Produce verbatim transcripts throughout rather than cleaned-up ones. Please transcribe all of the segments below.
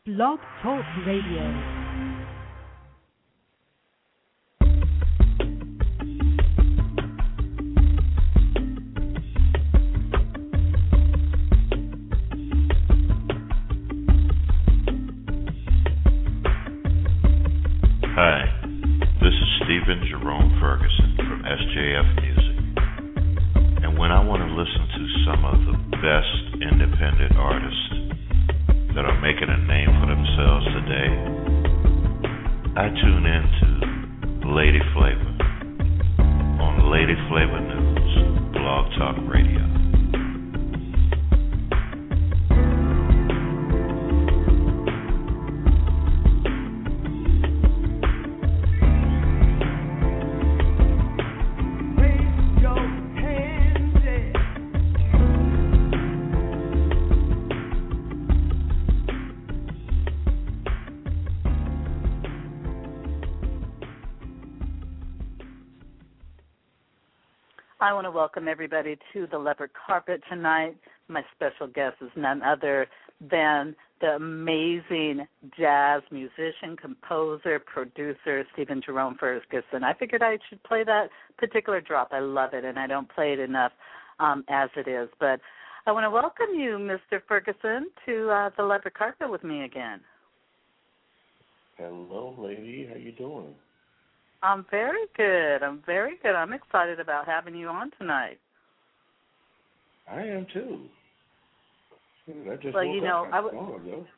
Blog Talk Radio. Hi, this is Stephen Jerome Ferguson from S J F Music. And when I want to listen to some of the best independent artists that are making a name for themselves today, I tune in to Lady Flavor on Lady Flavor News Blog Talk Radio. I want to welcome everybody to the Leopard Carpet tonight. My special guest is none other than the amazing jazz musician, composer, producer, Stephen Jerome Ferguson. I figured I should play that particular drop. I love it, and I don't play it enough um, as it is. But I want to welcome you, Mister Ferguson, to uh, the Leopard Carpet with me again. Hello, lady. How you doing? I'm very good. I'm very good. I'm excited about having you on tonight. I am too. I just well, woke you know, up I not w- long ago.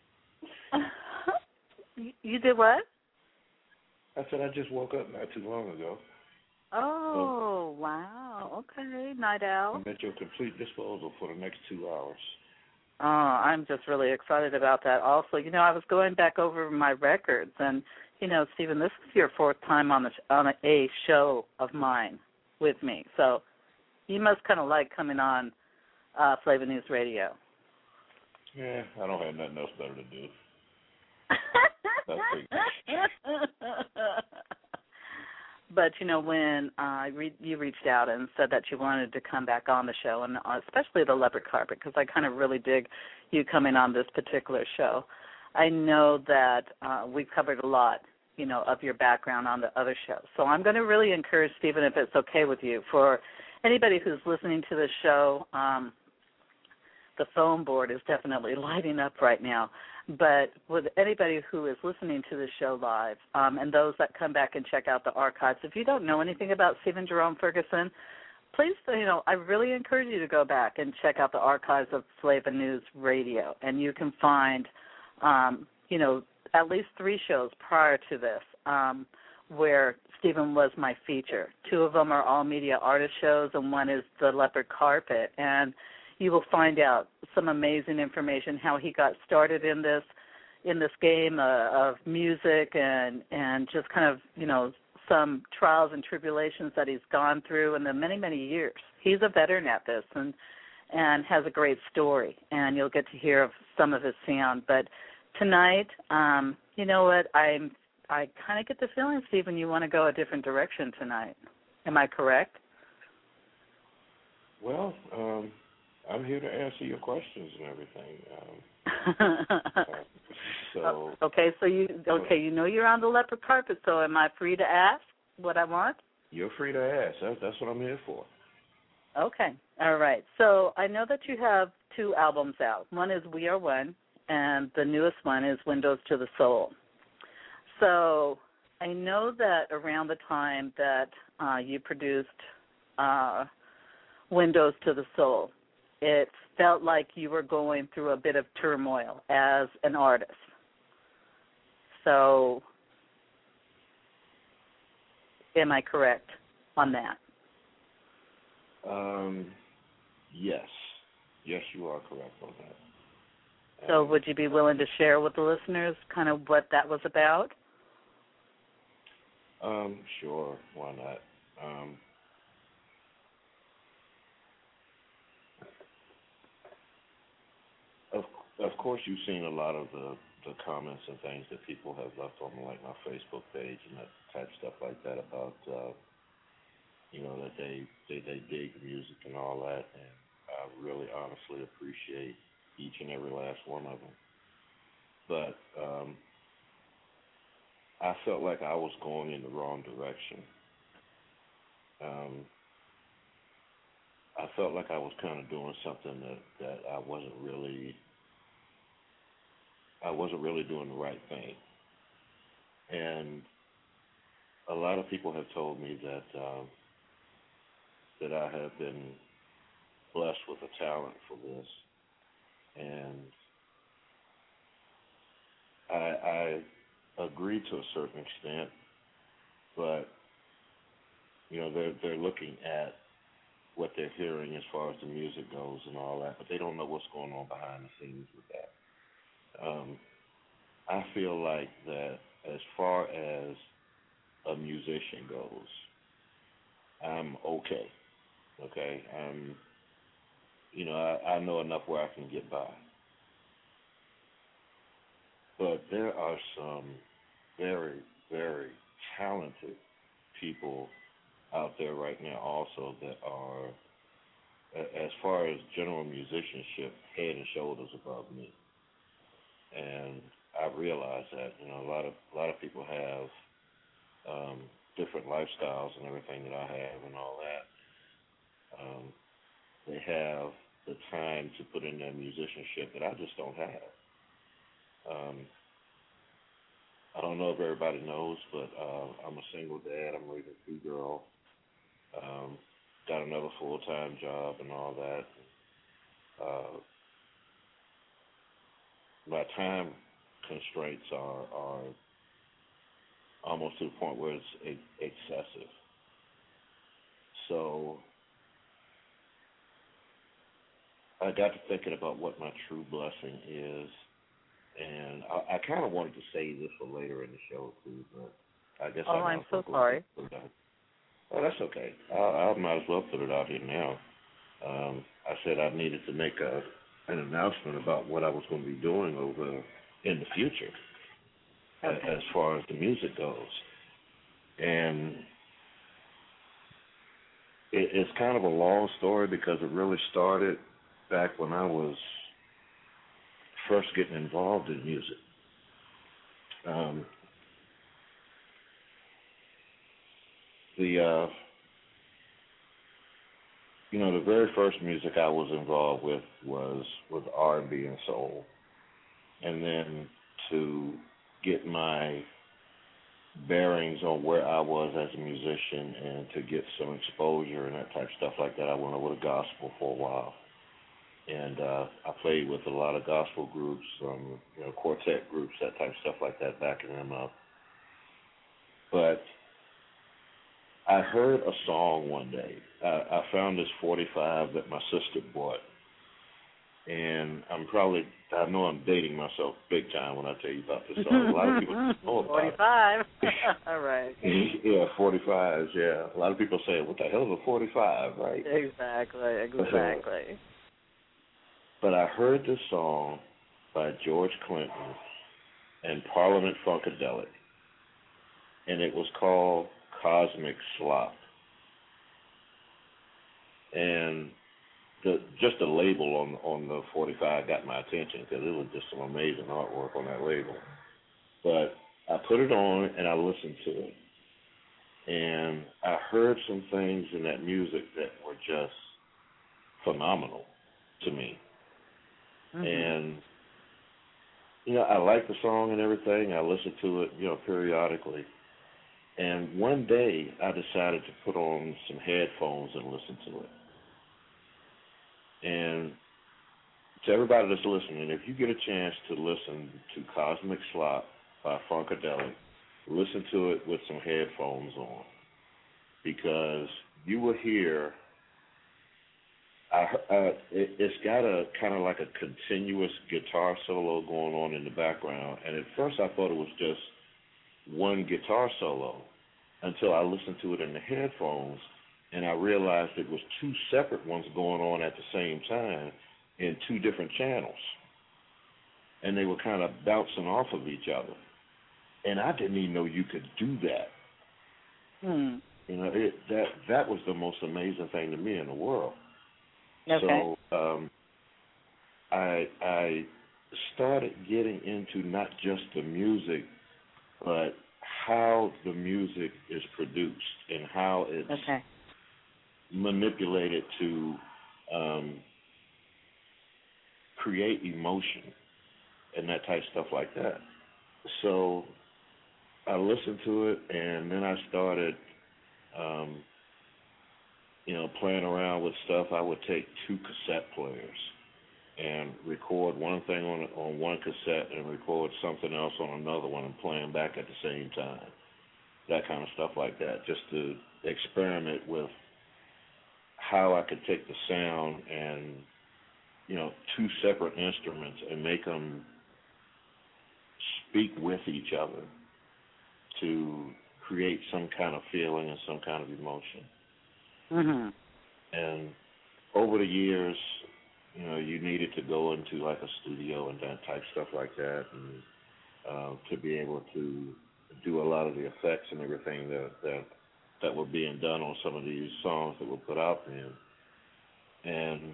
you, you did what? I said I just woke up not too long ago. Oh, so, wow. Okay, night owl. I'm at your complete disposal for the next two hours. Oh, I'm just really excited about that. Also, you know, I was going back over my records, and you know, Stephen, this is your fourth time on the on a, a show of mine with me, so you must kind of like coming on uh, Flavor News Radio. Yeah, I don't have nothing else better to do. But you know, when uh, re- you reached out and said that you wanted to come back on the show, and uh, especially the Leopard Carpet, because I kind of really dig you coming on this particular show. I know that uh, we've covered a lot, you know, of your background on the other shows. So I'm going to really encourage, Stephen, if it's okay with you, for anybody who's listening to this show, um, the phone board is definitely lighting up right now. But with anybody who is listening to the show live, um, and those that come back and check out the archives, if you don't know anything about Stephen Jerome Ferguson, please, you know, I really encourage you to go back and check out the archives of Flavor News Radio, and you can find Um, you know, at least three shows prior to this um, where Stephen was my feature. Two of them are all media artist shows, and one is the Leopard Carpet. And you will find out some amazing information, how he got started in this in this game uh, of music, and and just kind of, you know, some trials and tribulations that he's gone through in the many, many years. He's a veteran at this, and and has a great story, and you'll get to hear of some of his sound. But tonight, um, you know what, I'm, I kind of get the feeling, Stephen, you want to go a different direction tonight. Am I correct? Well, um, I'm here to answer your questions and everything. Um, uh, so okay, so you okay, you know you're on the Leopard Carpet, so am I free to ask what I want? You're free to ask. That's, that's what I'm here for. Okay. All right. So I know that you have two albums out. One is We Are One, and the newest one is Windows to the Soul. So I know that around the time that uh, you produced uh, Windows to the Soul, it felt like you were going through a bit of turmoil as an artist. So am I correct on that? Um, yes. Yes, you are correct on that. So would you be willing to share with the listeners kind of what that was about? Um, sure. Why not? Um, of, of course, you've seen a lot of the, the comments and things that people have left on like my Facebook page and that type stuff like that about, uh, you know, that they, they, they dig the music and all that. And I really honestly appreciate each and every last one of them. but um, I felt like I was going in the wrong direction. Um, I felt like I was kind of doing something that, that I wasn't really, I wasn't really doing the right thing. And a lot of people have told me that um, that I have been blessed with a talent for this, and I, I agree to a certain extent, but you know they're they're looking at what they're hearing as far as the music goes and all that, but they don't know what's going on behind the scenes with that. Um, I feel like that as far as a musician goes, I'm okay. Okay, I'm, you know, I, I know enough where I can get by. But there are some very, very talented people out there right now also that are, as far as general musicianship, head and shoulders above me. And I realize that, you know, a lot of a lot of people have um, different lifestyles and everything that I have and all that. Um, they have the time to put in their musicianship that I just don't have. Um, I don't know if everybody knows, but uh, I'm a single dad. I'm raising two girls. Um, got another full-time job and all that. Uh, my time constraints are, are almost to the point where it's a- excessive. So I got to thinking about what my true blessing is, and I, I kind of wanted to say this for later in the show too, but I guess oh, I I'm so sorry. Oh, that's okay. I, I might as well put it out here now. Um, I said I needed to make a an announcement about what I was going to be doing over in the future, okay, as, as far as the music goes, and it, it's kind of a long story because it really started back when I was first getting involved in music. Um, the uh, you know, the very first music I was involved with was with R and B and soul, and then to get my bearings on where I was as a musician and to get some exposure and that type of stuff like that, I went over to gospel for a while. And uh, I played with a lot of gospel groups, um, you know, quartet groups, that type of stuff like that, backing them up. But I heard a song one day. I, I found this forty-five that my sister bought. And I'm probably, I know I'm dating myself big time when I tell you about this song. A lot of people don't know about forty-five. All right. Yeah, forty-fives, yeah. A lot of people say, what the hell is a forty-five, right? Exactly, exactly. But I heard this song by George Clinton and Parliament Funkadelic, and it was called Cosmic Slop. And the, just the label on on the forty-five got my attention because it was just some amazing artwork on that label. But I put it on and I listened to it, and I heard some things in that music that were just phenomenal to me. Mm-hmm. And, you know, I like the song and everything. I listen to it, you know, periodically. And one day I decided to put on some headphones and listen to it. And to everybody that's listening, if you get a chance to listen to Cosmic Slop by Funkadelic, listen to it with some headphones on, because you will hear, I, uh, it, it's got a kind of like a continuous guitar solo going on in the background. And at first I thought it was just one guitar solo until I listened to it in the headphones, and I realized it was two separate ones going on at the same time in two different channels. And they were kind of bouncing off of each other. And I didn't even know you could do that. Hmm. You know, it, that that was the most amazing thing to me in the world. Okay. So um, I I started getting into not just the music, but how the music is produced and how it's okay. manipulated to um, create emotion and that type of stuff like that. So I listened to it, and then I started, um, you know, playing around with stuff. I would take two cassette players and record one thing on on one cassette and record something else on another one and playing back at the same time. That kind of stuff like that, just to experiment with how I could take the sound and, you know, two separate instruments and make them speak with each other to create some kind of feeling and some kind of emotion. Mm-hmm. And over the years, you know, you needed to go into like a studio and that type stuff like that, and uh, to be able to do a lot of the effects and everything that, that that were being done on some of these songs that were put out then. And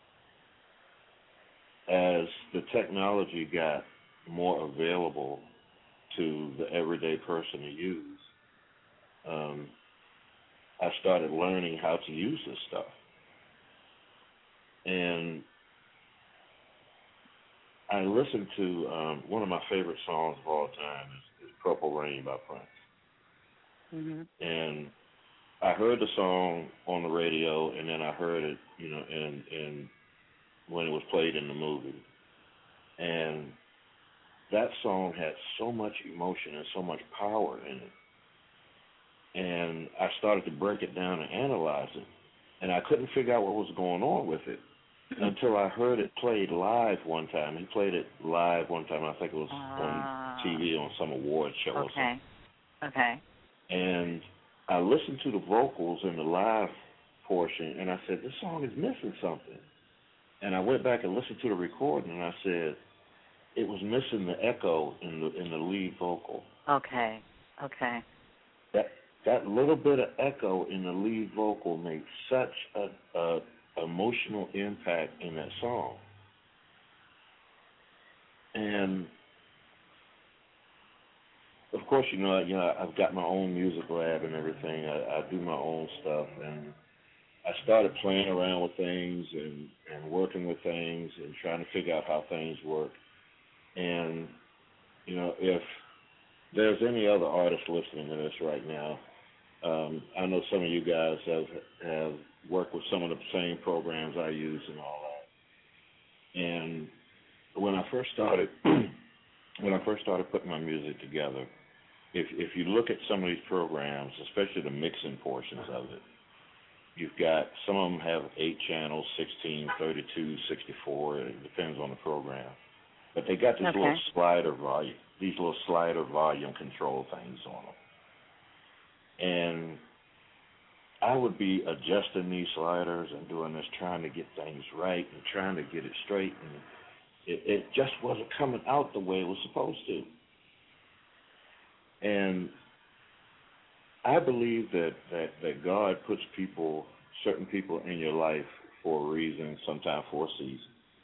as the technology got more available to the everyday person to use, um, I started learning how to use this stuff. And I listened to um, one of my favorite songs of all time is, is Purple Rain by Prince. Mm-hmm. And I heard the song on the radio, and then I heard it, you know, in, in when it was played in the movie. And that song had so much emotion and so much power in it. And I started to break it down and analyze it, and I couldn't figure out what was going on with it until I heard it played live one time. He played it live one time. I think it was uh, on T V on some award show okay. or something. Okay. And I listened to the vocals in the live portion, and I said, this song is missing something. And I went back and listened to the recording, and I said, it was missing the echo in the in the lead vocal. Okay. Okay. That that little bit of echo in the lead vocal made such a, a emotional impact in that song. And of course, you know, you know, I've got my own music lab and everything. I, I do my own stuff, and I started playing around with things and, and working with things and trying to figure out how things work. And, you know, if there's any other artists listening to this right now, um, I know some of you guys have have worked with some of the same programs I use and all that. And when I first started, when I first started putting my music together, if if you look at some of these programs, especially the mixing portions of it, you've got, some of them have eight channels, sixteen, thirty-two, sixty-four. It depends on the program. But they got these okay. little slider volume, these little slider volume control things on them. And I would be adjusting these sliders and doing this, trying to get things right and trying to get it straight, and it, it just wasn't coming out the way it was supposed to. And I believe that, that, that God puts people, certain people in your life for a reason, sometimes for a season.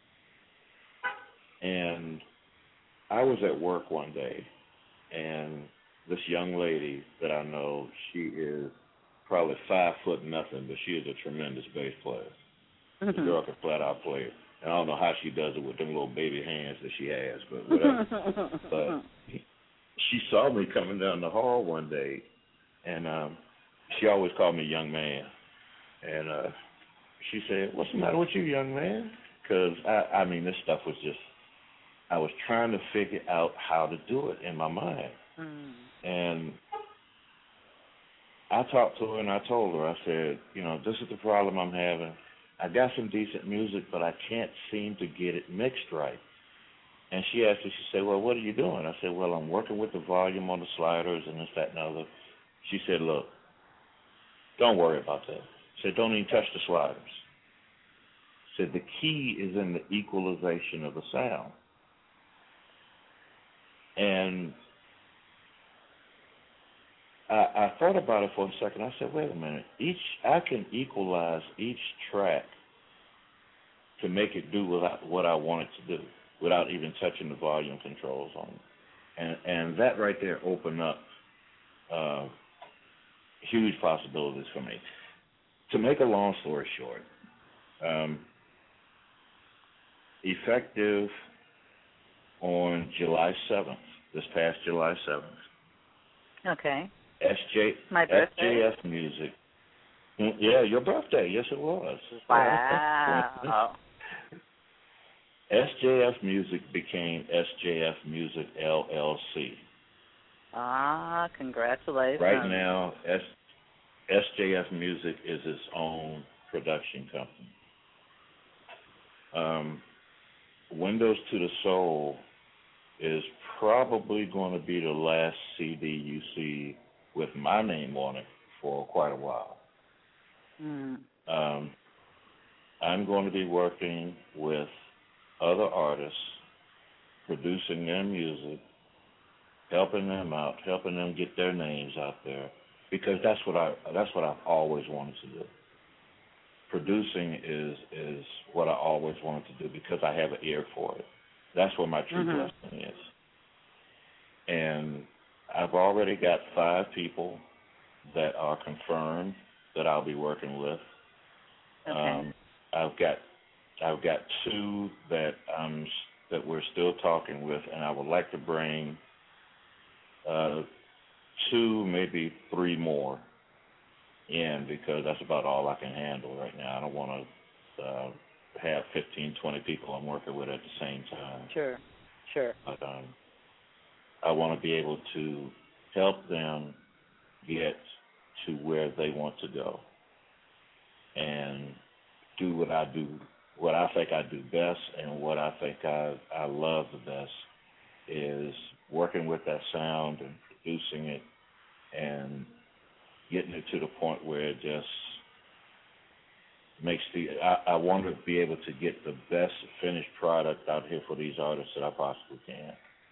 And I was at work one day, and this young lady that I know, she is probably five foot nothing, but she is a tremendous bass player. Mm-hmm. The girl can flat out play it. And I don't know how she does it with them little baby hands that she has, but whatever. But she saw me coming down the hall one day, and um, she always called me young man. And uh, she said, what's the matter with you, young man? Because, I, I mean, this stuff was just, I was trying to figure out how to do it in my mind. Mm. And I talked to her and I told her, I said, you know, this is the problem I'm having. I got some decent music, but I can't seem to get it mixed right. And she asked me, she said, well, what are you doing? I said, well, I'm working with the volume on the sliders and this, that, and other. She said, look, don't worry about that. She said, don't even touch the sliders. She said, the key is in the equalization of the sound. And I, I thought about it for a second. I said, wait a minute. Each I can equalize each track to make it do what I, what I want it to do. without even touching the volume controls on it. And, and that right there opened up uh, huge possibilities for me. To make a long story short, um, effective on July seventh, this past July seventh. Okay. S J, My birthday? S J F Music. Yeah, your birthday. Yes, it was. Wow. S J F Music became S J F Music L L C. Ah, congratulations. Right now, S, SJF Music is its own production company. Um, Windows to the Soul is probably going to be the last C D you see with my name on it for quite a while. Mm. Um, I'm going to be working with other artists, producing their music, helping them out, helping them get their names out there, because that's what I that's what I've always wanted to do. Producing is is what I always wanted to do because I have an ear for it. That's where my true mm-hmm. blessing is. And I've already got five people that are confirmed that I'll be working with. Okay. Um, I've got I've got two that um that we're still talking with, and I would like to bring uh, two, maybe three more in, because that's about all I can handle right now. I don't want to uh, have fifteen, twenty people I'm working with at the same time. Sure, sure. But um, I want to be able to help them get to where they want to go and do what I do, what I think I do best, and what I think I I love the best is working with that sound and producing it and getting it to the point where it just makes the I, I want to be able to get the best finished product out here for these artists that I possibly can.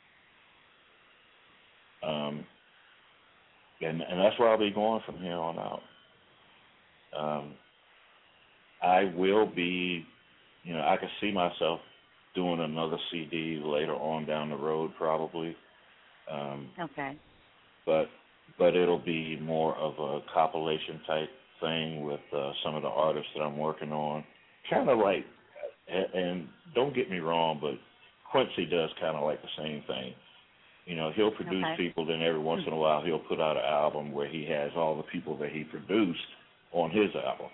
Um, and, and that's where I'll be going from here on out. Um, I will be, you know, I can see myself doing another C D later on down the road, probably. Um, okay. But but it'll be more of a compilation type thing with uh, some of the artists that I'm working on. Kind of like, and, and don't get me wrong, but Quincy does kind of like the same thing. You know, he'll produce okay. people, then every once in a while he'll put out an album where he has all the people that he produced on his album.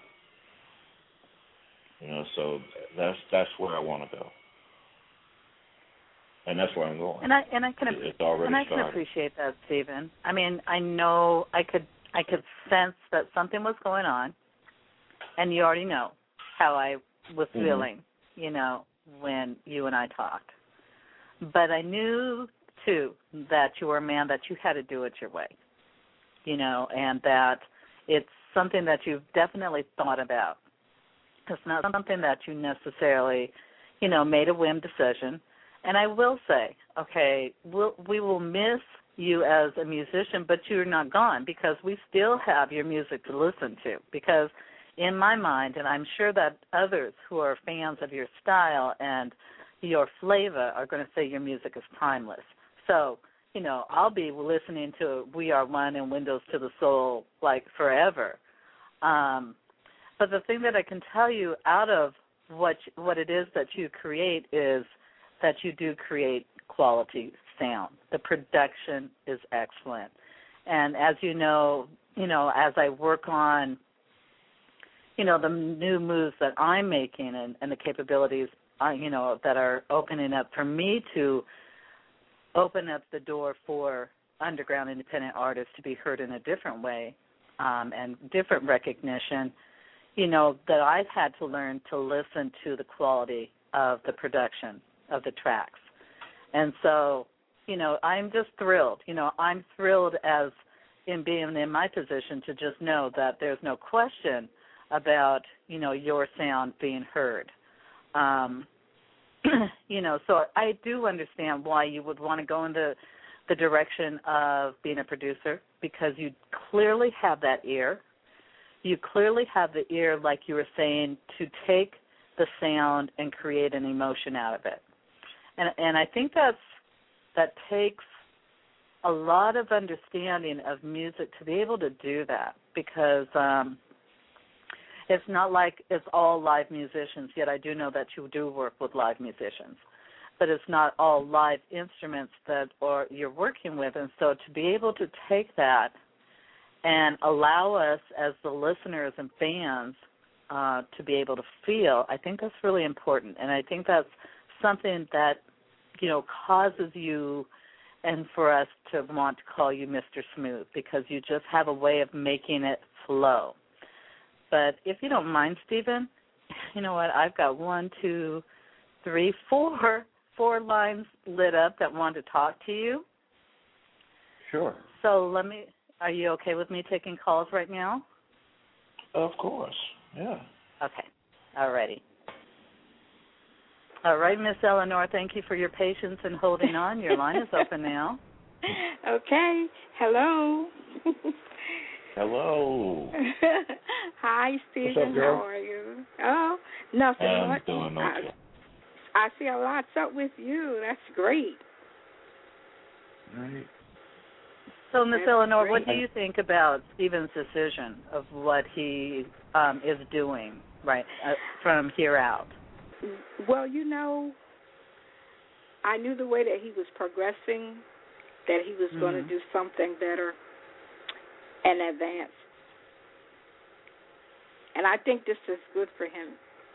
You know, so that's that's where I want to go, and that's where I'm going. And I and I can it's already and I started. can appreciate that, Stephen. I mean, I know I could I could sense that something was going on, and you already know how I was mm-hmm. feeling, you know, when you and I talked. But I knew too that you were a man that you had to do it your way, you know, and that it's something that you've definitely thought about. It's not something that you necessarily, you know, made a whim decision. And I will say, okay, we'll, we will miss you as a musician, but you're not gone, because we still have your music to listen to. Because in my mind, and I'm sure that others who are fans of your style and your flavor are going to say your music is timeless. So, you know, I'll be listening to We Are One and Windows to the Soul like forever. Um, but the thing that I can tell you out of what what it is that you create is that you do create quality sound. The production is excellent. And as you know, you know, as I work on, you know, the new moves that I'm making and, and the capabilities, uh, you know, that are opening up for me to open up the door for underground independent artists to be heard in a different way um, and different recognition, you know, that I've had to learn to listen to the quality of the production of the tracks. And so, you know, I'm just thrilled. You know, I'm thrilled as in being in my position to just know that there's no question about, you know, your sound being heard. Um, you know, so I do understand why you would want to go in the, the direction of being a producer, because you clearly have that ear. You clearly have the ear, like you were saying, to take the sound and create an emotion out of it. and and I think that's that takes a lot of understanding of music to be able to do that, because um, it's not like it's all live musicians, yet I do know that you do work with live musicians. But it's not all live instruments that or you're working with. And so to be able to take that and allow us as the listeners and fans uh, to be able to feel, I think that's really important. And I think that's something that, you know, causes you and for us to want to call you Mister Smooth, because you just have a way of making it flow. But if you don't mind, Stephen, you know what, I've got one, two, three, four, four lines lit up that want to talk to you. Sure. So let me, are you okay with me taking calls right now? Of course, yeah. Okay, all righty. All right, Miss Eleanor, thank you for your patience and holding on. Your line is open now. Okay, hello. Hello. Hi, Stephen. What's up, girl? How are you? Oh, nothing I'm much. doing okay. I, I see a lot's up with you. That's great. Right. So, Miss That's Eleanor, great. what do you think about Stephen's decision of what he um, is doing right uh, from here out? Well, you know, I knew the way that he was progressing, that he was Mm-hmm. going to do something better and advance. And I think this is good for him.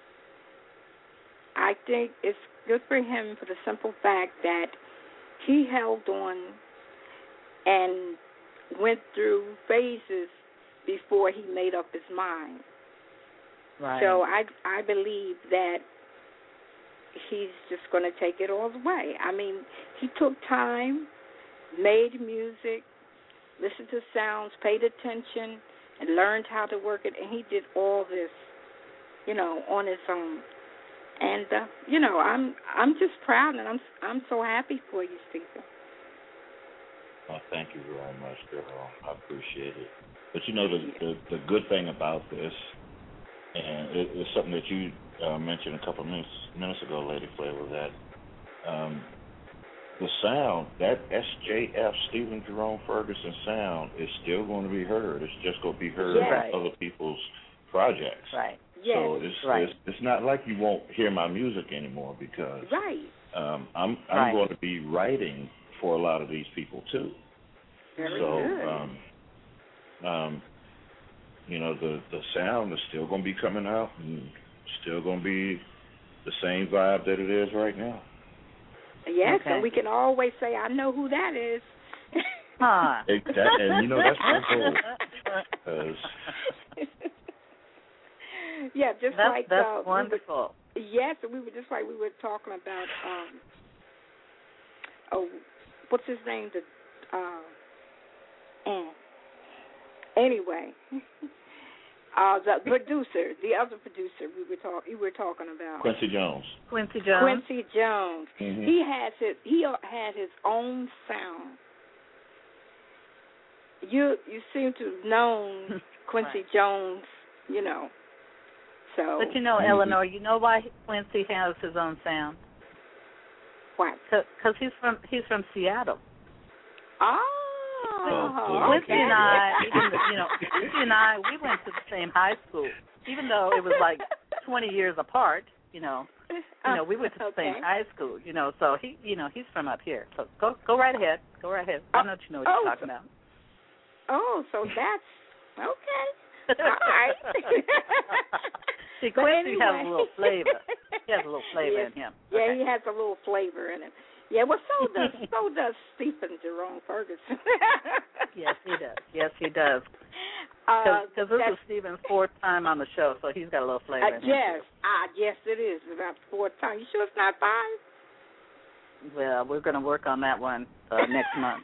I think it's good for him for the simple fact that he held on and went through phases before he made up his mind. Right. So I I believe that he's just going to take it all the way. I mean, he took time, made music, listened to sounds, paid attention, and learned how to work it, and he did all this, you know, on his own. And uh, you know, I'm I'm just proud, and I'm I'm so happy for you, Stephen. Oh, thank you very much, girl. I appreciate it. But you know, the the, the good thing about this, and it, it's something that you uh, mentioned a couple of minutes minutes ago, Lady Flavor, that um, the sound, that S J F Stephen Jerome Ferguson sound, is still going to be heard. It's just going to be heard Yes. on other people's projects. Right. Yes. So it's, Right. it's it's not like you won't hear my music anymore, because Right. um, I'm I'm Right. going to be writing for a lot of these people too. Very so good. um, um, you know, the the sound is still going to be coming out, and still going to be the same vibe that it is right now. Yes, Okay. and we can always say, I know who that is. Huh. Exactly, and you know that's my goal. 'Cause yeah, just that's, like that's uh, wonderful. We were, yes, we were just like we were talking about. Um, oh, what's his name? The uh, mm. anyway, uh, the producer, the other producer we were talking, you were talking about. Quincy Jones. Quincy Jones. Quincy Jones. Mm-hmm. He has his he had his own sound. You you seem to have known Quincy Right. Jones, you know. So But you know, Mhm. Eleanor, you know why Quincy has his own sound? what? Because he's from he's from Seattle. Oh, Quincy okay. and I, even the, you know, Quincy and I, we went to the same high school, even though it was like twenty years apart. You know, you know, we went to the okay. same high school. You know, so he, you know, he's from up here. So go go right ahead, go right ahead. I know that you know what Oh, you're talking about. Oh, so that's okay. All right. See, But Quincy has a anyway. little flavor. He has a little flavor Yes. in him. Yeah, Okay. he has a little flavor in him. Yeah, well, so does so does Stephen Jerome Ferguson. Yes, he does. Yes, he does. Because uh, this that's- is Stephen's fourth time on the show, so he's got a little flavor Uh, in him. yes, ah, yes, it is. About four times. You sure it's not five? Well, we're going to work on that one uh, next month.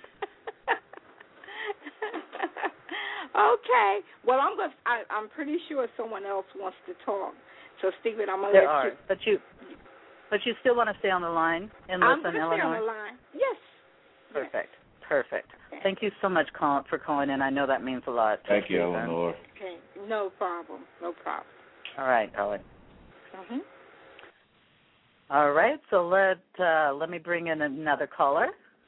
Okay. Well, I'm going. I, I'm pretty sure someone else wants to talk. So, Stephen, I'm gonna There let are, you. but you, but you still want to stay on the line and I'm listen, gonna stay Eleanor. on the line. Yes. Perfect, perfect. Thank you so much, Colin, for calling in. I know that means a lot. to Thank you, Stephen. Eleanor. Okay. No problem. No problem. All right, darling. Mhm. All right, so let uh, let me bring in another caller.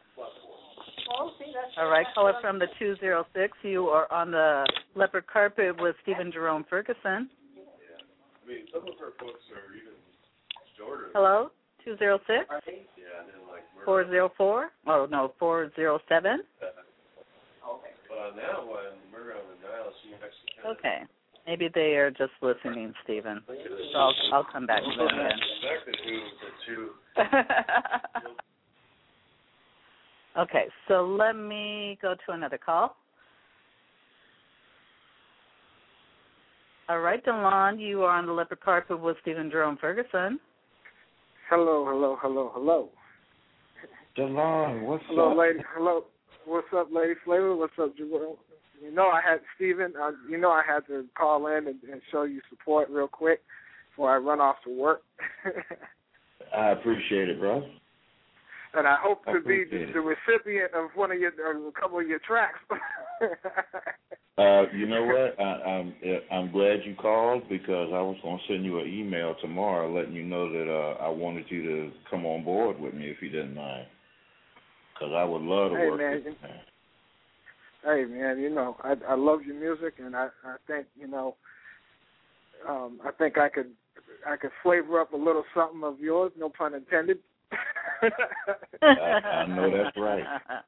All right, caller from the two zero six. You are on the leopard carpet with Stephen Jerome Ferguson. I mean, some of her books are even shorter. Hello, two zero six? Yeah, and then like four zero four? Oh, no, four zero seven? But on that one, Murder on the Nile, she actually kind of... Okay. Maybe they are just listening, Stephen. So I'll, I'll come back to them again. Suspected who the two... Okay, so let me go to another call. All right, Delon, you are on the leopard carpet with Stephen Jerome Ferguson. Hello, hello, hello, hello. Delon, what's hello, up? lady. Hello, what's up, Lady Flavor? What's up, Jerome? You know I had Stephen. Uh, you know I had to call in and, and show you support real quick before I run off to work. I appreciate it, bro. And I hope I to be appreciate it. the recipient of one of your, or a couple of your tracks. uh, you know what? I, I'm I'm glad you called because I was going to send you an email tomorrow letting you know that uh, I wanted you to come on board with me if you didn't mind. Because I would love to hey, work man, with you, man. Hey, man, you know, I, I love your music, and I, I think, you know, um, I think I could I could flavor up a little something of yours, no pun intended. I, I know that's right.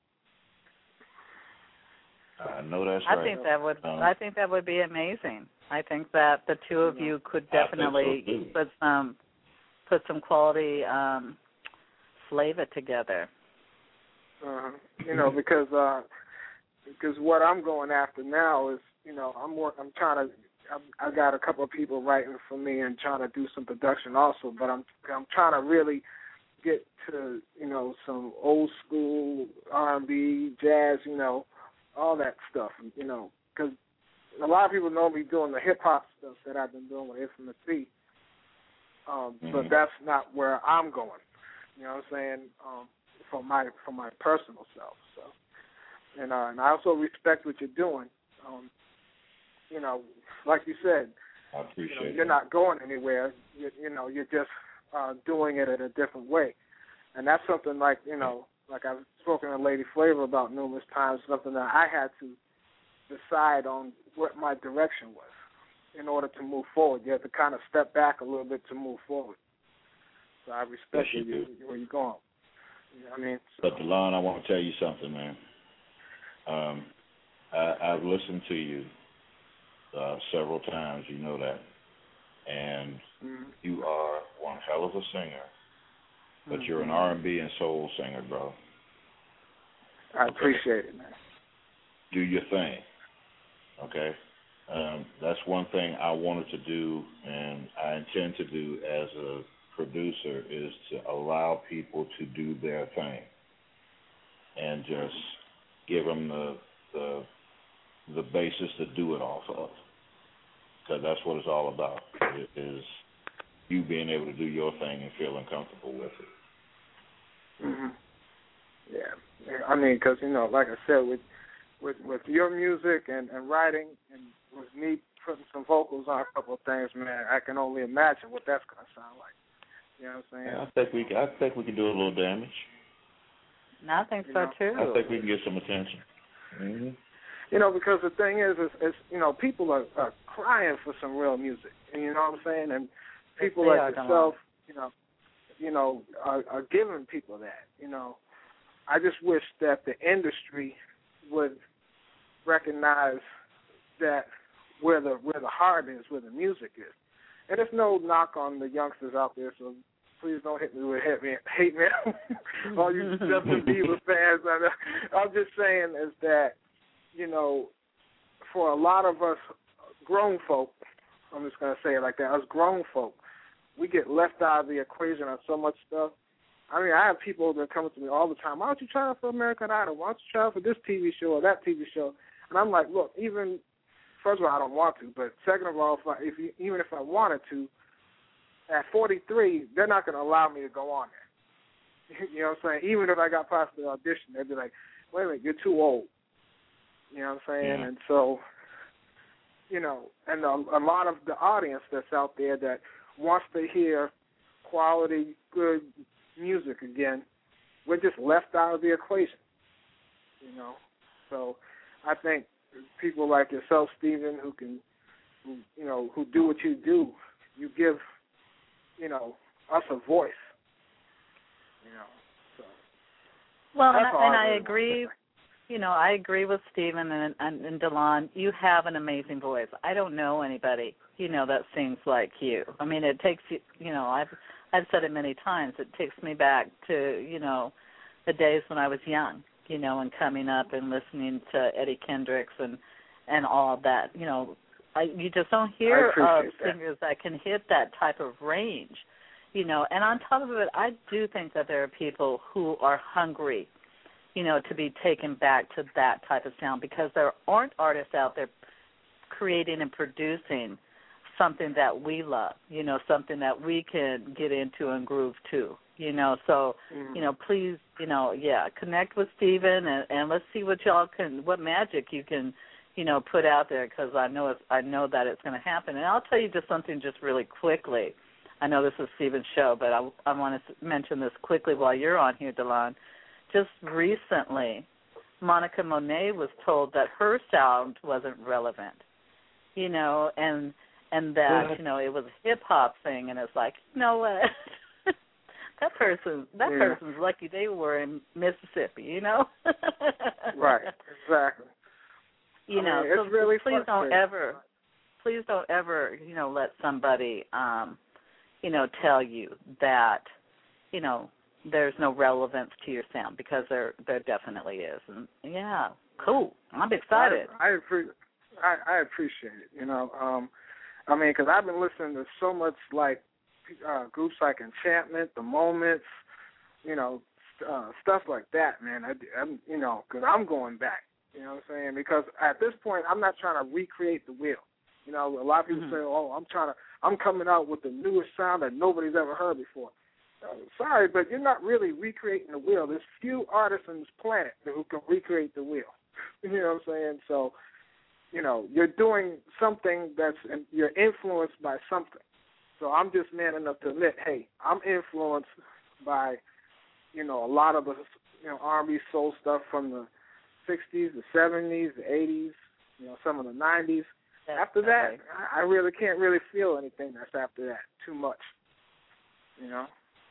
I know that's I right. think that would Um, I think that would be amazing. I think that the two of you could definitely I think so put some put some quality um, flavor together. Uh, you know, because uh, because what I'm going after now is, you know, I'm work, I'm trying to. I'm, I got a couple of people writing for me and trying to do some production also, but I'm I'm trying to really get to, you know, some old school R and B, jazz, you know, all that stuff, you know, because a lot of people know me doing the hip hop stuff that I've been doing with Infamous C, um, mm-hmm. but that's not where I'm going. You know what I'm saying? Um, for my for my personal self. So, and uh, and I also respect what you're doing. Um, you know, like you said, I appreciate you know, it. you're not going anywhere. You, you know, you're just uh, doing it in a different way. And that's something like, you know, like I've spoken to Lady Flavor about numerous times, something that I had to decide on what my direction was in order to move forward. You have to kind of step back a little bit to move forward. So I respect Yes, where, you you, where you're going. You know what I mean? So, But, DeLon, I want to tell you something, man. Um, I, I've listened to you uh, several times, you know that. And mm-hmm. you are one hell of a singer. But Mm-hmm. you're an R and B and soul singer, bro. I appreciate it, man. Do your thing, okay? Um, that's one thing I wanted to do and I intend to do as a producer is to allow people to do their thing and just give them the the, the basis to do it off of, because that's what it's all about, it is you being able to do your thing and feeling comfortable with it. Mm-hmm. Yeah. yeah, I mean, because, you know, like I said, with with, with your music and, and writing and with me putting some vocals on a couple of things, man, I can only imagine what that's going to sound like. You know what I'm saying? Yeah, I think we can, I think we can do a little damage. No, I think You so know, too. I think we can get some attention. Mm-hmm. You know, because the thing is, is, is you know, people are, are crying for some real music. And you know what I'm saying? And people Yes, like they are, yourself, you know, you know, are, are giving people that. You know, I just wish that the industry would recognize that where the where the heart is, where the music is. And there's no knock on the youngsters out there, so please don't hit me with hate mail. Hate mail. All you Justin Bieber fans. I'm just saying is that, you know, for a lot of us grown folk, I'm just going to say it like that, us grown folk, we get left out of the equation on so much stuff. I mean, I have people that come to me all the time, why don't you try out for American Idol? Why don't you try out for this T V show or that T V show? And I'm like, look, even, first of all, I don't want to, but second of all, if, I, if you, even if I wanted to, at forty-three, they're not going to allow me to go on there. You know what I'm saying? Even if I got past the audition, they'd be like, wait a minute, you're too old. You know what I'm saying? Yeah. And so, you know, and a, a lot of the audience that's out there that wants to hear quality, good music again, we're just left out of the equation, you know. So I think people like yourself, Stephen, who can, who, you know, who do what you do, you give, you know, us a voice, you know. So well, and, that's I, all and I, I really agree. You know, I agree with Stephen and, and, and Delon. You have an amazing voice. I don't know anybody, you know, that sings like you. I mean, it takes you, you know, I've I've said it many times. It takes me back to, you know, the days when I was young, you know, and coming up and listening to Eddie Kendricks and and all that. You know, I, you just don't hear of singers that. that can hit that type of range, you know. And on top of it, I do think that there are people who are hungry, you know, to be taken back to that type of sound, because there aren't artists out there creating and producing something that we love, you know, something that we can get into and groove to, you know. So, mm-hmm. you know, please, you know, yeah, connect with Stephen and, and let's see what y'all can, what magic you can, you know, put out there, because I know it's, I know that it's going to happen. And I'll tell you just something just really quickly. I know this is Stephen's show, but I, I want to mention this quickly while you're on here, Delon. Just recently, Monica Monet was told that her sound wasn't relevant, you know, and and that, you know, it was a hip-hop thing, and it's like, you know what, that person, that yeah. person's lucky they were in Mississippi, you know? Right, exactly. You I know, mean, it's so really please don't ever, please don't ever, you know, let somebody, um, you know, tell you that, you know, there's no relevance to your sound, because there there definitely is. And yeah, cool. I'm excited. I, I, appre- I, I appreciate it. You know, um, I mean, because I've been listening to so much like uh, groups like Enchantment, The Moments, you know, uh, stuff like that. Man, I, I'm, you know, because I'm going back. You know what I'm saying? Because at this point, I'm not trying to recreate the wheel. You know, a lot of people mm-hmm. say, "Oh, I'm trying to, I'm coming out with the newest sound that nobody's ever heard before." Uh, sorry, but you're not really recreating the wheel. There's few artists on this planet who can recreate the wheel. You know what I'm saying? So, you know, you're doing something that's, you're influenced by something. So I'm just man enough to admit, hey, I'm influenced by, you know, a lot of the, you know, R and B soul stuff from the sixties, the seventies, the eighties, you know, some of the nineties. That's after that, right. I, I really can't really feel anything that's after that too much, you know?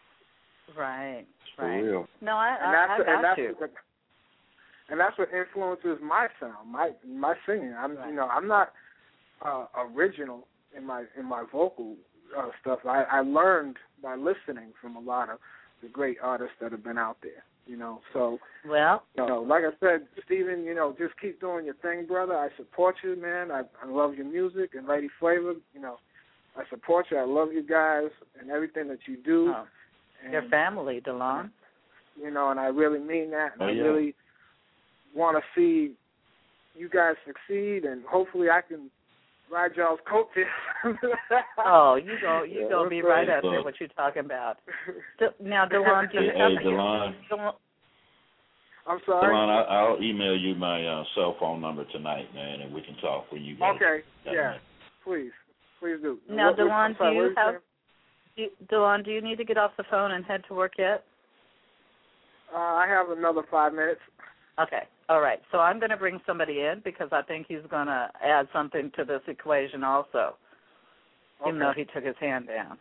Right, For right. real. No, I, and I, that's, I got and that's you. What, and that's what influences my sound, my my singing. I'm, right. you know, I'm not uh, original in my in my vocal uh, stuff. I, I learned by listening from a lot of the great artists that have been out there. You know, so well, you know, like I said, Stephen, you know, just keep doing your thing, brother. I support you, man. I, I love your music and Lady Flavor. You know, I support you. I love you guys and everything that you do. Oh. Your family, Delon. You know, and I really mean that. And oh, I yeah. really want to see you guys succeed, and hopefully I can ride y'all's coattails. Oh, you go, you yeah, gonna be right out there. What you talking about? Now, Delon, do you hey, have? Hey, Delon. I'm sorry. Delon, I, I'll email you my uh, cell phone number tonight, man, and we can talk when you guys. Okay. Yeah. Please, please do. Now, what, Delon, sorry, do you have? Saying? Do, Delon, do you need to get off the phone and head to work yet? Uh, I have another five minutes. Okay. All right. So I'm going to bring somebody in because I think he's going to add something to this equation also, okay. even though he took his hand down.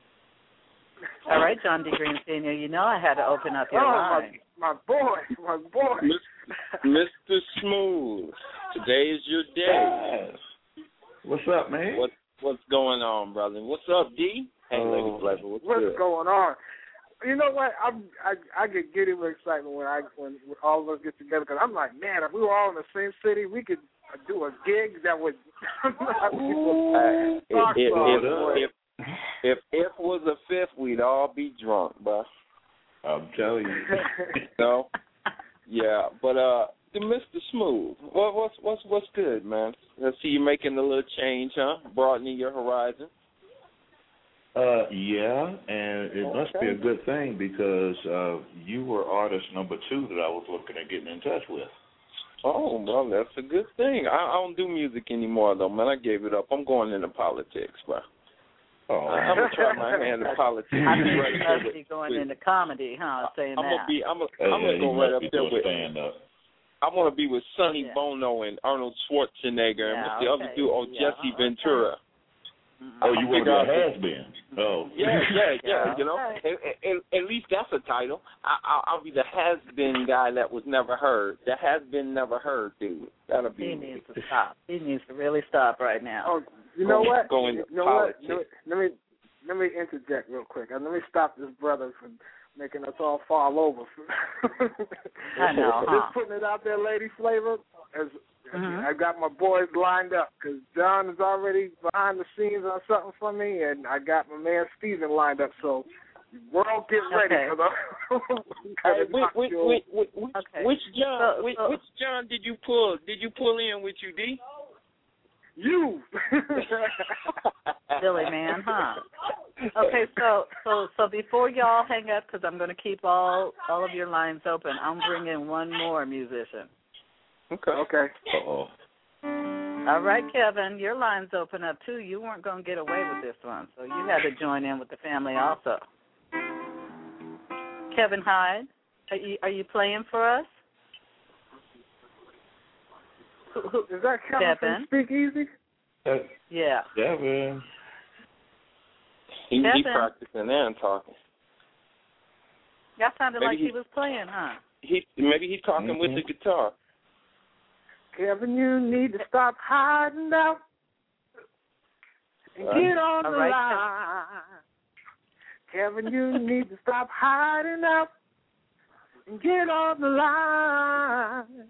All right, John D. Green Senior, you know I had to open up your oh, line. My, my boy, my boy. Mister Smooth, today is your day. Yes. What's up, man? What What's going on, brother? What's up, D? Hey, oh, Lady Flavor, what's, what's good? going on? You know what? I'm, I I get giddy with excitement when I when all of us get together because I'm like, man, if we were all in the same city, we could do a gig that would. Ooh, if, if, if, if, if if was a fifth, we'd all be drunk, bro. I'm telling you. No, yeah, but uh, Mister Smooth, what, what's what's what's good, man? I see you making a little change, huh? Broadening your horizon. Uh, yeah, and it okay. must be a good thing because uh, you were artist number two that I was looking at getting in touch with. Oh, well, that's a good thing. I, I don't do music anymore, though, man. I gave it up. I'm going into politics, bro. Oh, I'm gonna try my hand at politics. I think right you there must with- be going with- into comedy, huh? Saying I'm that. gonna be. I'm gonna. hey, I'm gonna yeah, go you right must up be there doing with. stand up. I want to be with Sonny Yeah. Bono and Arnold Schwarzenegger Yeah, and what's the okay. other dude? Oh, Yeah, Jesse okay. Ventura. Mm-hmm. Oh, you want to be figure a out- has been? Oh, Yeah, yeah, yeah. Yeah, You know, okay. at, at, at least that's a title. I, I, I'll be the has-been guy that was never heard. The has-been never heard dude. That'll be. He needs to stop. He needs to really stop right now. Oh, you know Go- what? go into you know politics. what? Let me let me interject real quick. And let me stop this brother from making us all fall over. I know, huh? Just putting it out there, Lady Flavor. As Mhm. I got my boys lined up because John is already behind the scenes on something for me, and I got my man Steven lined up. So, world, get ready Okay. for the. Hey, which, which, which, which, which, Okay. which John? So- which, so- which John did you pull? Did you pull in with you, D? You. Silly man, huh? Okay, so so so before y'all hang up, because I'm going to keep all all of your lines open, I'm bringing one more musician. Okay. Okay. uh-oh. All right, Kevin, your line's open up too. You weren't going to get away with this one, so you had to join in with the family also. Kevin Hyde, are you, are you playing for us? Who, who, Is that Kevin Kevin? from Speakeasy? Uh, yeah. Kevin. He, he Kevin. practicing and talking. That sounded Maybe like he he- was playing, huh? He maybe he's talking Mm-hmm. with the guitar. Kevin, you need to stop hiding out and Right. get on All the right, line. Kevin, you need to stop hiding out and get on the line.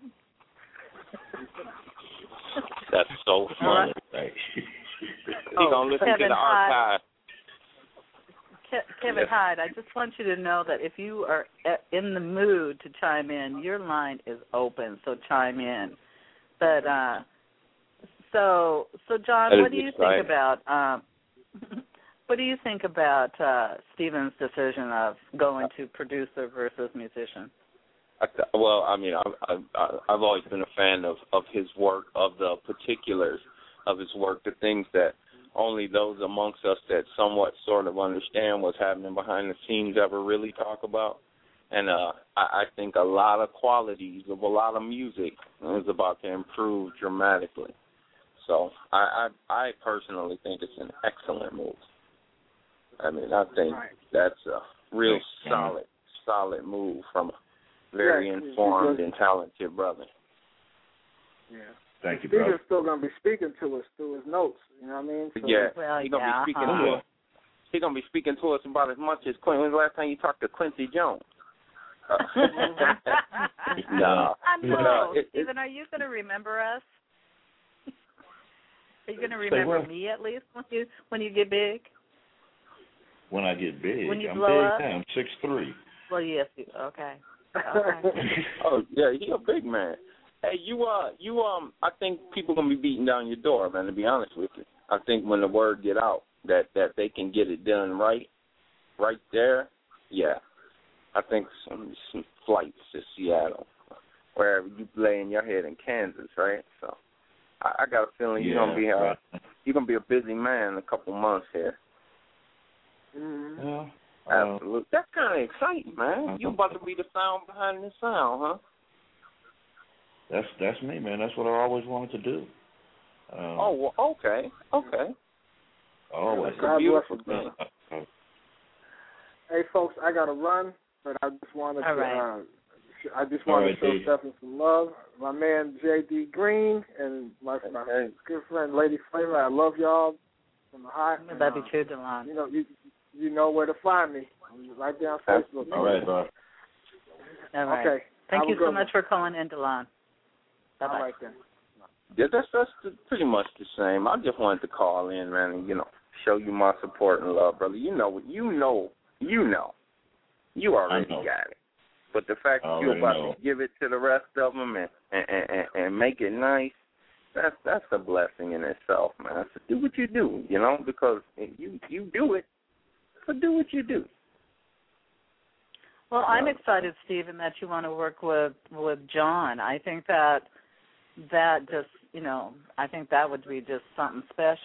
That's so All right. funny. Right. He gonna listen Kevin to the Hyde. archive. Ke- Kevin Yes. Hyde, I just want you to know that if you are e- in the mood to chime in, your line is open, so chime in. But uh, so so John, That what is do you exciting. think about um, what do you think about uh, Steven's decision of going to producer versus musician? I th- well, I mean, I've, I've I've always been a fan of of his work, of the particulars of his work, the things that only those amongst us that somewhat sort of understand what's happening behind the scenes ever really talk about. And uh, I, I think a lot of qualities of a lot of music is about to improve dramatically. So I, I, I personally think it's an excellent move. I mean, I think Right. that's a real Thanks, John. solid, solid move from a very Yeah, informed because- and talented brother. Yeah. Thank you, Steven's brother. still going to be speaking to us through his notes. You know what I mean? So, Yeah, Well, he's gonna yeah, be speaking uh-huh. to us. He's gonna be speaking to us about as much as Quincy. When's the last time you talked to Quincy Jones? Uh, no, I but, know. uh, it, it, Steven, are you going to remember us? Are you going to Say remember what? me at least when you when you get big? When I get big, When you I'm blow big up? now. I'm six three. Well, yes. You, okay. Okay. oh yeah, he a big man. Hey, you uh, you um, I think people gonna be beating down your door, man. To be honest with you, I think when the word get out that that they can get it done right, right there, yeah. I think some some flights to Seattle, wherever you laying your head in Kansas, right? So I, I got a feeling you're gonna be uh, right. you're gonna be a busy man in a couple months here. Mhm. Yeah. Uh, Absolutely, that's kind of exciting, man. You about to be the sound behind the sound, huh? that's that's me, man. That's what I always wanted to do. Um, Oh, well, okay, okay. always. God bless Beautiful you, thing. Uh, Hey, folks, I got to run, but I just wanted All to. right. Uh, sh- I just All wanted right, to show Dave. Stephen some love. My man J D Green and my, my Hey. good friend Lady Flavor. I love y'all from the heart. I love you Uh, too, Delon. You know, you you know where to find me. I'm right there on Facebook. all right, bro. All right. Okay. Thank Have you a so good much for calling in, Delon. Bye All bye. right then. Yeah, that's that's the, pretty much the same. I just wanted to call in, man, and you know, show you my support and love, brother. You know, you know, you know, you already know. got it. But the fact I that you're already about know. to give it to the rest of them and and, and and make it nice, that's that's a blessing in itself, man. So do what you do, you know, because you you do it, so do what you do. Well, I'm excited, Stephen, that you want to work with with John. I think that that just, you know, I think that would be just something special,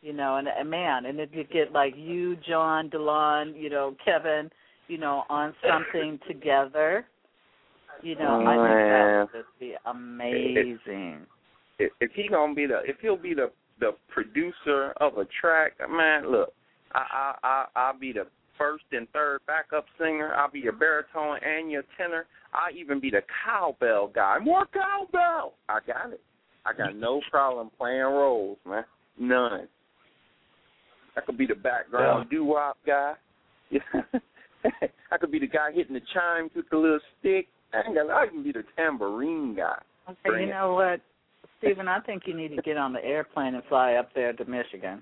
you know, and, and man, and if you get like you, John, DeLon, you know, Kevin, you know, on something together, you know, Man. I think that would just be amazing. If, if he gonna be the, if he'll be the the producer of a track, man, look, I I I I'll be the first and third backup singer. I'll be your baritone and your tenor. I'll even be the cowbell guy. More cowbell. I got it. I got no problem playing roles, man. None. I could be the background yeah. doo-wop guy. I could be the guy hitting the chimes with the little stick. I, ain't got, I can be the tambourine guy. Okay, you know what, Stephen, I think you need to get on the airplane and fly up there to Michigan.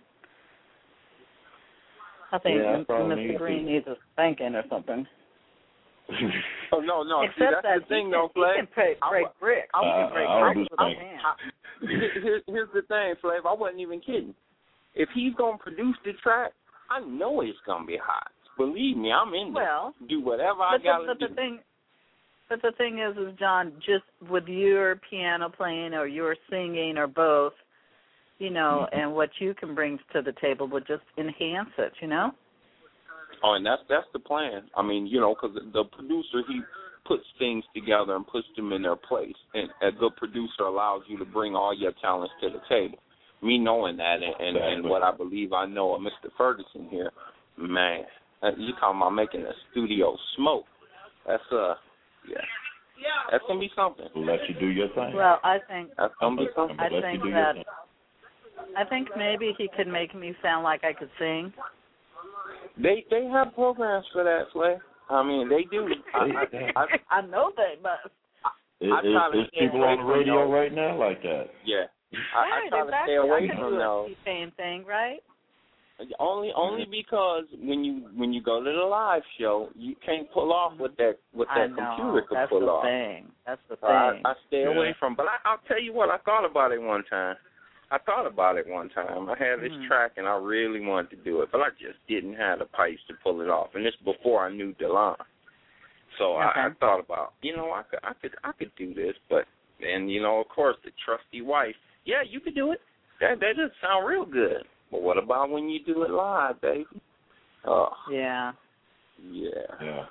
I think yeah, Mister Green needs a spanking or something. Oh, no, no. Except See, that's that the thing, he though, can, Flav. he can break, break I, bricks. I, He can break I, I bricks with his hands. Here, here's the thing, Flav. I wasn't even kidding. If he's going to produce the track, I know it's going to be hot. Believe me, I'm in there. Well, do whatever I got to do. do. The thing, but the thing is, is, John, just with your piano playing or your singing or both, you know, mm-hmm. and what you can bring to the table would just enhance it, you know? Oh, and that's that's the plan. I mean, you know, because the producer, he puts things together and puts them in their place. And a good producer allows you to bring all your talents to the table. Me knowing that and, and, and what I believe I know of Mister Ferguson here, man, you talking about making a studio smoke. That's, uh, yeah, that's going to be something. We'll let you do your thing. Well, I think, that's going to be something. I think that, I think maybe he could make me sound like I could sing. They they have programs for that, Slay. I mean, they do. I, I, I, I know they must. Is, is people on the radio right now like that? Yeah. I, right, I try exactly. to stay away I from those. Same thing, right? Only only because when you when you go to the live show, you can't pull off what that what that I know. computer can That's pull the off. Thing. That's the so I, thing. I stay yeah. away from. But I, I'll tell you what, I thought about it one time. I thought about it one time. I had this mm-hmm. track and I really wanted to do it, but I just didn't have the pipes to pull it off. And this before I knew DeLon. So okay. I, I thought about, you know, I could I could I could do this, but then, you know, of course the trusty wife, yeah, you could do it. That that does sound real good. But what about when you do it live, baby? Oh. Yeah. Yeah. Yeah.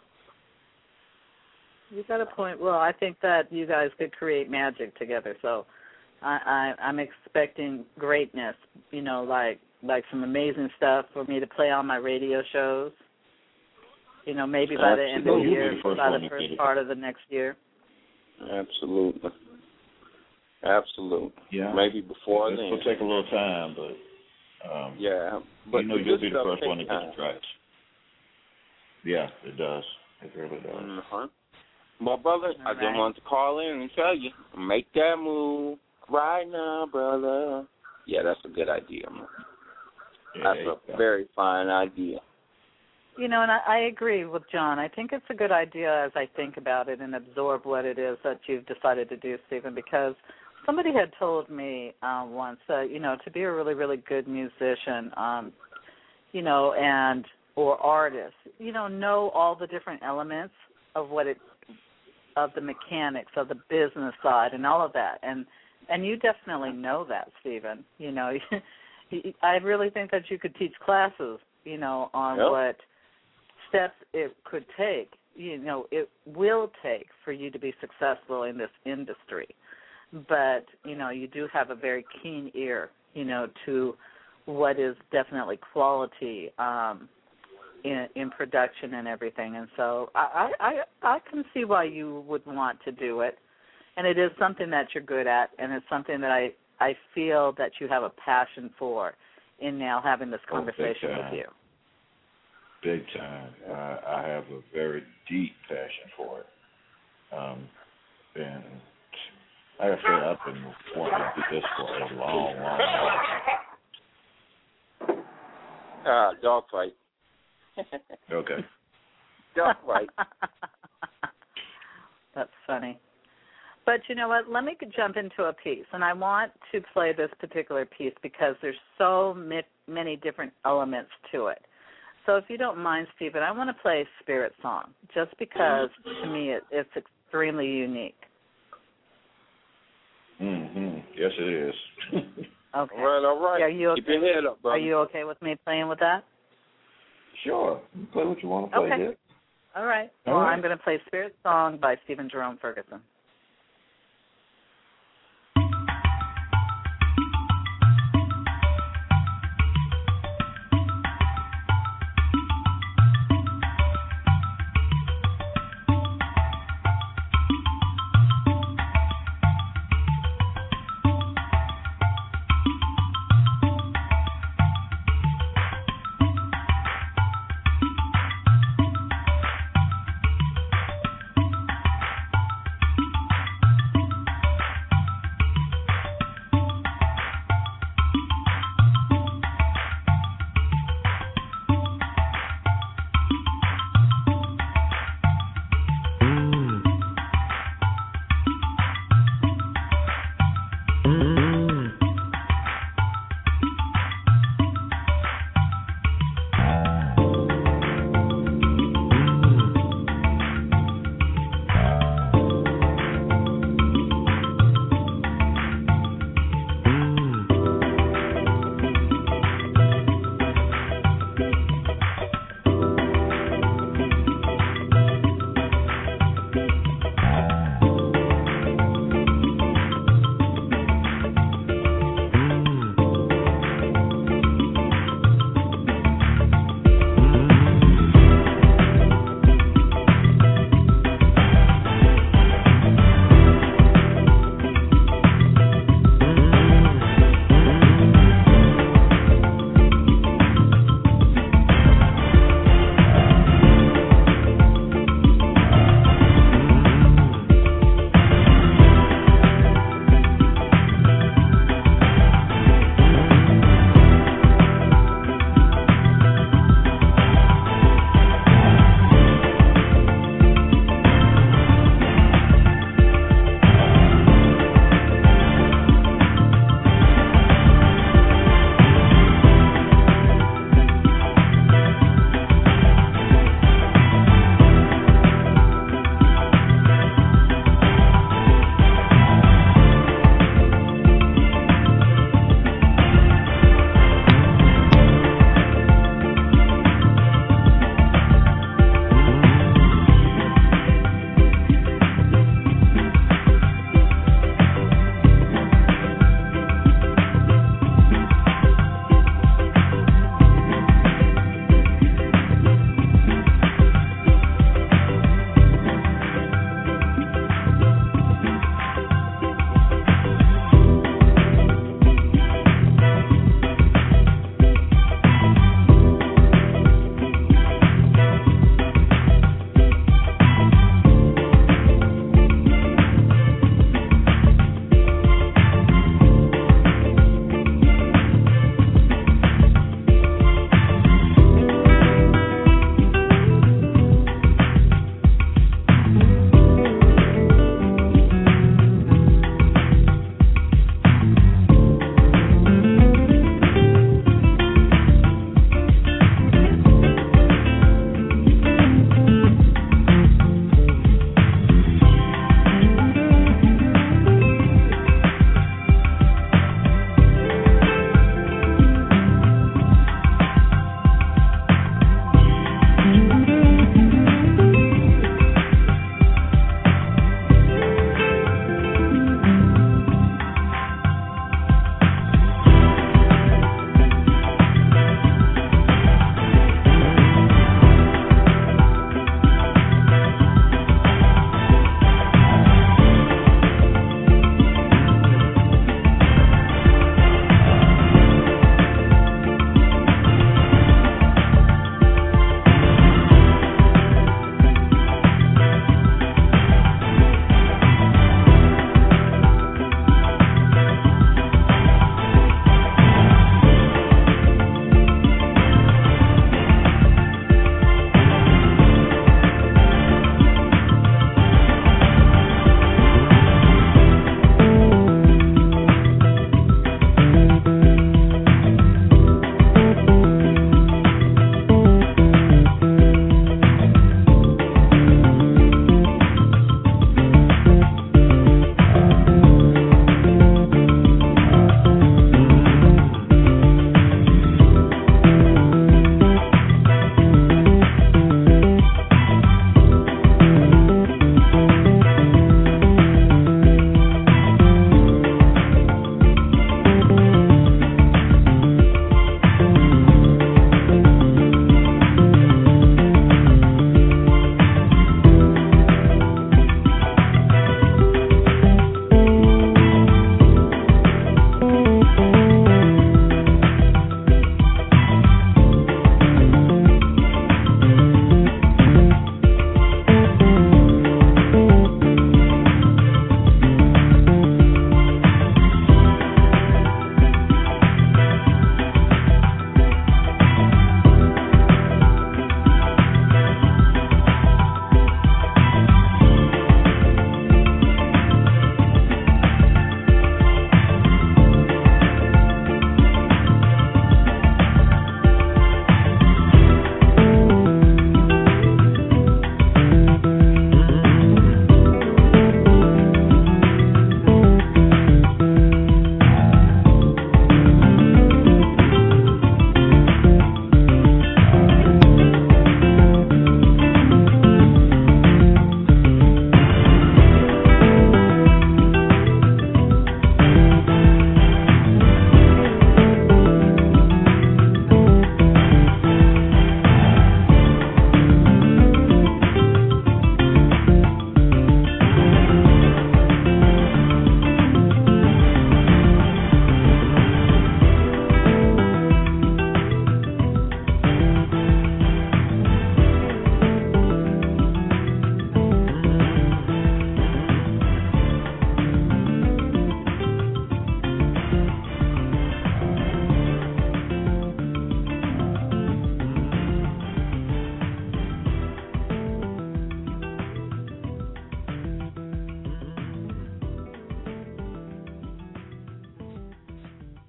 You got a point. Well, I think that you guys could create magic together. So I, I I'm expecting greatness. You know, like like some amazing stuff for me to play on my radio shows. You know, maybe by the end of the year, by the first part of the next year. Absolutely. Absolutely. Yeah. Maybe before it's then. It'll take a little time, but um, yeah, but you know you'll be the first one to time. get the tracks. Yeah, it does. It really does. Mm-hmm. Well, brother, All I right. just wanted to call in and tell you, make that move right now, brother. Yeah, that's a good idea, man. Yeah, that's a very fine idea. You know, and I, I agree with John. I think it's a good idea as I think about it and absorb what it is that you've decided to do, Stephen, because somebody had told me uh, once that, you know, to be a really, really good musician, um, you know, and or artist, you know, know all the different elements of what it, of the mechanics, of the business side and all of that. And and you definitely know that, Stephen. You know, I really think that you could teach classes, you know, on yep. what steps it could take, you know, it will take for you to be successful in this industry. But, you know, you do have a very keen ear, you know, to what is definitely quality um, in, in production and everything. And so I, I, I can see why you would want to do it. And it is something that you're good at, and it's something that I, I feel that you have a passion for in now having this conversation oh, with you. Big time. I, I have a very deep passion for it. Um, and like I said, I've been wanting to do this for a long, long time. Ah, dog fight. Okay. Dog fight. That's funny. But you know what? Let me jump into a piece, and I want to play this particular piece because there's so many different elements to it. So if you don't mind, Stephen, I want to play a Spirit song just because, to me, it, it's extremely unique. Mm-hmm. Yes, it is. Okay. All right, all right. Yeah, are you okay? Keep your head up, brother. Are you okay with me playing with that? Sure. You play what you want to play Okay. here. All right. All Well, right. I'm going to play Spirit Song by Stephen Jerome Ferguson. Thank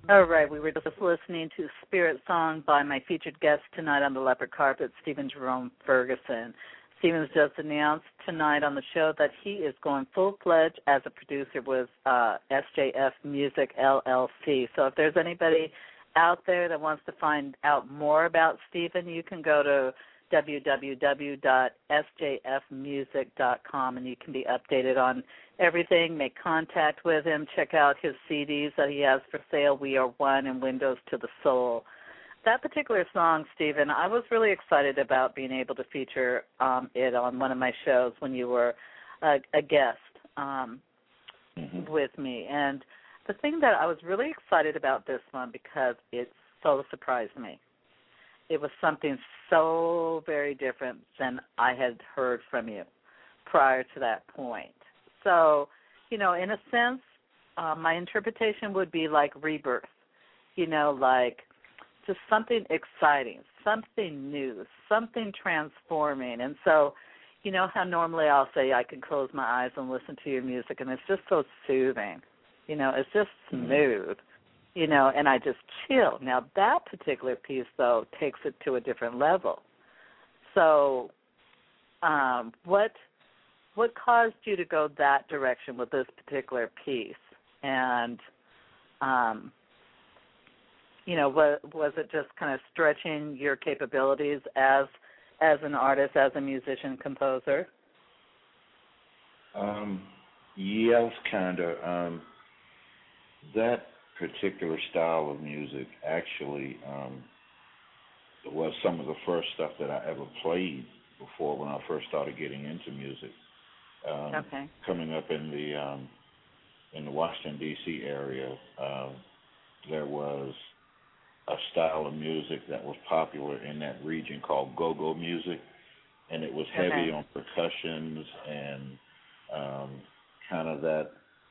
All right, we were just listening to Spirit Song by my featured guest tonight on the Leopard Carpet, Stephen Jerome Ferguson. Stephen's just announced tonight on the show that he is going full-fledged as a producer with uh, S J F Music, L L C. So if there's anybody out there that wants to find out more about Stephen, you can go to w w w dot s j f music dot com and you can be updated on everything. Make contact with him. Check out his C Ds that he has for sale, We Are One and Windows to the Soul. That particular song, Stephen, I was really excited about being able to feature um, it on one of my shows when you were a, a guest um, mm-hmm. with me. And the thing that I was really excited about this one because it so surprised me. It was something so very different than I had heard from you prior to that point. So, you know, in a sense, uh, my interpretation would be like rebirth, you know, like just something exciting, something new, something transforming. And so, you know how normally I'll say I can close my eyes and listen to your music, and it's just so soothing. You know, it's just smooth, you know, and I just chill. Now, that particular piece, though, takes it to a different level. So um, what what caused you to go that direction with this particular piece? And, um, you know, was, was it just kind of stretching your capabilities as as an artist, as a musician, composer? Um, yes, kind of. Um, that particular style of music actually um, was some of the first stuff that I ever played before when I first started getting into music. Um, okay. Coming up in the um, in the Washington, D C area, um, there was a style of music that was popular in that region called go-go music, and it was heavy okay. on percussions and um, kind of that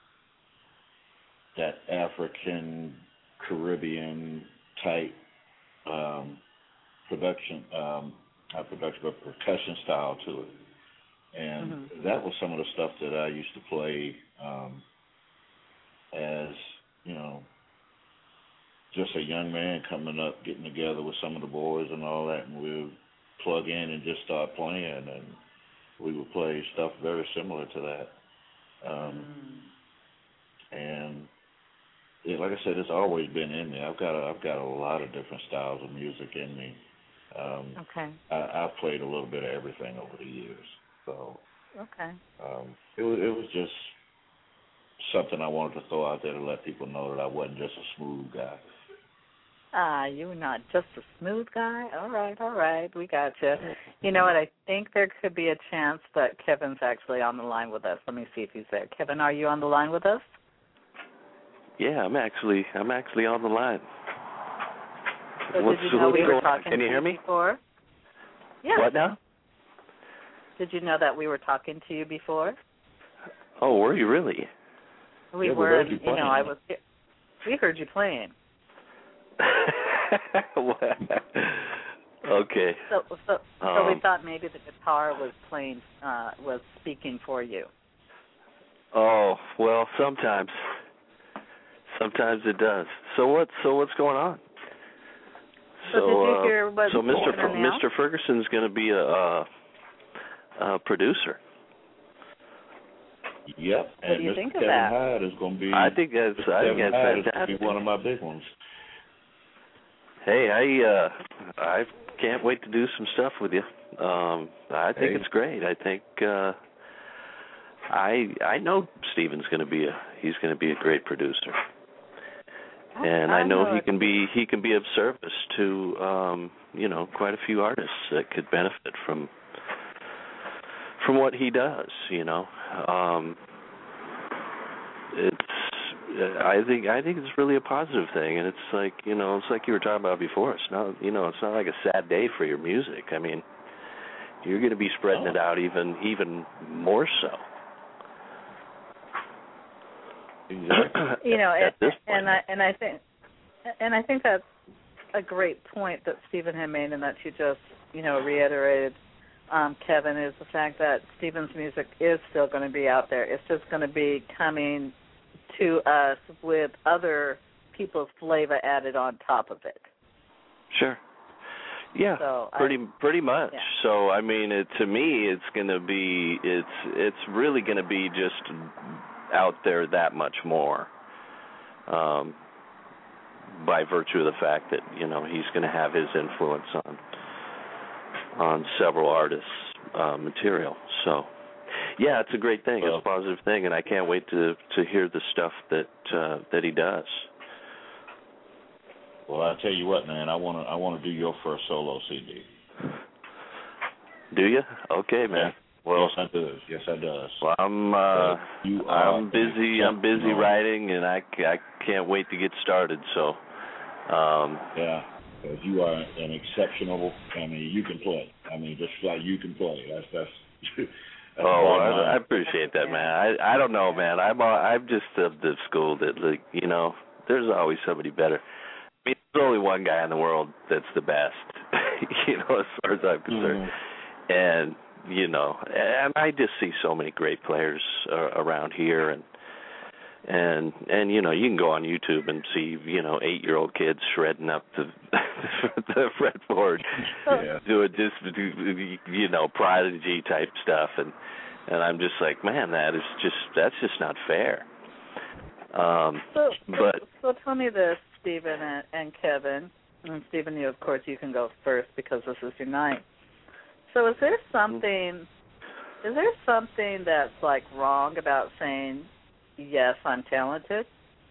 that African Caribbean type um, production, um, not production, but percussion style to it. And mm-hmm. that was some of the stuff that I used to play um, as, you know, just a young man coming up, getting together with some of the boys and all that, and we would plug in and just start playing, and we would play stuff very similar to that. Um, mm. And yeah, like I said, it's always been in me. I've got a, I've got a lot of different styles of music in me. Um, okay. I, I've played a little bit of everything over the years. So okay. Um, it was it was just something I wanted to throw out there to let people know that I wasn't just a smooth guy. Ah, you're not just a smooth guy? All right, all right, we got you. You know what, I think there could be a chance that Kevin's actually on the line with us. Let me see if he's there. Kevin, are you on the line with us? Yeah, I'm actually I'm actually on the line. So what's, did you know what's we were going talking Can you to hear you me? before? Yeah. What now? Did you know that we were talking to you before? Oh, were you really? We yeah, were, you, you know, I was. We heard you playing. Okay. So, so, so um, we thought maybe the guitar was playing, uh, was speaking for you. Oh well, sometimes, sometimes it does. So what? So what's going on? So, so did you hear what? So Mister Fer- Mister Ferguson's going to be a, a, a producer. Yep. What and do you Mister think of Kevin that? Hyde is going to be. I think that's. Mister I think Kevin that's Hyde is fantastic. going to be one of my big ones. Hey, I uh, I can't wait to do some stuff with you. Um, I think hey. it's great. I think uh, I I know Stephen's going to be a he's going to be a great producer, and I, I know, know he can be he can be of service to um, you know quite a few artists that could benefit from from what he does. You know, um, it's. I think I think it's really a positive thing, and it's like you know, it's like you were talking about before. It's not you know, it's not like a sad day for your music. I mean, you're going to be spreading it out even even more so. You know, at and, this point. and I and I think and I think that's a great point that Stephen had made, and that you just you know reiterated, um, Kevin, is the fact that Stephen's music is still going to be out there. It's just going to be coming to us with other people's flavor added on top of it. Sure. Yeah, so pretty I, pretty much. Yeah. So I mean, it, to me, it's going to be it's it's really going to be just out there that much more, um, by virtue of the fact that you know he's going to have his influence on on several artists' uh, material. So yeah, it's a great thing. It's a positive thing, and I can't wait to to hear the stuff that uh, that he does. Well, I tell you what, man, I want to I want to do your first solo C D. Do you? Okay, man. Well, yes, I do. Yes, I does. Well, I'm uh, you I'm busy. I'm busy writing, and I, I can't wait to get started. So, um, yeah, because you are an exceptional. I mean, you can play. I mean, just like you can play. That's that's. that's oh, I, I appreciate that, man. I I don't know, man. I'm uh, I'm just of the school that, like, you know, there's always somebody better. I mean, there's only one guy in the world that's the best, you know, as far as I'm concerned. Mm-hmm. And, you know, and I just see so many great players uh, around here. And, and, and, you know, you can go on YouTube and see, you know, eight-year-old kids shredding up the, the fretboard, yeah. doing just, you know, prodigy-type stuff. And, and I'm just like, man, that is just, that's just not fair. Um, so, but so tell me this, Stephen and, and Kevin, and Stephen, you of course you can go first because this is your night. So, is there something, is there something that's like wrong about saying yes, I'm talented?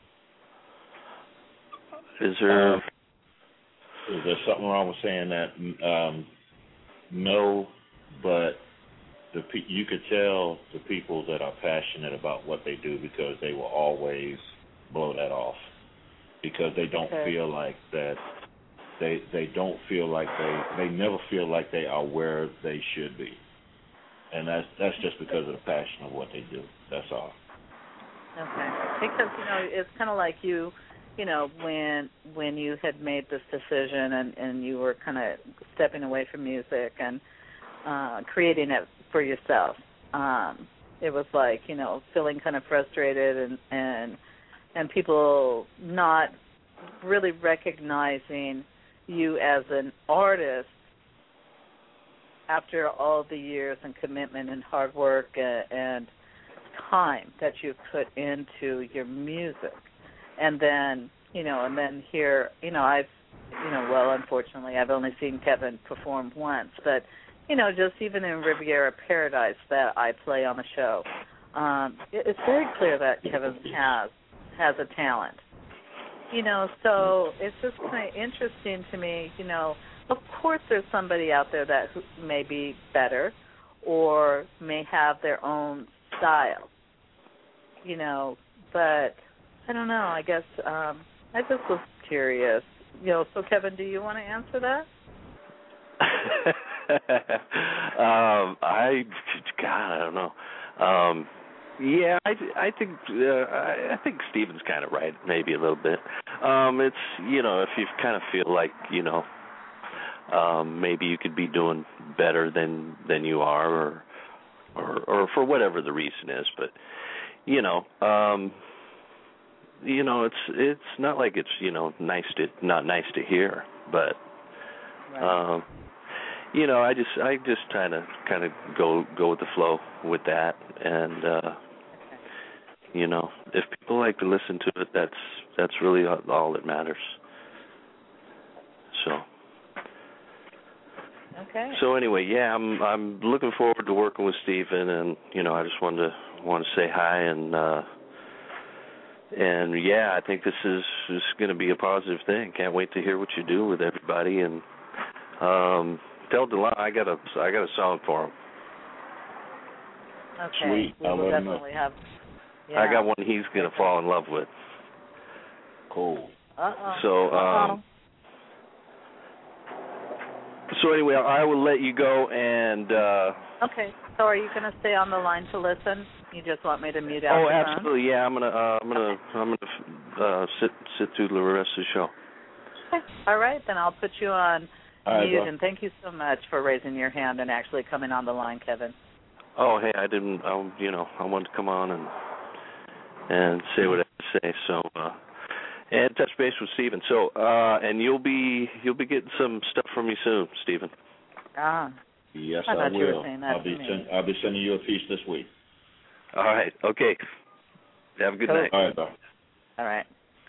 Is there? Um, is there something wrong with saying that? Um, no, but the you could tell the people that are passionate about what they do because they will always blow that off. Because they don't okay. feel like that, they they don't feel like they they never feel like they are where they should be, and that's that's just because of the passion of what they do. That's all. Okay, because you know it's kind of like you, you know, when when you had made this decision and, and you were kind of stepping away from music and uh, creating it for yourself. Um, it was like you know feeling kind of frustrated and and. and people not really recognizing you as an artist after all the years and commitment and hard work and time that you put into your music. And then, you know, and then here, you know, I've, you know, well, unfortunately, I've only seen Kevin perform once, but, you know, just even in Riviera Paradise that I play on the show, um, it's very clear that Kevin has has a talent, you know, so it's just kind of interesting to me, you know, of course there's somebody out there that who may be better or may have their own style, you know, but I don't know, I guess um, I just was curious, you know, so Kevin, do you want to answer that? um, I, God, I don't know. Um, Yeah, I, I think uh, I think Stephen's kind of right, maybe a little bit. Um, it's you know if you kind of feel like you know um, maybe you could be doing better than, than you are, or, or or for whatever the reason is, but you know um, you know it's it's not like it's you know nice to not nice to hear, but right. um, you know I just I just try to kind of go go with the flow with that and. Uh, You know, if people like to listen to it, that's that's really all that matters. So. Okay. So anyway, yeah, I'm I'm looking forward to working with Stephen, and you know, I just wanted to want to say hi, and uh, and yeah, I think this is is going to be a positive thing. Can't wait to hear what you do with everybody, and um, tell Delon I got a I got a song for him. Okay. Sweet. We will definitely have. Yeah. I got one he's going to fall in love with. Cool. Uh-oh. So, um, Uh-oh. so anyway, I will let you go. And uh, okay. So, are you going to stay on the line to listen? You just want me to mute out? Oh, the absolutely. phone? Yeah, I'm gonna, uh, I'm gonna, okay. I'm gonna uh, sit sit through the rest of the show. Okay. All right, then I'll put you on All mute. right, and thank you so much for raising your hand and actually coming on the line, Kevin. Oh, hey, I didn't. I, you know, I wanted to come on and. and say what I have to say. So, uh, and touch base with Stephen. So, uh, and you'll be you'll be getting some stuff from me soon, Stephen. Ah. Yes, I, I thought will. You were saying that I'll be to me. send, I'll be sending you a piece this week. All right. Okay. Have a good Cool. night. All right, bye. All right.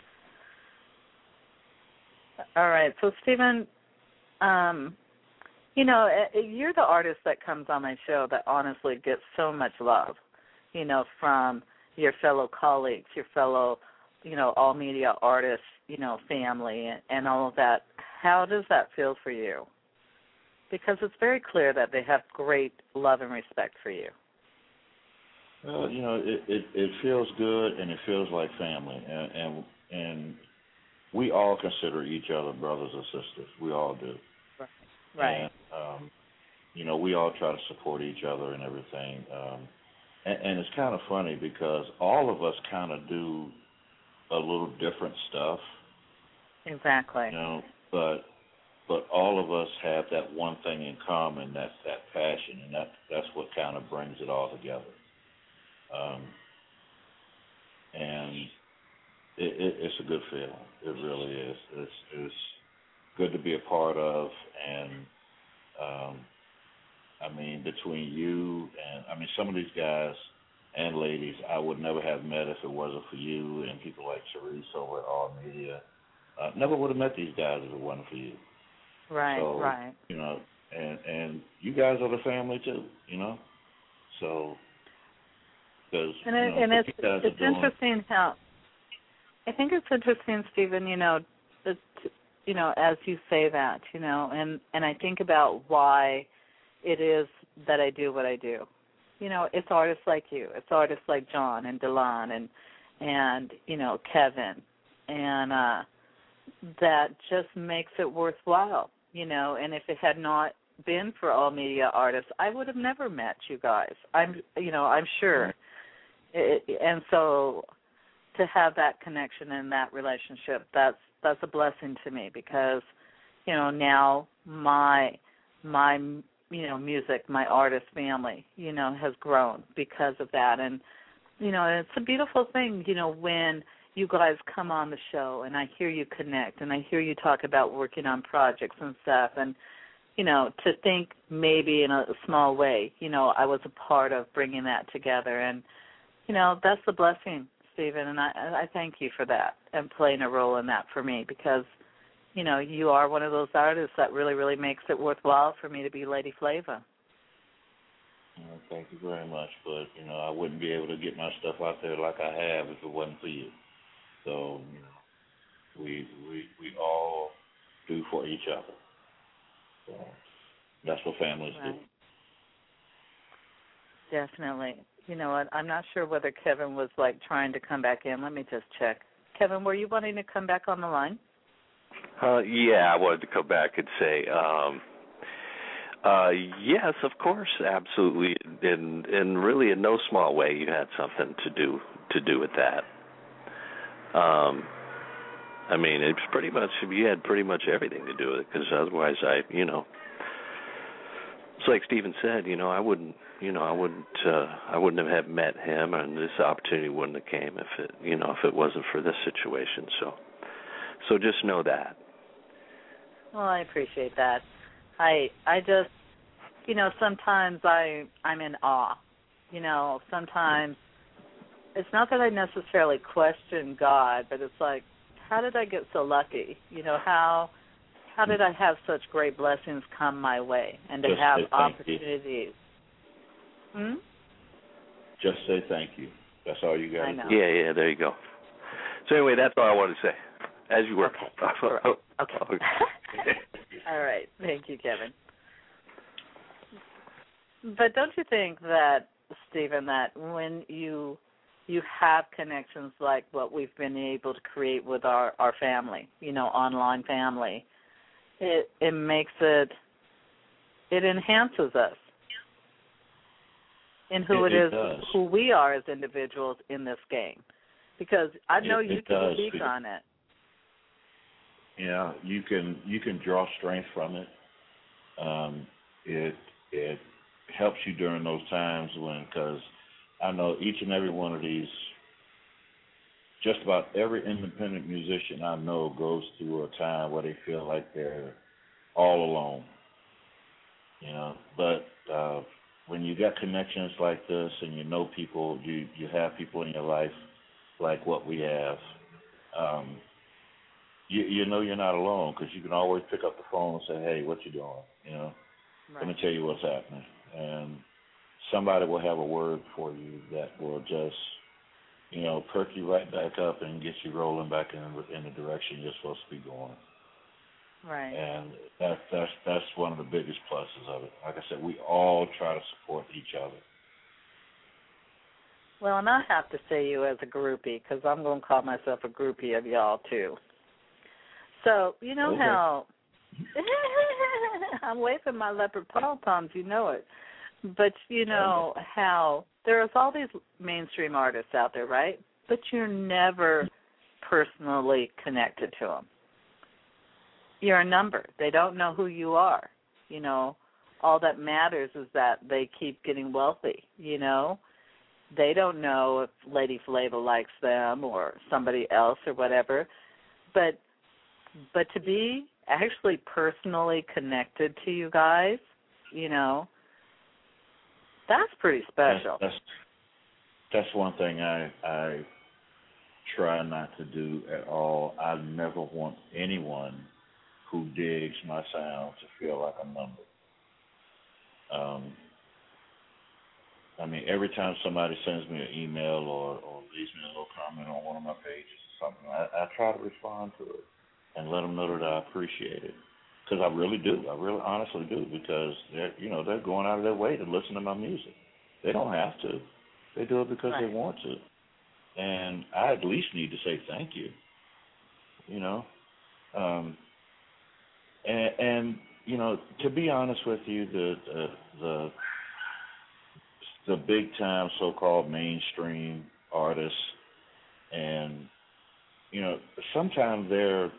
All right. So, Stephen, um, you know, you're the artist that comes on my show that honestly gets so much love, you know, from your fellow colleagues, your fellow, you know, all media artists, you know, family and, and all of that. How does that feel for you? Because it's very clear that they have great love and respect for you. Well, you know, it, it, it feels good and it feels like family, and, and and we all consider each other brothers and sisters. We all do. Right. And, um, you know, we all try to support each other and everything. Um, and, and it's kind of funny because all of us kind of do a little different stuff. Exactly. You know, but but all of us have that one thing in common, that that passion, and that that's what kind of brings it all together. Um, and it, it, it's a good feeling. It really is. It's, it's good to be a part of, and um, I mean, between you and I mean, some of these guys and ladies, I would never have met if it wasn't for you and people like Cherise over at All Media. Uh, never would have met these guys if it wasn't for you. Right. So, right. You know, and and you guys are the family too. You know, so. And, it, you know, and it's it's interesting how I think it's interesting, Stephen. You know, that, you know, as you say that, you know, and and I think about why it is that I do what I do. You know, it's artists like you. It's artists like John and Delon and and you know Kevin, and uh, that just makes it worthwhile. You know, and if it had not been for All Media Artists, I would have never met you guys. I'm, you know, I'm sure. It, and so to have that connection and that relationship, that's that's a blessing to me because, you know, now my my you know music, my artist family, you know, has grown because of that. And you know, it's a beautiful thing, you know, when you guys come on the show and I hear you connect and I hear you talk about working on projects and stuff, and you know, to think maybe in a small way, you know, I was a part of bringing that together. And you know, that's the blessing, Stephen, and I, I thank you for that and playing a role in that for me because, you know, you are one of those artists that really, really makes it worthwhile for me to be Lady Flava. Well, thank you very much, but, you know, I wouldn't be able to get my stuff out there like I have if it wasn't for you. So, you know, we we we all do for each other. So that's what families right. do. Definitely. You know what? I'm not sure whether Kevin was, like, trying to come back in. Let me just check. Kevin, were you wanting to come back on the line? Uh, yeah, I wanted to come back and say, um, uh, yes, of course, absolutely, and and really in no small way you had something to do to do with that. Um, I mean, it's pretty much you had pretty much everything to do with it because otherwise, I, you know. It's like Stephen said, you know, I wouldn't, you know, I wouldn't, uh, I wouldn't have met him, and this opportunity wouldn't have came if it, you know, if it wasn't for this situation. So, so just know that. Well, I appreciate that. I, I just, you know, sometimes I, I'm in awe. You know, sometimes it's not that I necessarily question God, but it's like, how did I get so lucky? You know, how. How did I have such great blessings come my way and to Just have say thank opportunities? You. Hmm? Just say thank you. That's all you got to do. Yeah, yeah, there you go. So anyway, that's all I wanted to say. As you were. Okay. okay. All right. Thank you, Kevin. But don't you think that, Stephen, that when you you have connections like what we've been able to create with our, our family, you know, online family, It it makes it, it enhances us in who it, it, it is, does. who we are as individuals in this game. Because I know it, you it can does, speak because, on it. Yeah, you can you can draw strength from it. Um, it it helps you during those times when, because I know each and every one of these just about every independent musician I know goes through a time where they feel like they're all alone. You know, but uh, when you got connections like this and you know people, you, you have people in your life like what we have, um, you, you know you're not alone because you can always pick up the phone and say, hey, what you doing? You know, right. Let me tell you what's happening. And somebody will have a word for you that will just, you know, perk you right back up and get you rolling back in, in the direction you're supposed to be going. Right. And that, that's that's one of the biggest pluses of it. Like I said, we all try to support each other. Well, and I have to say you as a groupie, because I'm going to call myself a groupie of y'all, too. So, you know okay. how I'm waving my leopard pom-poms, you know it. But you know how there's all these mainstream artists out there, right? But you're never personally connected to them. You're a number. They don't know who you are. You know, all that matters is that they keep getting wealthy, you know. They don't know if Lady Flava likes them or somebody else or whatever. But but to be actually personally connected to you guys, you know, that's pretty special. That's, that's, that's one thing I I try not to do at all. I never want anyone who digs my sound to feel like a number. Um, I mean, every time somebody sends me an email or, or leaves me a little comment on one of my pages or something, I, I try to respond to it and let them know that I appreciate it. Because I really do. I really honestly do, because they're, you know, they're going out of their way to listen to my music. They don't have to. They do it because right. they want to. And I at least need to say thank you, you know. Um, and, and, you know, to be honest with you, the the the, the big-time so-called mainstream artists, and, you know, sometimes they're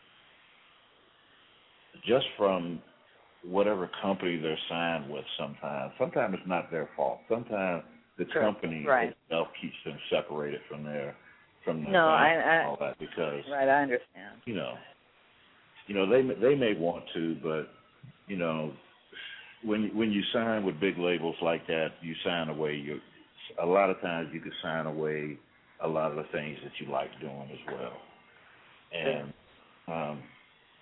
just from whatever company they're signed with sometimes. Sometimes it's not their fault. Sometimes the sure. company right. itself keeps them separated from their from their no, I, I, and all that because right, I understand. You know, you know they they may want to, but you know, when when you sign with big labels like that, you sign away your. A lot of times you can sign away a lot of the things that you like doing as well, and. Yeah. Um,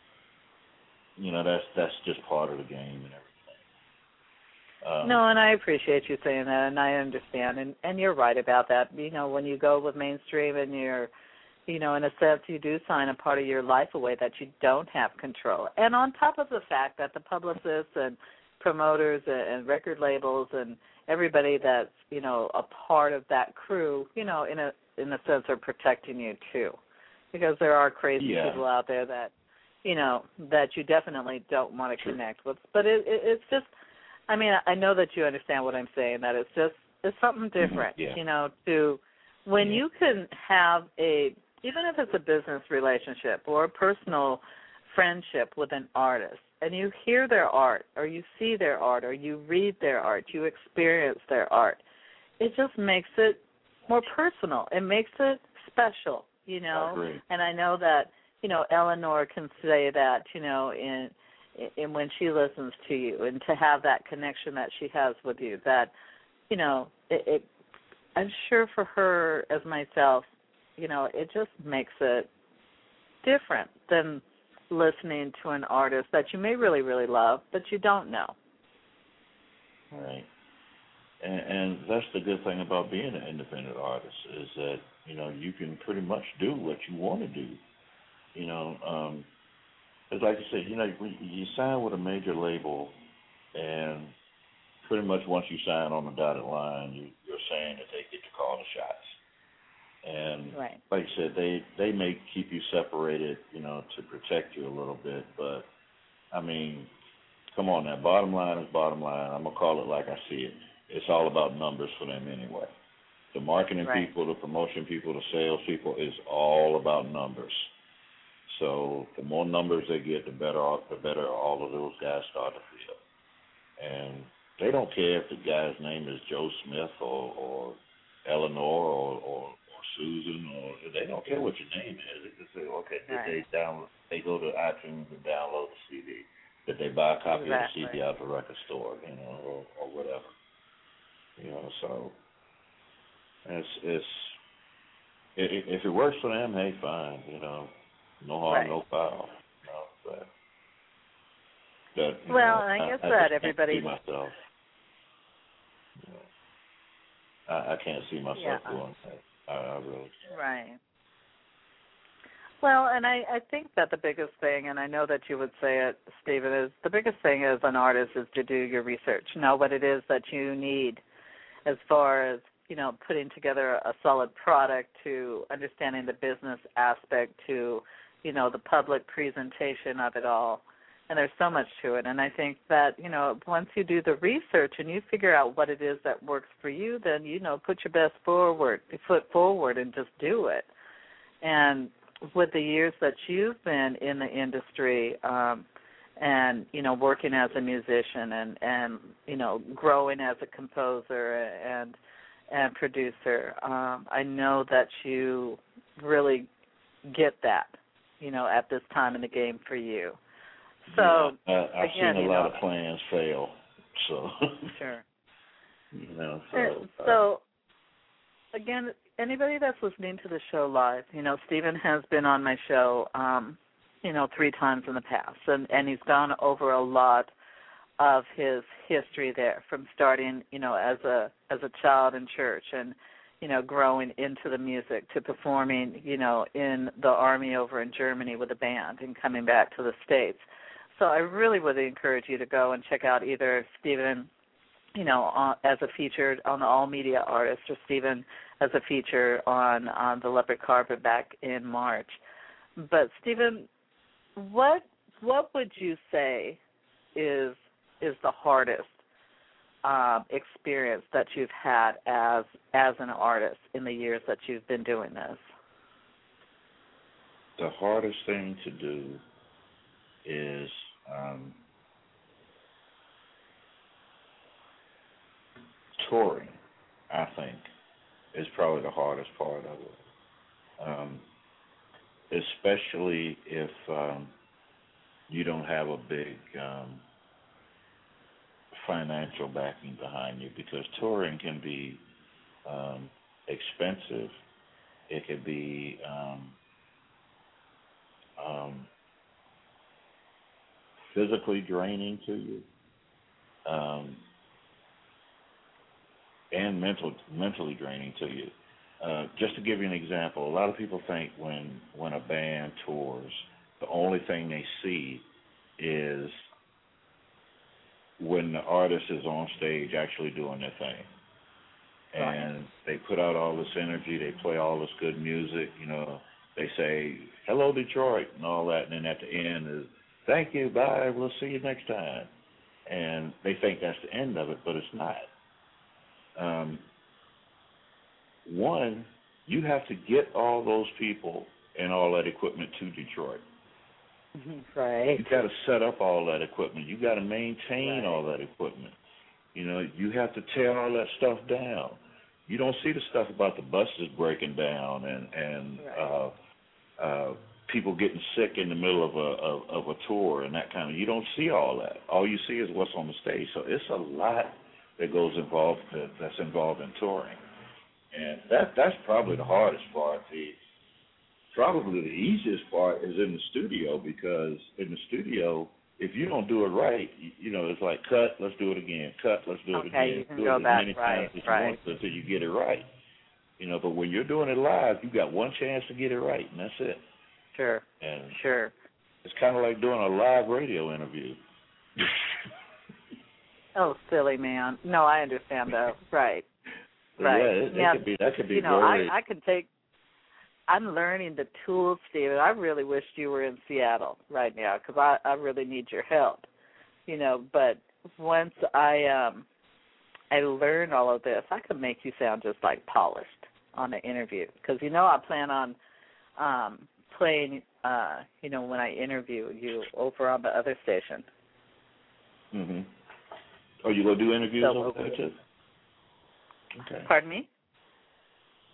You know, that's that's just part of the game and everything. Um, no, and I appreciate you saying that, and I understand, and and you're right about that. You know, when you go with mainstream and you're, you know, in a sense, you do sign a part of your life away that you don't have control. And on top of the fact that the publicists and promoters and, and record labels and everybody that's, you know, a part of that crew, you know, in a in a sense, are protecting you too, because there are crazy yeah. people out there that. You know, that you definitely don't want to connect with. But it, it, it's just, I mean, I know that you understand what I'm saying, that it's just, it's something different, yeah. you know, to when yeah. you can have a, even if it's a business relationship or a personal friendship with an artist, and you hear their art or you see their art or you read their art, you experience their art, it just makes it more personal. It makes it special, you know. I agree. And I know that, you know, Eleanor can say that, you know, in, in when she listens to you, and to have that connection that she has with you, that, you know, it, it I'm sure for her as myself, you know, it just makes it different than listening to an artist that you may really, really love, but you don't know. Right. And, and that's the good thing about being an independent artist, is that, you know, you can pretty much do what you want to do. You know, um, it's like you said, you know, you sign with a major label, and pretty much once you sign on the dotted line, you, you're saying that they get to call the shots. And right. like you said, they, they may keep you separated, you know, to protect you a little bit. But, I mean, come on now, bottom line is bottom line. I'm going to call it like I see it. It's all about numbers for them anyway. The marketing right. people, the promotion people, the sales people, is all about numbers. So the more numbers they get, the better the better all of those guys start to feel. And they don't care if the guy's name is Joe Smith or, or Eleanor or, or, or Susan, or they don't care what your name is. They just say, okay, did Right. they download? They go to iTunes and download the C D. Did they buy a copy Exactly. of the C D out of the record store, you know, or, or whatever, you know? So it's it's it, if it works for them, hey, fine, you know, no harm, Right. no foul, you know. But that, you well, know, and I guess I, I that just everybody. can't see myself. You know, I, I can't see myself Yeah. doing that. I, I really. Right. Well, and I, I think that the biggest thing, and I know that you would say it, Stephen, is the biggest thing as an artist is to do your research, know what it is that you need as far as, you know, putting together a solid product, to understanding the business aspect, to, you know, the public presentation of it all. And there's so much to it. And I think that, you know, once you do the research and you figure out what it is that works for you, then, you know, put your best forward, foot forward and just do it. And with the years that you've been in the industry um, and, you know, working as a musician and, and, you know, growing as a composer and and producer, um, I know that you really get that, you know, at this time in the game for you. So, yeah, I, I've again, seen a you lot know, of plans fail, so. Sure. You know, so. And so, again, anybody that's listening to the show live, you know, Stephen has been on my show, um, you know, three times in the past, and, and he's gone over a lot of his history there, from starting, you know, as a as a child in church and, you know, growing into the music to performing, you know, in the Army over in Germany with a band and coming back to the States. So I really would encourage you to go and check out either Stephen, you know, uh, as a featured on the All Media Artist, or Stephen as a feature on, on the Leopard Carpet back in March. But Stephen, what what would you say is is the hardest um, experience that you've had as as an artist in the years that you've been doing this? The hardest thing to do is um, touring, I think, is probably the hardest part of it. Um, especially if um, you don't have a big um, financial backing behind you, because touring can be um, expensive. It could be um, um, physically draining to you, um, and mental, mentally draining to you. Uh, just to give you an example, a lot of people think when when a band tours, the only thing they see is when the artist is on stage actually doing their thing. And right. They put out all this energy, they play all this good music, you know, they say, hello, Detroit, and all that, and then at the end is, thank you, bye, we'll see you next time. And they think that's the end of it, but it's not. Um, one, you have to get all those people and all that equipment to Detroit. Right. You got to set up all that equipment. You got to maintain right. all that equipment. You know, you have to tear all that stuff down. You don't see the stuff about the buses breaking down and and right. uh, uh, people getting sick in the middle of a of, of a tour and that kind of. You don't see all that. All you see is what's on the stage. So it's a lot that goes involved that, that's involved in touring, and that that's probably the hardest part. The Probably the easiest part is in the studio, because in the studio, if you don't do it right, you, you know, it's like, cut, let's do it again, cut, let's do okay, it again. You can do go it as back, many right, times as right. you want to until you get it right. You know, but when you're doing it live, you got one chance to get it right, and that's it. Sure, and sure. It's kind of like doing a live radio interview. Oh, silly man. No, I understand, though. Right. Right. Yeah, it, yeah, it could be, that could be you know, very... I, I can take... I'm learning the tools, Stephen. I really wish you were in Seattle right now, because I, I really need your help, you know. But once I um I learn all of this, I can make you sound just like polished on the interview, because you know I plan on um playing uh you know when I interview you over on the other station. Mhm. Oh, you gonna do interviews so, over there too? Okay. Pardon me?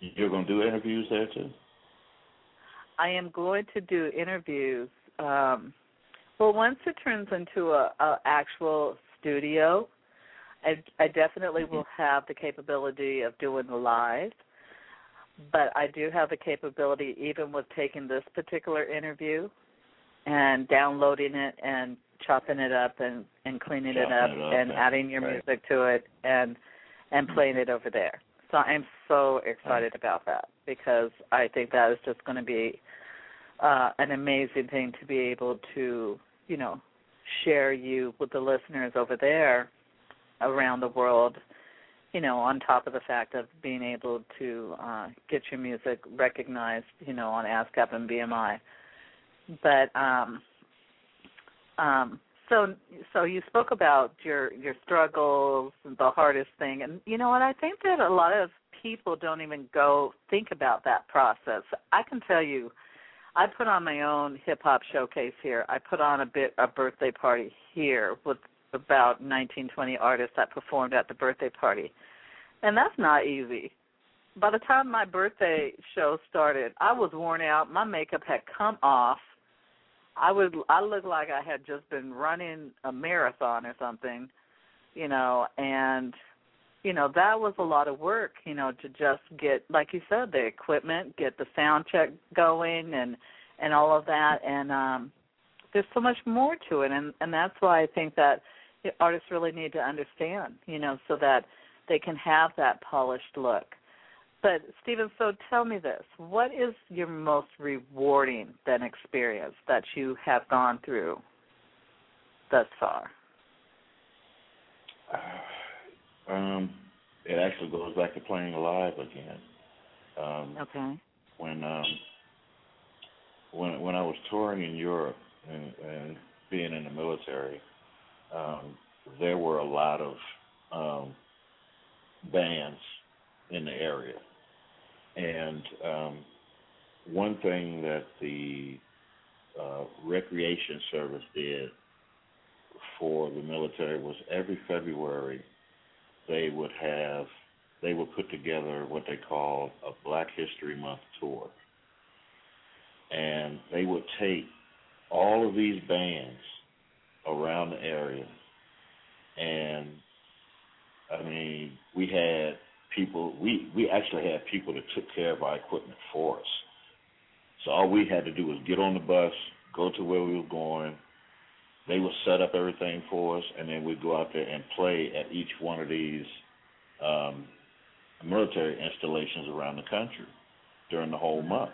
You're going to do interviews there too? I am going to do interviews. Um, well, once it turns into a, a actual studio, I, I definitely mm-hmm. will have the capability of doing the live. But I do have the capability, even with taking this particular interview and downloading it and chopping it up and, and cleaning chopping it up, it up and, and adding your right. music to it and and playing it over there. So I'm so excited right. about that because I think that is just going to be uh, an amazing thing to be able to, you know, share you with the listeners over there around the world, you know, on top of the fact of being able to uh, get your music recognized, you know, on ASCAP and B M I. But um, um, so so you spoke about your your struggles, the hardest thing, and you know what? I think that a lot of people don't even go think about that process. I can tell you, I put on my own hip hop showcase here. I put on a bit a birthday party here with about nineteen, twenty artists that performed at the birthday party, and that's not easy. By the time my birthday show started, I was worn out. My makeup had come off. I would I looked like I had just been running a marathon or something, you know, and, you know, that was a lot of work, you know, to just get, like you said, the equipment, get the sound check going and, and all of that. And um, there's so much more to it, and, and that's why I think that artists really need to understand, you know, so that they can have that polished look. But, Stephen, so tell me this. What is your most rewarding then experience that you have gone through thus far? Uh, um, it actually goes back to playing live again. Um, okay. When um, when when I was touring in Europe and, and being in the military, um, there were a lot of um, bands in the area. And um, one thing that the uh, recreation service did for the military was every February they would have, they would put together what they called a Black History Month tour. And they would take all of these bands around the area. And, I mean, we had people, we, we actually had people that took care of our equipment for us. So all we had to do was get on the bus, go to where we were going. They would set up everything for us, and then we'd go out there and play at each one of these um, military installations around the country during the whole month.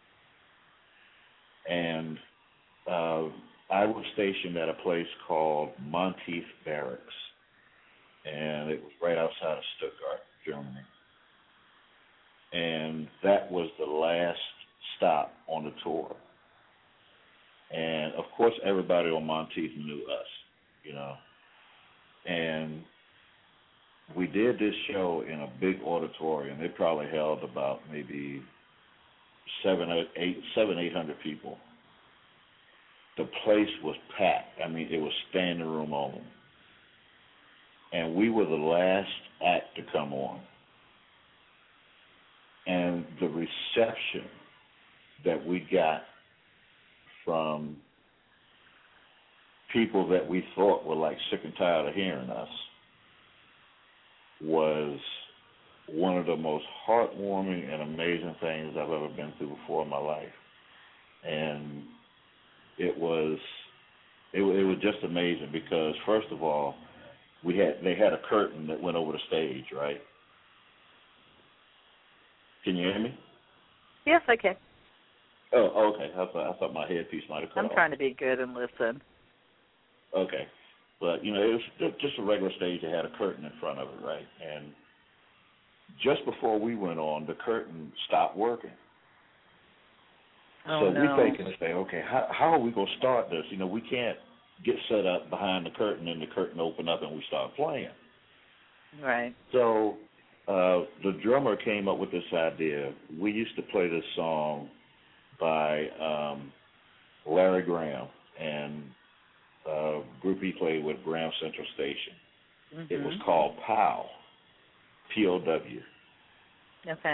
And uh, I was stationed at a place called Monteith Barracks, and it was right outside of Stuttgart, Germany. And that was the last stop on the tour. And, of course, everybody on Monteith knew us, you know. And we did this show in a big auditorium. It probably held about maybe seven, eight, seven, eight hundred people. The place was packed. I mean, it was standing room only. And we were the last act to come on. And the reception that we got from people that we thought were like sick and tired of hearing us was one of the most heartwarming and amazing things I've ever been through before in my life. And it was it, it was just amazing because, first of all, we had they had a curtain that went over the stage, right? Can you hear me? Yes, I can. Oh, okay. I thought, I thought my headpiece might have cut I'm off. trying to be good and listen. Okay. But, you know, it was just a regular stage that had a curtain in front of it, right? And just before we went on, the curtain stopped working. Oh, so no. we're thinking, say, okay, how, how are we going to start this? You know, we can't get set up behind the curtain and the curtain open up and we start playing. Right. So uh, the drummer came up with this idea. We used to play this song by um, Larry Graham and a group he played with, Graham Central Station. Mm-hmm. It was called P O W, P O W. Okay.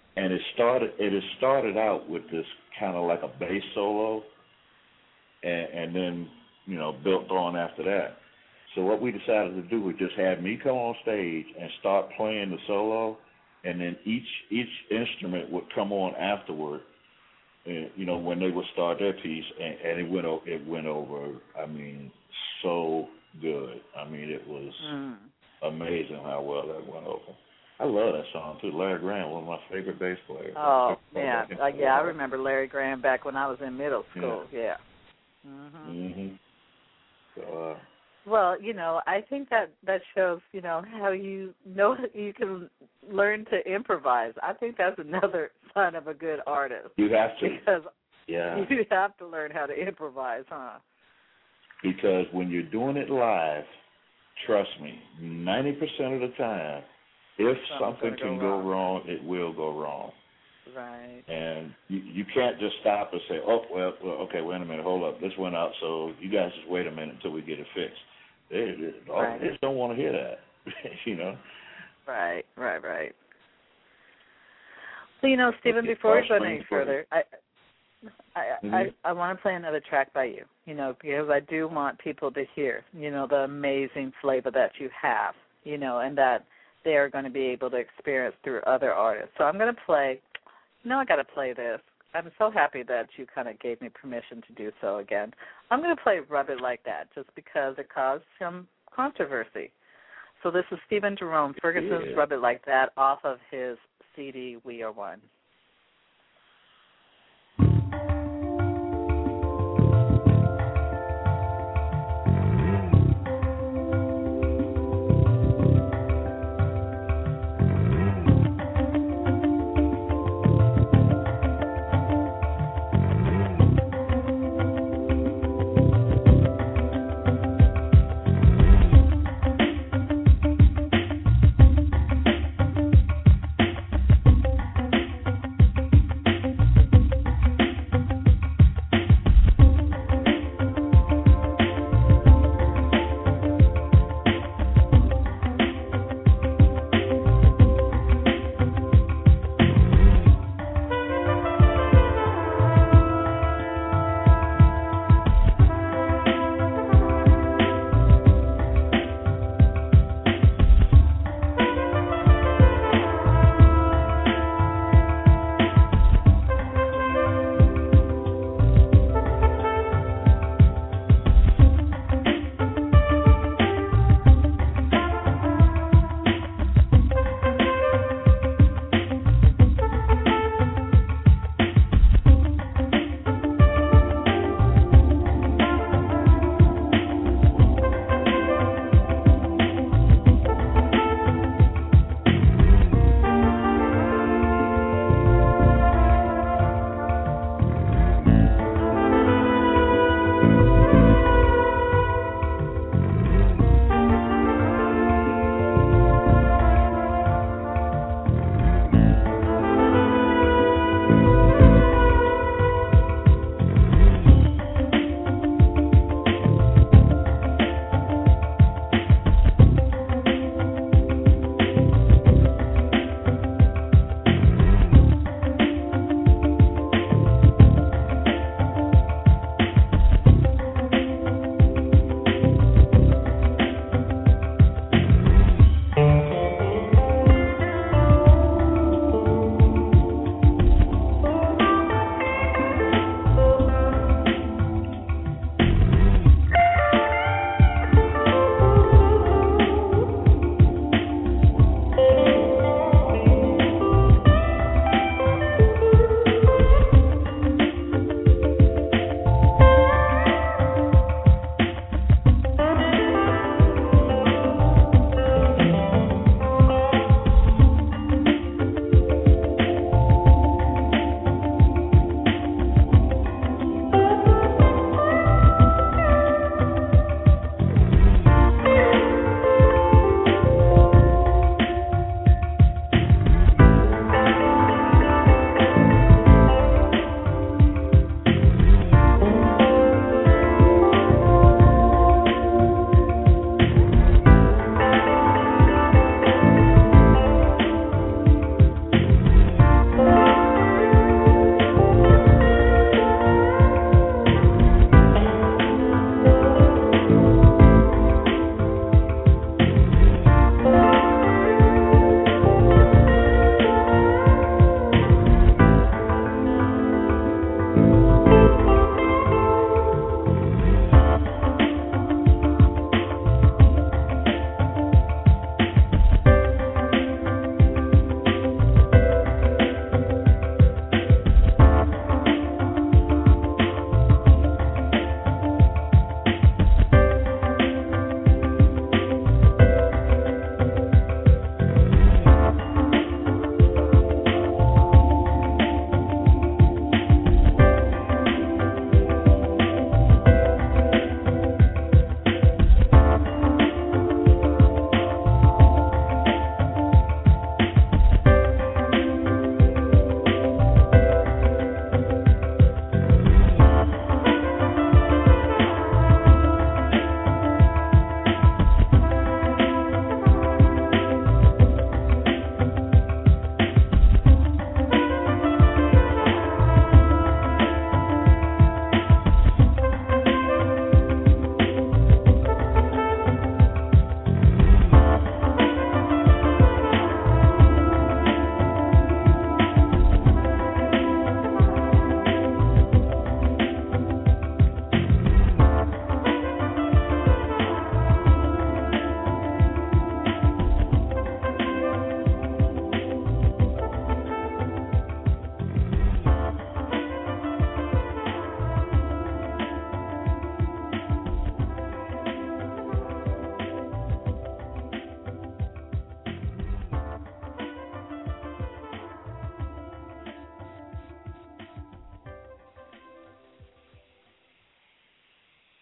and it started. It had started out with this kind of like a bass solo, and, and then you know built on after that. So what we decided to do was just have me come on stage and start playing the solo, and then each each instrument would come on afterward. And, you know, when they would start their piece, and, and it went o- it went over. I mean, so good. I mean, it was mm. amazing how well that went over. I love that song too. Larry Graham, one of my favorite bass players. Oh yeah, uh, yeah. I remember Larry Graham back when I was in middle school. Yeah. yeah. Mhm. Mhm. So. Uh, Well, you know, I think that that shows, you know, how you know you can learn to improvise. I think that's another sign of a good artist. You have to. Because yeah. you have to learn how to improvise, huh? Because when you're doing it live, trust me, ninety percent of the time, if Something's something can go go wrong, it will go wrong. Right. And you, you can't just stop and say, oh, well, well, okay, wait a minute, hold up. This went out, so you guys just wait a minute until we get it fixed. They, they, right. they just don't want to hear that, you know? Right, right, right. So, you know, Stephen, before we go any further, I I, mm-hmm. I, I want to play another track by you, you know, because I do want people to hear, you know, the amazing flavor that you have, you know, and that they are going to be able to experience through other artists. So I'm going to play, you know, I got to play this. I'm so happy that you kind of gave me permission to do so again. I'm going to play Rub It Like That just because it caused some controversy. So this is Stephen Jerome Ferguson's yeah. Rub It Like That off of his C D, We Are One.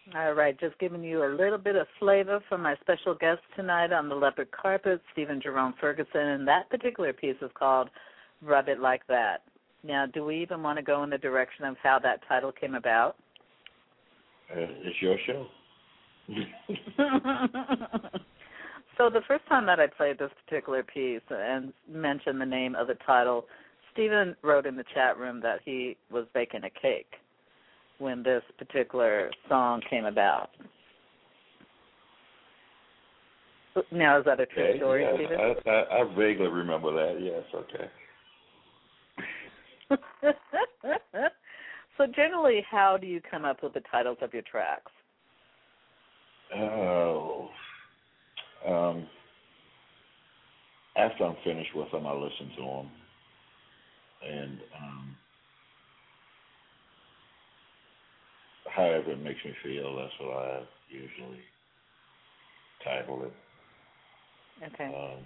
All right, just giving you a little bit of flavor from my special guest tonight on the Leopard Carpet, Stephen Jerome Ferguson, and that particular piece is called Rub It Like That. Now, do we even want to go in the direction of how that title came about? Uh, it's your show. So the first time that I played this particular piece and mentioned the name of the title, Stephen wrote in the chat room that he was baking a cake when this particular song came about. Now, is that a true okay, story, yeah, Stephen? I, I, I vaguely remember that, yes, okay. So generally, how do you come up with the titles of your tracks? Oh, um, after I'm finished with them, I listen to them, and um, however it makes me feel, that's what I usually title it. Okay. Um,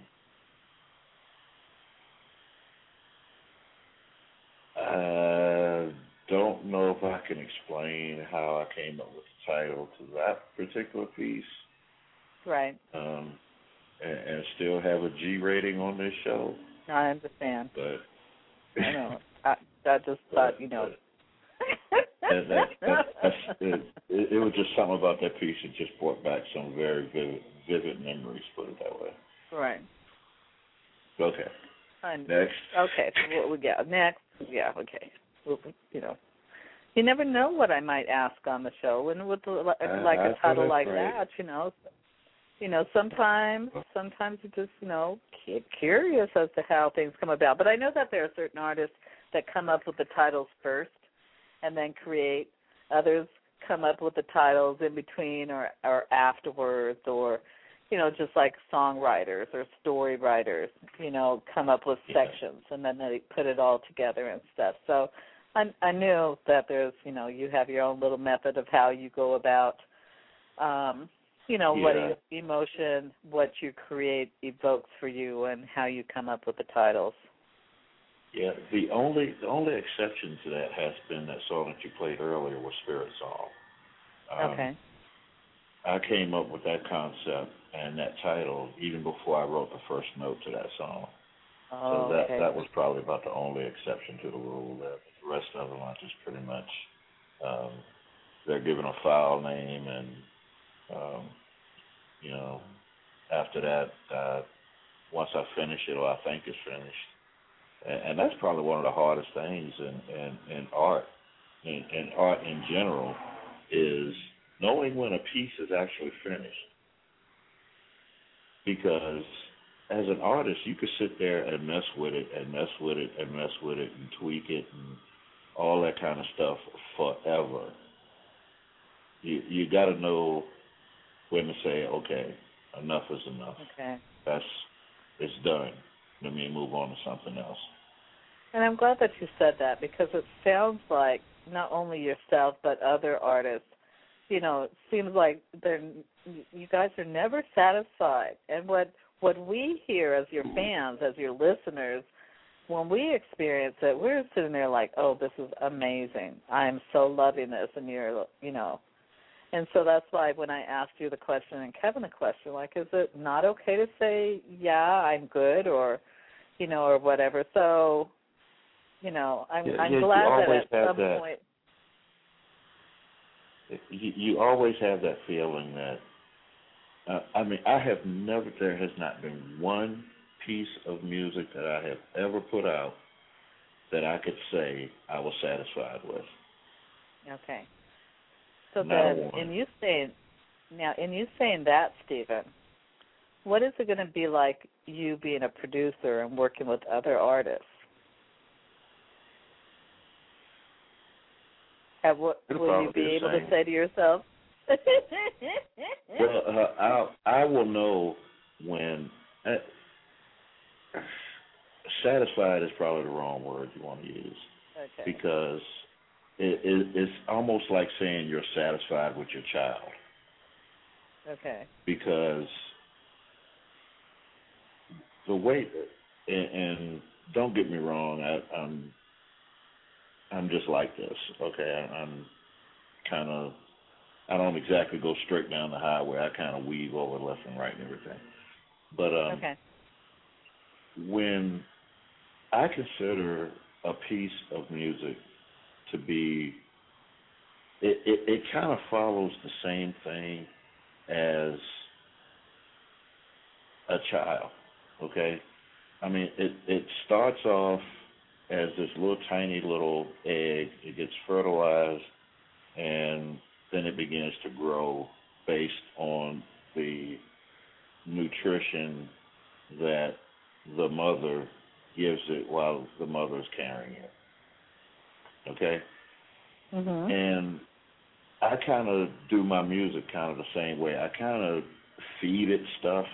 I don't know if I can explain how I came up with the title to that particular piece. Right. Um, and, and still have a G rating on this show. I understand. But I know. I, I just thought, you know. that, that, that, that's, it, it, it was just something about that piece that just brought back some very vivid, vivid memories, put it that way. Right. Okay. I'm, next. Okay. So what we got next? Yeah. Okay. Well, you know, you never know what I might ask on the show, and with the, like I, a title like right. that, you know, you know, sometimes, sometimes you just, you know, curious as to how things come about. But I know that there are certain artists that come up with the titles first, and then create. Others come up with the titles in between or or afterwards, or you know, just like songwriters or story writers, you know, come up with yeah. sections and then they put it all together and stuff. So I, I knew that there's, you know, you have your own little method of how you go about, um, you know, yeah. what emotion, what you create evokes for you and how you come up with the titles. Yeah, the only the only exception to that has been that song that you played earlier was Spirit Song. Um, okay. I came up with that concept and that title even before I wrote the first note to that song. Oh, so that okay. that was probably about the only exception to the rule. That the rest of them are just pretty much um, they're given a file name, and um, you know, after that, uh, once I finish it or I think it's finished, and, and that's probably one of the hardest things in in, in art, in, in art in general, is knowing when a piece is actually finished. Because as an artist, you could sit there and mess with it and mess with it and mess with it and tweak it and all that kind of stuff forever. You you got to know when to say, okay, enough is enough. Okay. That's it's done. Let me move on to something else. And I'm glad that you said that, because it sounds like not only yourself but other artists, you know, it seems like they're you guys are never satisfied. And what what we hear as your fans, as your listeners, when we experience it, we're sitting there like, oh, this is amazing. I am so loving this. And you're, you know, and so that's why when I asked you the question and Kevin the question, like, is it not okay to say, yeah, I'm good, or, you know, or whatever. So, you know, I'm, yeah, I'm yeah, glad that at some that, point. You, you always have that feeling that, uh, I mean, I have never, there has not been one piece of music that I have ever put out that I could say I was satisfied with. Okay. So Not then, one. in you saying now, in you saying that, Stephen, what is it going to be like you being a producer and working with other artists? Have, what, will you be able to say to yourself? Well, uh, I I will know when. Uh, satisfied is probably the wrong word you want to use. Okay. Because it, it, it's almost like saying you're satisfied with your child. Okay. Because the way, and, and don't get me wrong, I, I'm I'm just like this. Okay, I, I'm kind of I don't exactly go straight down the highway. I kind of weave over left and right and everything. But um, okay. when I consider a piece of music to be, it, it, it kind of follows the same thing as a child, okay? I mean, it, it starts off as this little tiny little egg. It gets fertilized, and then it begins to grow based on the nutrition that the mother gives it while the mother is carrying it. Okay? Mm-hmm. And I kind of do my music kind of the same way. I kind of feed it stuff,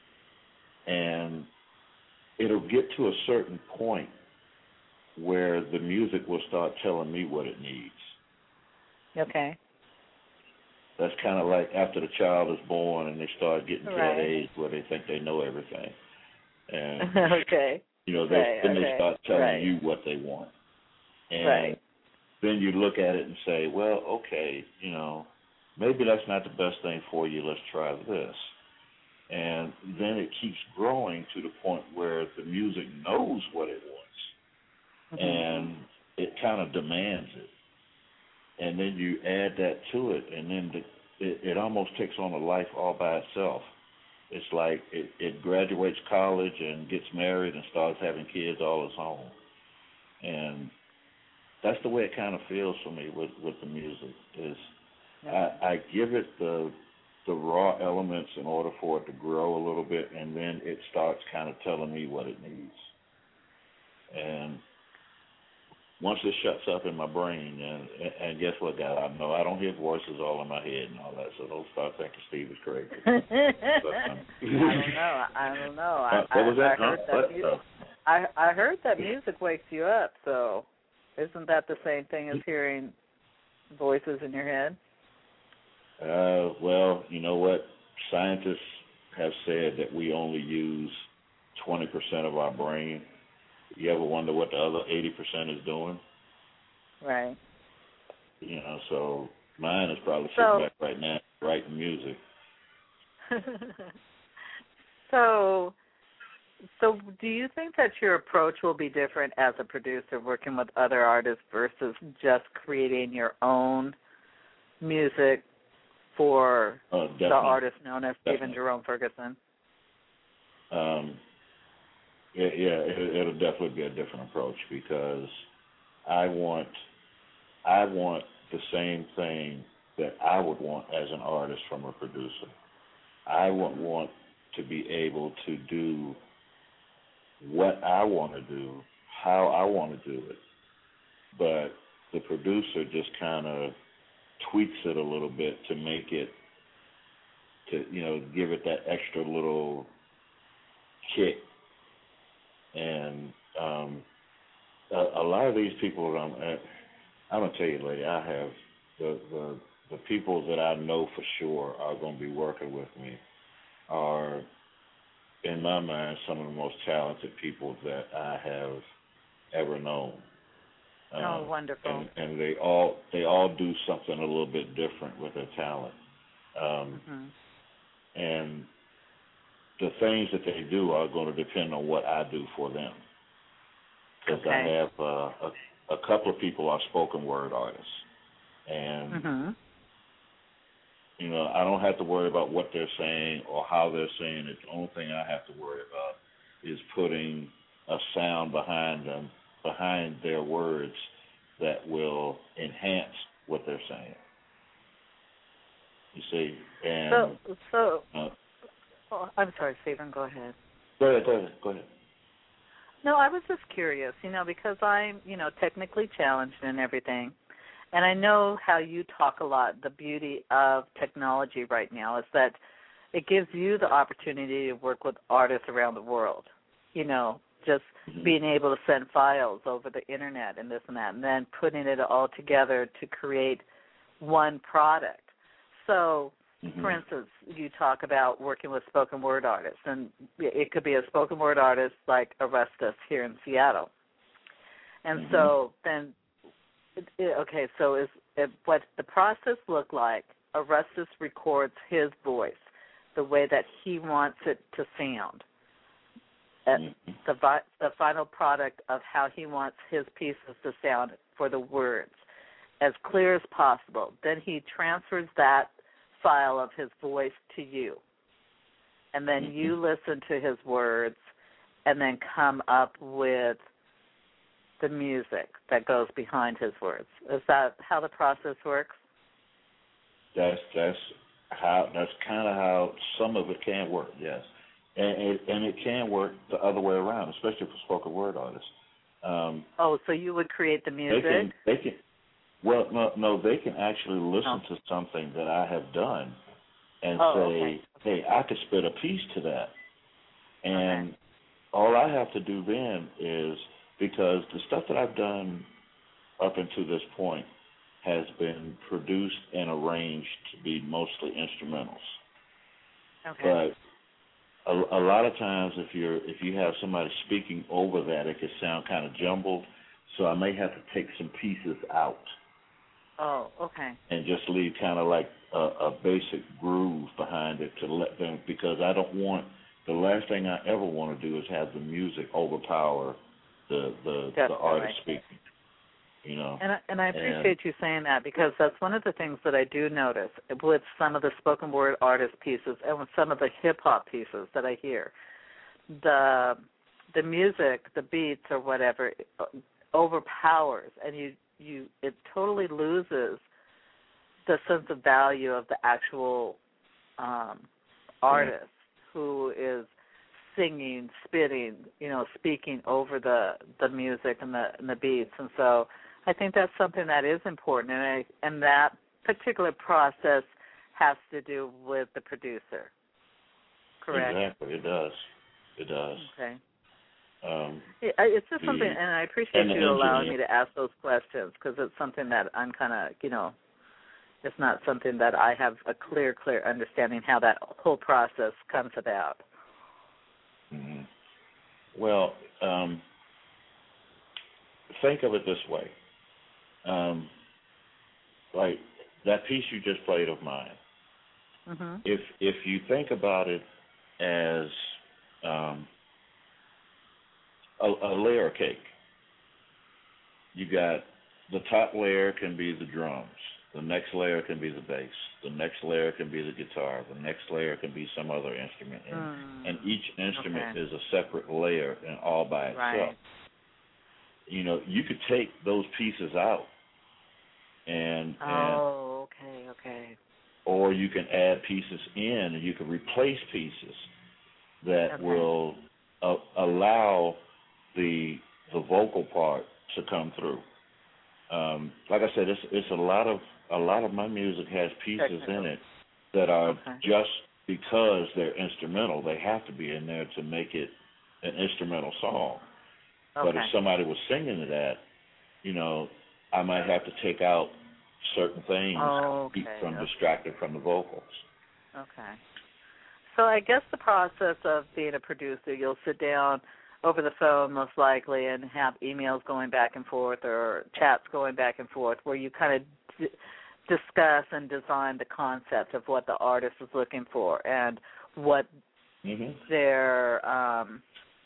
and it'll get to a certain point where the music will start telling me what it needs. Okay. That's kind of like after the child is born and they start getting to right. that age where they think they know everything. And, okay. you know, they, right. then okay. they start telling right. you what they want. And right. then you look at it and say, well, okay, you know, maybe that's not the best thing for you. Let's try this. And then it keeps growing to the point where the music knows what it wants. Mm-hmm. And it kind of demands it. And then you add that to it, and then the, it, it almost takes on a life all by itself. It's like it, it graduates college and gets married and starts having kids all its own. And that's the way it kind of feels for me with, with the music. Is I, I give it the the raw elements in order for it to grow a little bit, and then it starts kind of telling me what it needs. And once it shuts up in my brain, and and guess what, guys? I know I don't hear voices all in my head and all that, so don't start thinking Steve is crazy. but, um, I don't know. I don't know. I, what was that? I heard huh? that music. I I heard that music wakes you up. So, isn't that the same thing as hearing voices in your head? Uh, well, you know what? Scientists have said that we only use twenty percent of our brain. You ever wonder what the other eighty percent is doing? Right. You know, so mine is probably so, sitting back right now writing music. so, so do you think that your approach will be different as a producer working with other artists versus just creating your own music for uh, the artist known as definitely. Stephen Jerome Ferguson? Um, yeah, yeah it, it'll definitely be a different approach because I want, I want the same thing that I would want as an artist from a producer. I would want to be able to do what I want to do, how I want to do it, but the producer just kind of tweaks it a little bit to make it, to, you know, give it that extra little kick. And um, a, a lot of these people, I'm, I'm going to tell you, lady, I have the, the, the people that I know for sure are going to be working with me are, in my mind, some of the most talented people that I have ever known. Oh, um, wonderful! And, and they all they all do something a little bit different with their talent, um, mm-hmm. and the things that they do are going to depend on what I do for them. Because okay. I have uh, a, a couple of people are spoken word artists, and mm-hmm. you know I don't have to worry about what they're saying or how they're saying it. The only thing I have to worry about is putting a sound behind them. behind their words that will enhance what they're saying. You see, and so so. Uh, oh, I'm sorry, Stephen. Go ahead. Go ahead. Go ahead. Go ahead. No, I was just curious, you know, because I'm, you know, technically challenged and everything, and I know how you talk a lot. The beauty of technology right now is that it gives you the opportunity to work with artists around the world. You know. Just mm-hmm. being able to send files over the internet and this and that, and then putting it all together to create one product. So, mm-hmm. for instance, you talk about working with spoken word artists, and it could be a spoken word artist like Arestus here in Seattle. And mm-hmm. so then, it, it, okay, so is it, what the process look like Arestus records his voice, the way that he wants it to sound. Mm-hmm. The vi- the final product of how he wants his pieces to sound for the words, as clear as possible. Then he transfers that file of his voice to you. And then mm-hmm. you listen to his words and then come up with the music that goes behind his words. Is that how the process works? That's that's how that's kind of how some of it can work, yes. And it, and it can work the other way around, especially for spoken word artists. Um, oh, so you would create the music? They can, they can well, no, no, they can actually listen oh. to something that I have done and oh, say, okay. hey, I could spit a piece to that. And okay. all I have to do then is, because the stuff that I've done up until this point has been produced and arranged to be mostly instrumentals. Okay. But a, a lot of times, if you're if you have somebody speaking over that, it could sound kind of jumbled. So I may have to take some pieces out. Oh, okay. And just leave kind of like a, a basic groove behind it to let them, because I don't want, the last thing I ever want to do is have the music overpower the the, the artist speaking. You know, and I, and I appreciate and, you saying that, because that's one of the things that I do notice with some of the spoken word artist pieces and with some of the hip hop pieces that I hear. The the music, the beats or whatever, overpowers, and you you it totally loses the sense of value of the actual um, artist yeah. who is singing, spitting, you know, speaking over the, the music and the and the beats. And so I think that's something that is important, and I, and that particular process has to do with the producer. Correct? Exactly, it does. It does. Okay. Um, yeah, it's just the, something, and I appreciate you engineer. allowing me to ask those questions, because it's something that I'm kind of, you know, it's not something that I have a clear, clear understanding how that whole process comes about. Mm-hmm. Well, um, think of it this way. Um, like that piece you just played of mine. Mm-hmm. If if you think about it as um, a, a layer cake, you got the top layer can be the drums. The next layer can be the bass. The next layer can be the guitar. The next layer can be some other instrument. And, mm. and each instrument okay. is a separate layer and all by itself. Right. You know, you could take those pieces out and, oh, and okay, okay. or you can add pieces in, and you can replace pieces that okay. will uh, allow the the vocal part to come through. Um, like I said, it's it's a lot of a lot of my music has pieces Technical. in it that are okay. just because they're instrumental. They have to be in there to make it an instrumental song. Okay. But if somebody was singing to that, you know, I might have to take out certain things oh, okay. to keep from okay. distracted from the vocals. Okay. So I guess the process of being a producer, you'll sit down over the phone most likely and have emails going back and forth or chats going back and forth where you kind of d- discuss and design the concept of what the artist is looking for and what mm-hmm. their um,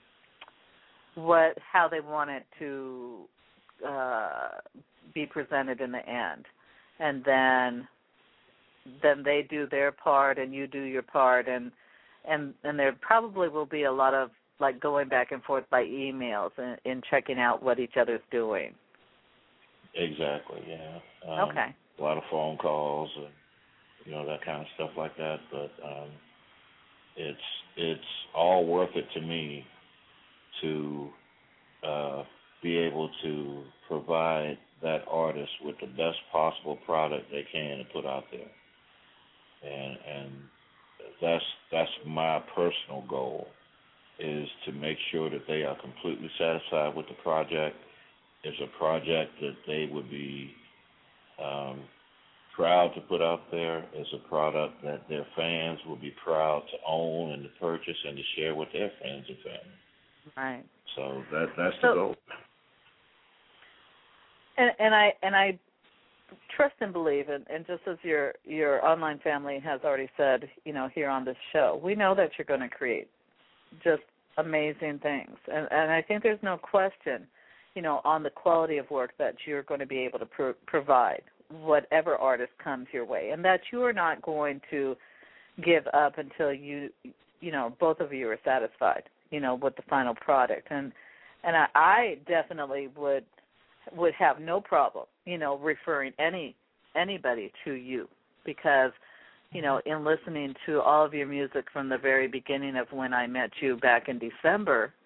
what how they want it to uh, be presented in the end, and then then they do their part and you do your part, and and and there probably will be a lot of like going back and forth by emails and, and checking out what each other's doing. Exactly, yeah. Um, okay. A lot of phone calls and, you know, that kind of stuff like that. But um, it's it's all worth it to me to uh, be able to provide that artist with the best possible product they can to put out there. And and that's that's my personal goal, is to make sure that they are completely satisfied with the project. It's a project that they would be um, proud to put out there. It's a product that their fans will be proud to own and to purchase and to share with their friends and family. Right. So that that's so, the goal. And, and I and I trust and believe, and, and just as your your online family has already said, you know, here on this show, we know that you're going to create just amazing things, and and I think there's no question, you know, on the quality of work that you're going to be able to pro- provide whatever artist comes your way, and that you are not going to give up until you, you know, both of you are satisfied, you know, with the final product, and and I, I definitely would would have no problem, you know, referring any anybody to you, because, you know, in listening to all of your music from the very beginning of when I met you back in December,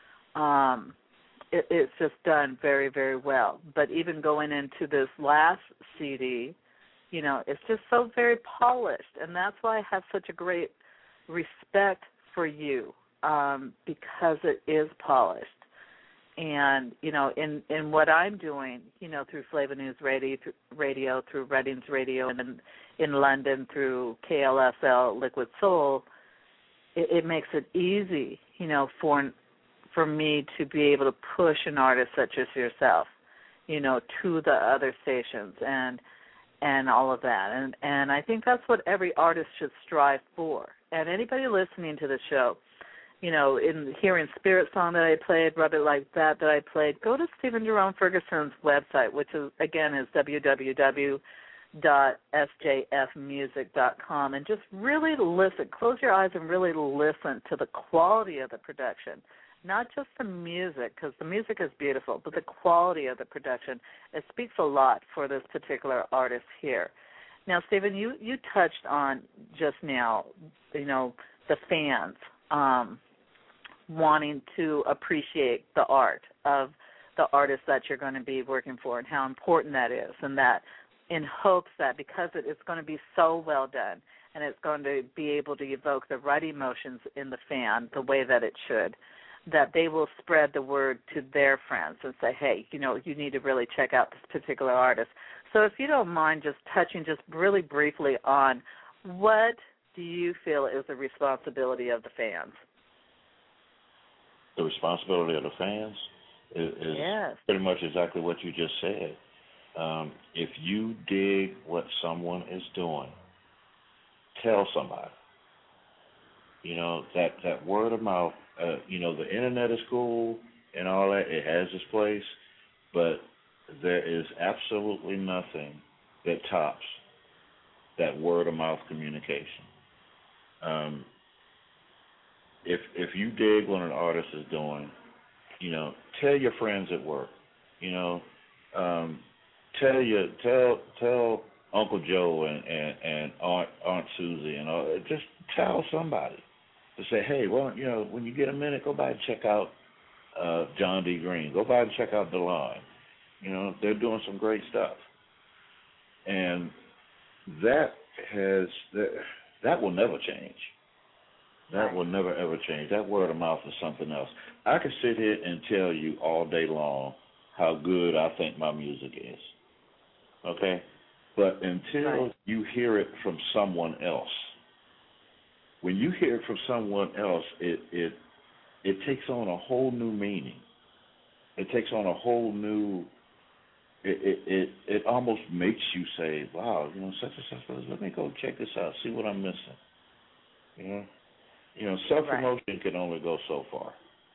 um, it, it's just done very, very well. But even going into this last C D, you know, it's just so very polished, and that's why I have such a great respect for you, um, because it is polished. And, you know, in, in what I'm doing, you know, through Flava News Radio, through, radio, through Reddings Radio, and in, in London through K L S L Liquid Soul, it, it makes it easy, you know, for for me to be able to push an artist such as yourself, you know, to the other stations and and all of that. And, and I think that's what every artist should strive for. And anybody listening to the show, you know, in hearing Spirit Song that I played, Rub It Like That that I played, go to Stephen Jerome Ferguson's website, which is, again, is w w w dot s j f music dot com, and just really listen. Close your eyes and really listen to the quality of the production, not just the music, because the music is beautiful, but the quality of the production. It speaks a lot for this particular artist here. Now, Stephen, you, you touched on just now, you know, the fans um, wanting to appreciate the art of the artist that you're going to be working for and how important that is, and that in hopes that because it is going to be so well done and it's going to be able to evoke the right emotions in the fan the way that it should, that they will spread the word to their friends and say, hey, you know, you need to really check out this particular artist. So if you don't mind just touching just really briefly on what do you feel is the responsibility of the fans? The responsibility of the fans is, is yes. pretty much exactly what you just said. Um, if you dig what someone is doing, tell somebody. You know, that, that word of mouth, uh, you know, the internet is cool and all that. It has its place, but there is absolutely nothing that tops that word of mouth communication. Um, if if you dig what an artist is doing, you know, tell your friends at work. You know, um, tell your tell tell Uncle Joe and, and, and Aunt Aunt Susie and all. Just tell somebody to say, hey, well, you know, when you get a minute, go by and check out uh, John D. Green. Go by and check out DeLon. You know, they're doing some great stuff, and that has that, that will never change. That will never, ever change. That word of mouth is something else. I can sit here and tell you all day long how good I think my music is, okay? But until right. you hear it from someone else, when you hear it from someone else, it, it, it takes on a whole new meaning. It takes on a whole new, it, it, it, it almost makes you say, wow, you know, such and such, let me go check this out, see what I'm missing, you know? You know, self-promotion right. can only go so far.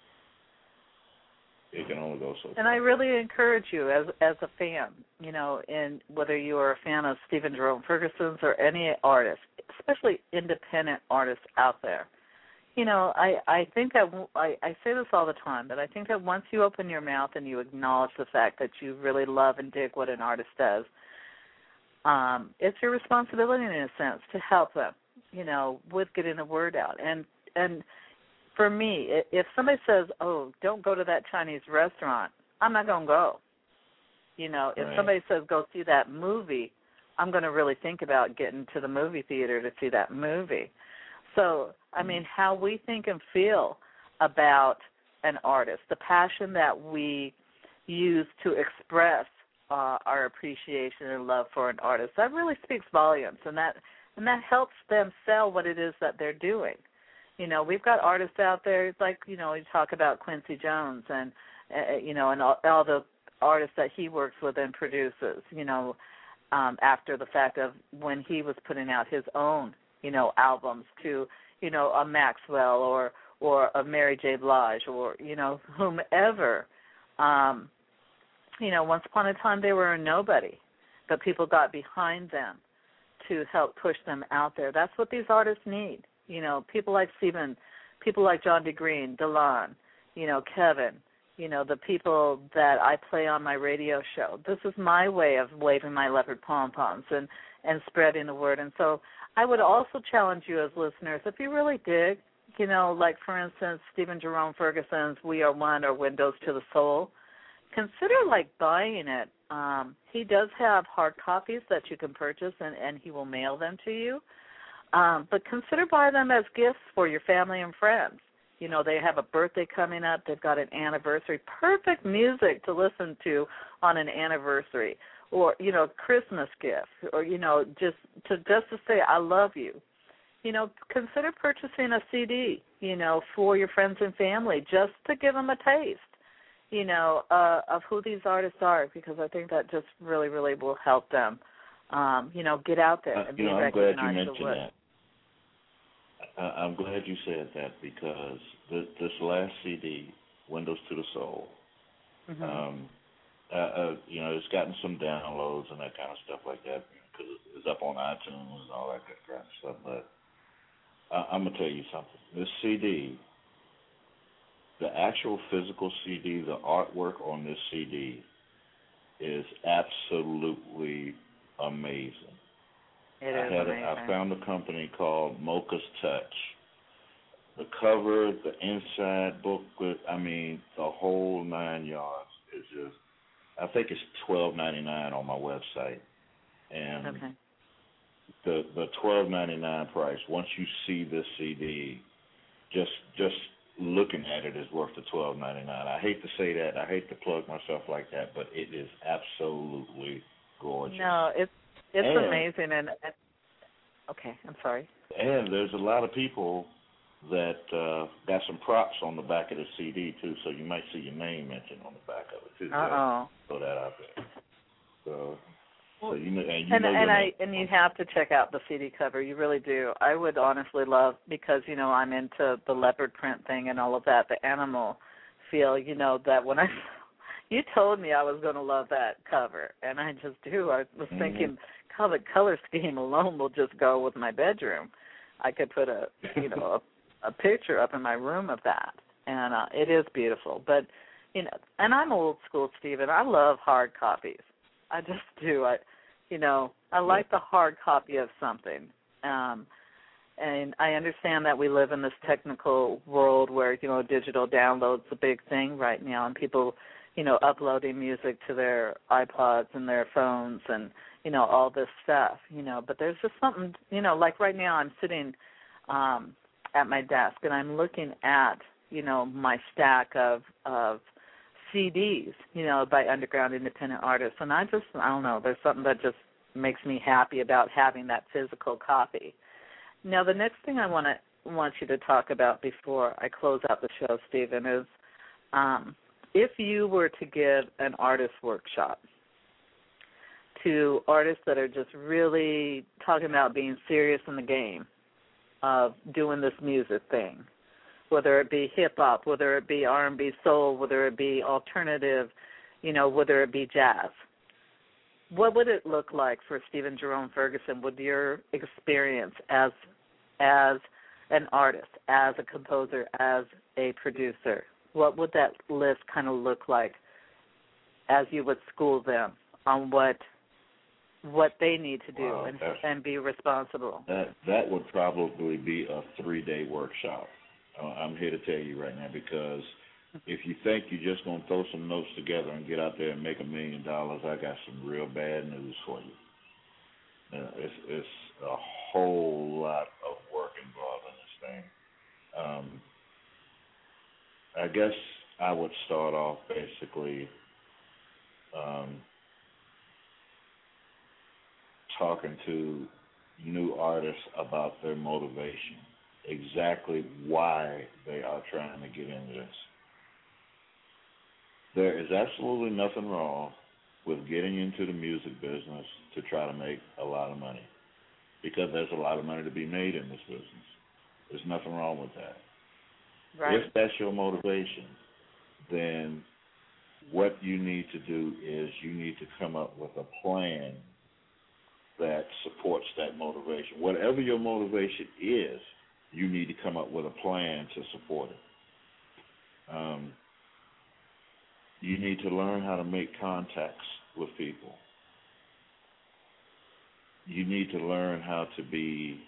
It can only go so and far. And I really encourage you as as a fan, you know, in whether you are a fan of Stephen Jerome Ferguson's or any artist, especially independent artists out there. You know, I, I think that, I, I say this all the time, but I think that once you open your mouth and you acknowledge the fact that you really love and dig what an artist does, um, it's your responsibility in a sense to help them, you know, with getting the word out. And and for me, if somebody says, oh, don't go to that Chinese restaurant, I'm not going to go. You know, if right. somebody says go see that movie, I'm going to really think about getting to the movie theater to see that movie. So, I mean, how we think and feel about an artist, the passion that we use to express uh, our appreciation and love for an artist, that really speaks volumes, and that and that helps them sell what it is that they're doing. You know, we've got artists out there, like, you know, you talk about Quincy Jones and, uh, you know, and all, all the artists that he works with and produces, you know, um, after the fact of when he was putting out his own, you know, albums to, you know, a Maxwell or or a Mary J. Blige or, you know, whomever. Um, you know, once upon a time they were a nobody, but people got behind them to help push them out there. That's what these artists need. You know, people like Stephen, people like John D. Green, Delon, you know, Kevin, you know, the people that I play on my radio show. This is my way of waving my leopard pom-poms and, and spreading the word. And so I would also challenge you as listeners, if you really dig, you know, like, for instance, Stephen Jerome Ferguson's We Are One or Windows to the Soul, consider, like, buying it. Um, he does have hard copies that you can purchase, and, and he will mail them to you. Um, but consider buying them as gifts for your family and friends. You know, they have a birthday coming up. They've got an anniversary. Perfect music to listen to on an anniversary, or, you know, Christmas gift, or, you know, just to just to say I love you. You know, consider purchasing a C D, you know, for your friends and family, just to give them a taste, you know, uh, of who these artists are, because I think that just really, really will help them, um, you know, get out there and uh, be you know, I'm recognized. glad you mentioned what, that. Uh, I'm glad you said that, because this, this last C D, Windows to the Soul, mm-hmm. um, uh, uh, you know, it's gotten some downloads and that kind of stuff like that, because it's up on iTunes and all that good kind of stuff, but uh, I'm going to tell you something. This C D, the actual physical C D, the artwork on this C D is absolutely amazing. It I is had amazing. A, I found a company called Mocha's Touch. The cover, the inside booklet, I mean, the whole nine yards is just, I think it's twelve ninety-nine on my website. And okay. the the twelve ninety-nine price, once you see this C D, just just looking at it is worth the twelve ninety-nine. I hate to say that, I hate to plug myself like that, but it is absolutely gorgeous. No, it's it's and, amazing, and, and okay, I'm sorry. And there's a lot of people that uh, got some props on the back of the C D too, so you might see your name mentioned on the back of it too. Uh oh. Throw that out there. So. So you know, and you and, know and I name. and you have to check out the C D cover. You really do. I would honestly love, because you know I'm into the leopard print thing and all of that, the animal feel. You know that when I you told me I was going to love that cover, and I just do. I was mm-hmm. thinking, color color scheme alone will just go with my bedroom. I could put a you know a, a picture up in my room of that, and uh, it is beautiful. But you know, and I'm old school, Stephen. I love hard copies. I just do. I, you know, I like the hard copy of something. Um, and I understand that we live in this technical world where, you know, digital download's a big thing right now, and people, you know, uploading music to their iPods and their phones and, you know, all this stuff, you know. But there's just something, you know, like right now I'm sitting um, at my desk and I'm looking at, you know, my stack of, of C Ds, you know, by underground independent artists. And I just, I don't know, there's something that just makes me happy about having that physical copy. Now, the next thing I want to want you to talk about before I close out the show, Stephen, is um, if you were to give an artist workshop to artists that are just really talking about being serious in the game of doing this music thing, whether it be hip-hop, whether it be R and B soul, whether it be alternative, you know, whether it be jazz. What would it look like for Stephen Jerome Ferguson with your experience as as an artist, as a composer, as a producer? What would that list kind of look like as you would school them on what what they need to do Wow, and, and be responsible? That that would probably be a three-day workshop. Uh, I'm here to tell you right now, because if you think you're just going to throw some notes together and get out there and make a million dollars, I got some real bad news for you. Uh, it's, it's a whole lot of work involved in this thing. Um, I guess I would start off basically um, talking to new artists about their motivation. Exactly why they are trying to get into this. There is absolutely nothing wrong with getting into the music business to try to make a lot of money, because there's a lot of money to be made in this business. There's nothing wrong with that. Right. If that's your motivation, then what you need to do is you need to come up with a plan that supports that motivation. Whatever your motivation is, you need to come up with a plan to support it. Um, you need to learn how to make contacts with people. You need to learn how to be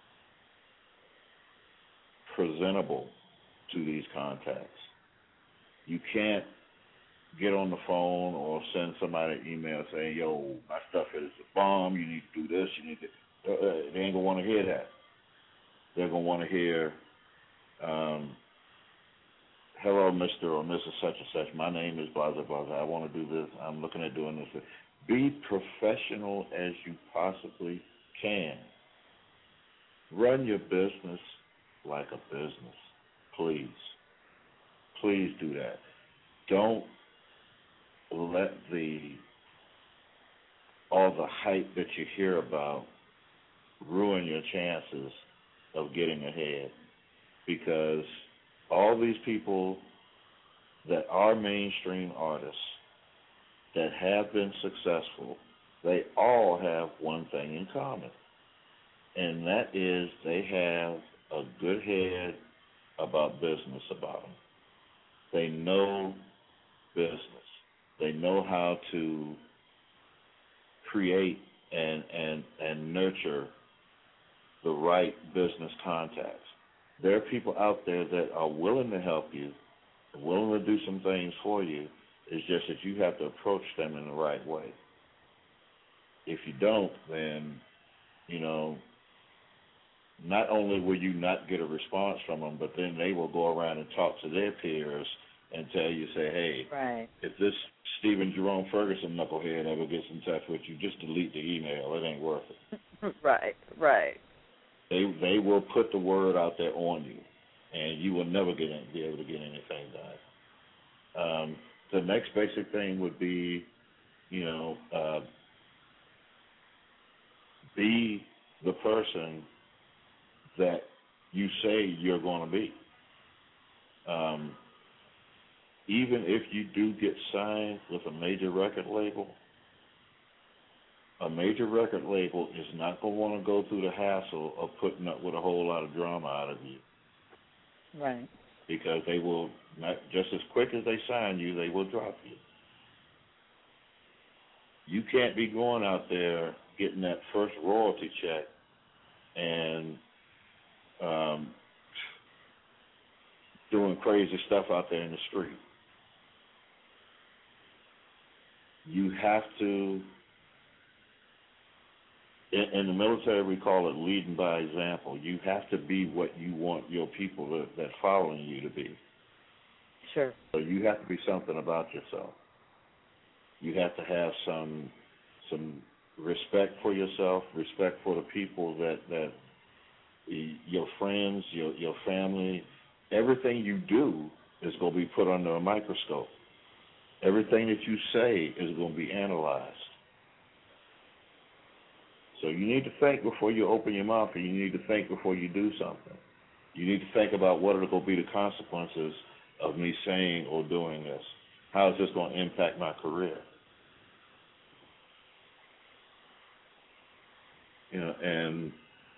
presentable to these contacts. You can't get on the phone or send somebody an email saying, yo, my stuff is a bomb, you need to do this, you need to, uh, they ain't going to want to hear that. They're going to want to hear, um, hello, Mister or Missus Such and Such, my name is blah, blah, blah, I want to do this, I'm looking at doing this. Be professional as you possibly can. Run your business like a business, please. Please do that. Don't let the all the hype that you hear about ruin your chances of getting ahead, because all these people that are mainstream artists that have been successful, they all have one thing in common, and that is they have a good head about business about them. They know business. They know how to create and and and nurture the right business contacts. There are people out there that are willing to help you, willing to do some things for you. It's just that you have to approach them in the right way. If you don't, then, you know, not only will you not get a response from them, but then they will go around and talk to their peers and tell you, say, hey, right. if this Stephen Jerome Ferguson knucklehead ever gets in touch with you, just delete the email. It ain't worth it. Right, right. They they will put the word out there on you, and you will never get in, be able to get anything done. Um, the next basic thing would be, you know, uh, be the person that you say you're going to be. Um, even if you do get signed with a major record label, a major record label is not going to want to go through the hassle of putting up with a whole lot of drama out of you. Right. Because they will, not just as quick as they sign you, they will drop you. You can't be going out there getting that first royalty check and um, doing crazy stuff out there in the street. You have to, in, in the military we call it leading by example. You have to be what you want your people to, that following you to be. Sure. So you have to be something about yourself. You have to have some some respect for yourself, respect for the people that, that your friends, your your family, everything you do is going to be put under a microscope. Everything that you say is going to be analyzed. So you need to think before you open your mouth, and you need to think before you do something. You need to think about what are going to be the consequences of me saying or doing this. How is this going to impact my career? You know, and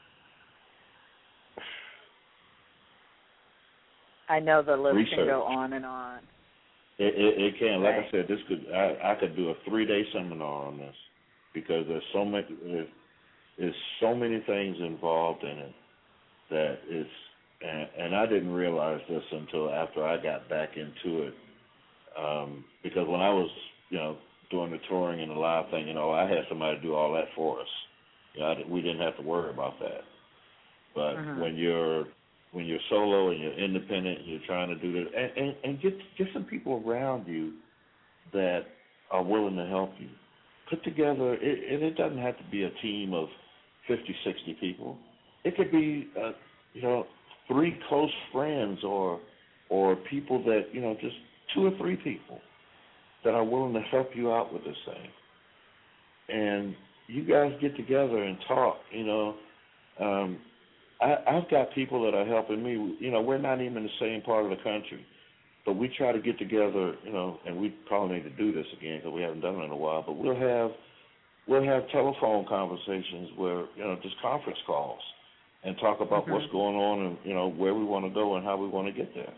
I know the list research. can go on and on. It, it, it can. Like right. I said, this could I, I could do a three-day seminar on this, because there's so many there's, there's so many things involved in it that it's and, and I didn't realize this until after I got back into it, um, because when I was you know doing the touring and the live thing, you know, I had somebody do all that for us. You know, I, we didn't have to worry about that. But uh-huh. when you're when you're solo and you're independent, and you're trying to do this, and, and, and get get some people around you that are willing to help you. Put together, it, and it doesn't have to be a team of fifty, sixty people. It could be, uh, you know, three close friends or or people that, you know, just two or three people. that are willing to help you out with this thing. And you guys get together and talk, you know. Um, I, I've got people that are helping me. You know, we're not even in the same part of the country, but we try to get together, you know, and we probably need to do this again because we haven't done it in a while, but we'll have we'll have telephone conversations where, you know, just conference calls and talk about mm-hmm. what's going on and, you know, where we want to go and how we want to get there.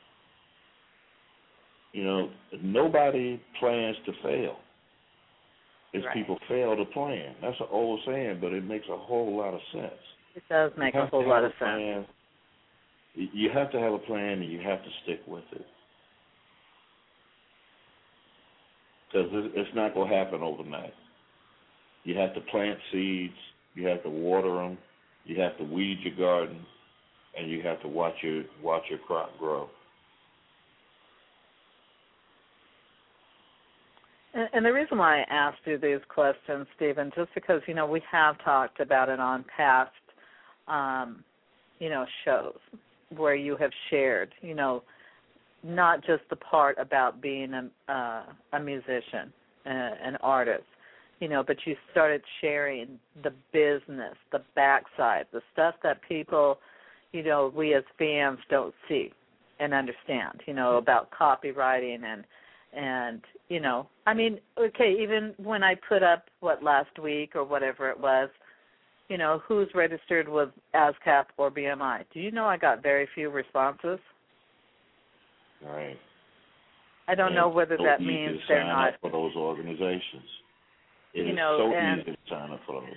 You know, nobody plans to fail. It's right. people fail to plan. That's an old saying, but it makes a whole lot of sense. It does make a whole lot of sense. You have to have a plan, and you have to stick with it. Because it's not going to happen overnight. You have to plant seeds, you have to water them, you have to weed your garden, and you have to watch your watch your crop grow. And, and the reason why I asked you these questions, Stephen, just because, you know, we have talked about it on past, um, you know, shows where you have shared, you know, not just the part about being a, uh, a musician, uh, an artist, you know, but you started sharing the business, the backside, the stuff that people, you know, we as fans don't see and understand, you know, about copywriting and, and you know, I mean, okay, even when I put up, what, last week or whatever it was, you know, who's registered with ASCAP or B M I. Do you know I got very few responses? Right. I don't and know whether so that easy means to they're sign not. Up for those organizations. It you is know, so and, easy to sign up for those.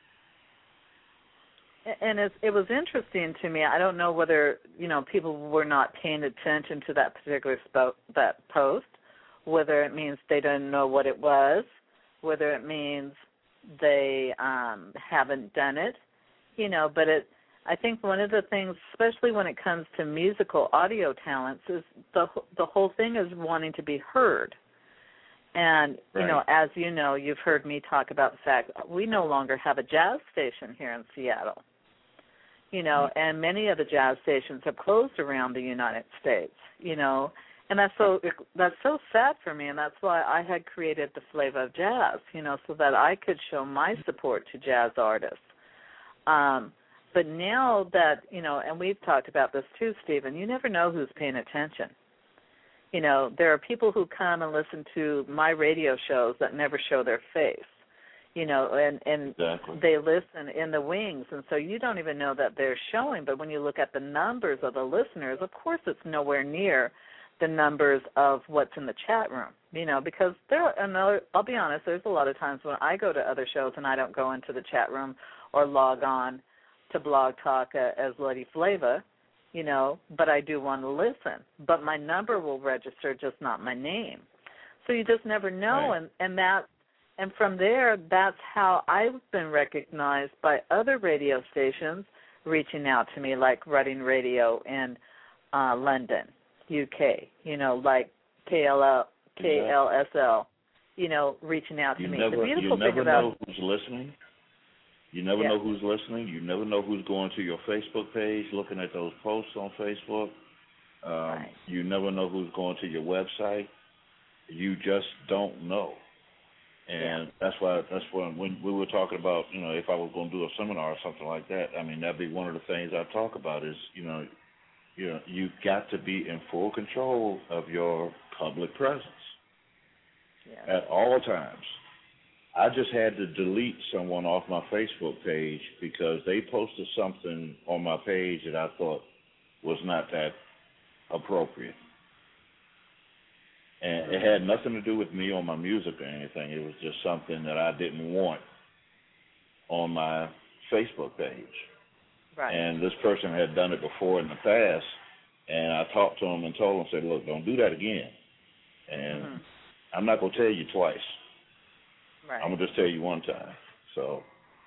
And it, it was interesting to me. I don't know whether, you know, people were not paying attention to that particular spo- that post, whether it means they didn't know what it was, whether it means they um, haven't done it, you know, but it, I think one of the things, especially when it comes to musical audio talents, is the the whole thing is wanting to be heard. And, you right. know, as you know, you've heard me talk about the fact we no longer have a jazz station here in Seattle. You know, mm-hmm. and many of the jazz stations have closed around the United States, you know, and that's so that's so sad for me, and that's why I had created the Flavor of Jazz, you know, so that I could show my support to jazz artists. Um, but now that, you know, and we've talked about this too, Stephen, you never know who's paying attention. You know, there are people who come and listen to my radio shows that never show their face, you know, and, and exactly. they listen in the wings, and so you don't even know that they're showing. But when you look at the numbers of the listeners, of course it's nowhere near the numbers of what's in the chat room, you know, because there are another, I'll be honest, there's a lot of times when I go to other shows and I don't go into the chat room or log on to Blog Talk uh, as Lady Flava, you know, but I do want to listen. But my number will register, just not my name. So you just never know, right. and, and that, and from there, that's how I've been recognized by other radio stations reaching out to me, like Reading Radio in uh, London, U K, you know, like K L L, K L S L, you know, reaching out to you me. Never, the beautiful you never thing about know who's listening. You never yeah. know who's listening. You never know who's going to your Facebook page, looking at those posts on Facebook. Um, right. You never know who's going to your website. You just don't know. And yeah. that's why that's when when we were talking about, you know, if I was going to do a seminar or something like that, I mean, that'd be one of the things I talk about is, you know, you know, you've got to be in full control of your public presence yeah. at all times. I just had to delete someone off my Facebook page because they posted something on my page that I thought was not that appropriate. And it had nothing to do with me or my music or anything. It was just something that I didn't want on my Facebook page. Right. And this person had done it before in the past, and I talked to him and told him, said, look, don't do that again. And mm-hmm. I'm not going to tell you twice. Right. I'm going to just tell you one time. So,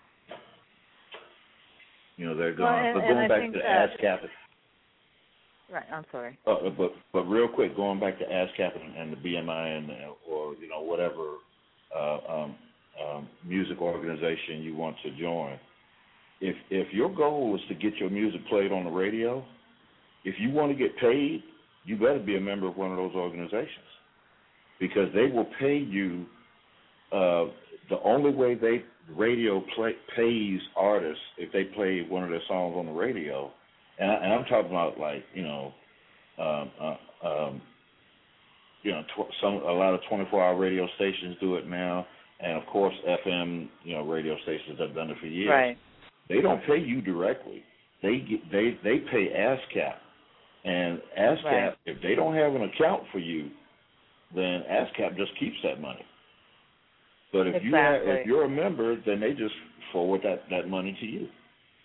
you know, they're going, well, and, but going and back to that, ASCAP. Right, I'm sorry. Uh, but but real quick, going back to ASCAP and, and the B M I and or, you know, whatever uh, um, um, music organization you want to join, if if your goal is to get your music played on the radio, if you want to get paid, you better be a member of one of those organizations. because they will pay you. Uh, the only way they radio play, pays artists if they play one of their songs on the radio, and, I, and I'm talking about like you know, um, uh, um, you know, tw- some a lot of twenty-four hour radio stations do it now, and of course F M you know radio stations have done it for years. Right. They don't pay you directly. They get, they they pay ASCAP, and ASCAP Right. if they don't have an account for you, then ASCAP just keeps that money. But if exactly. you have, if you're a member, then they just forward that, that money to you.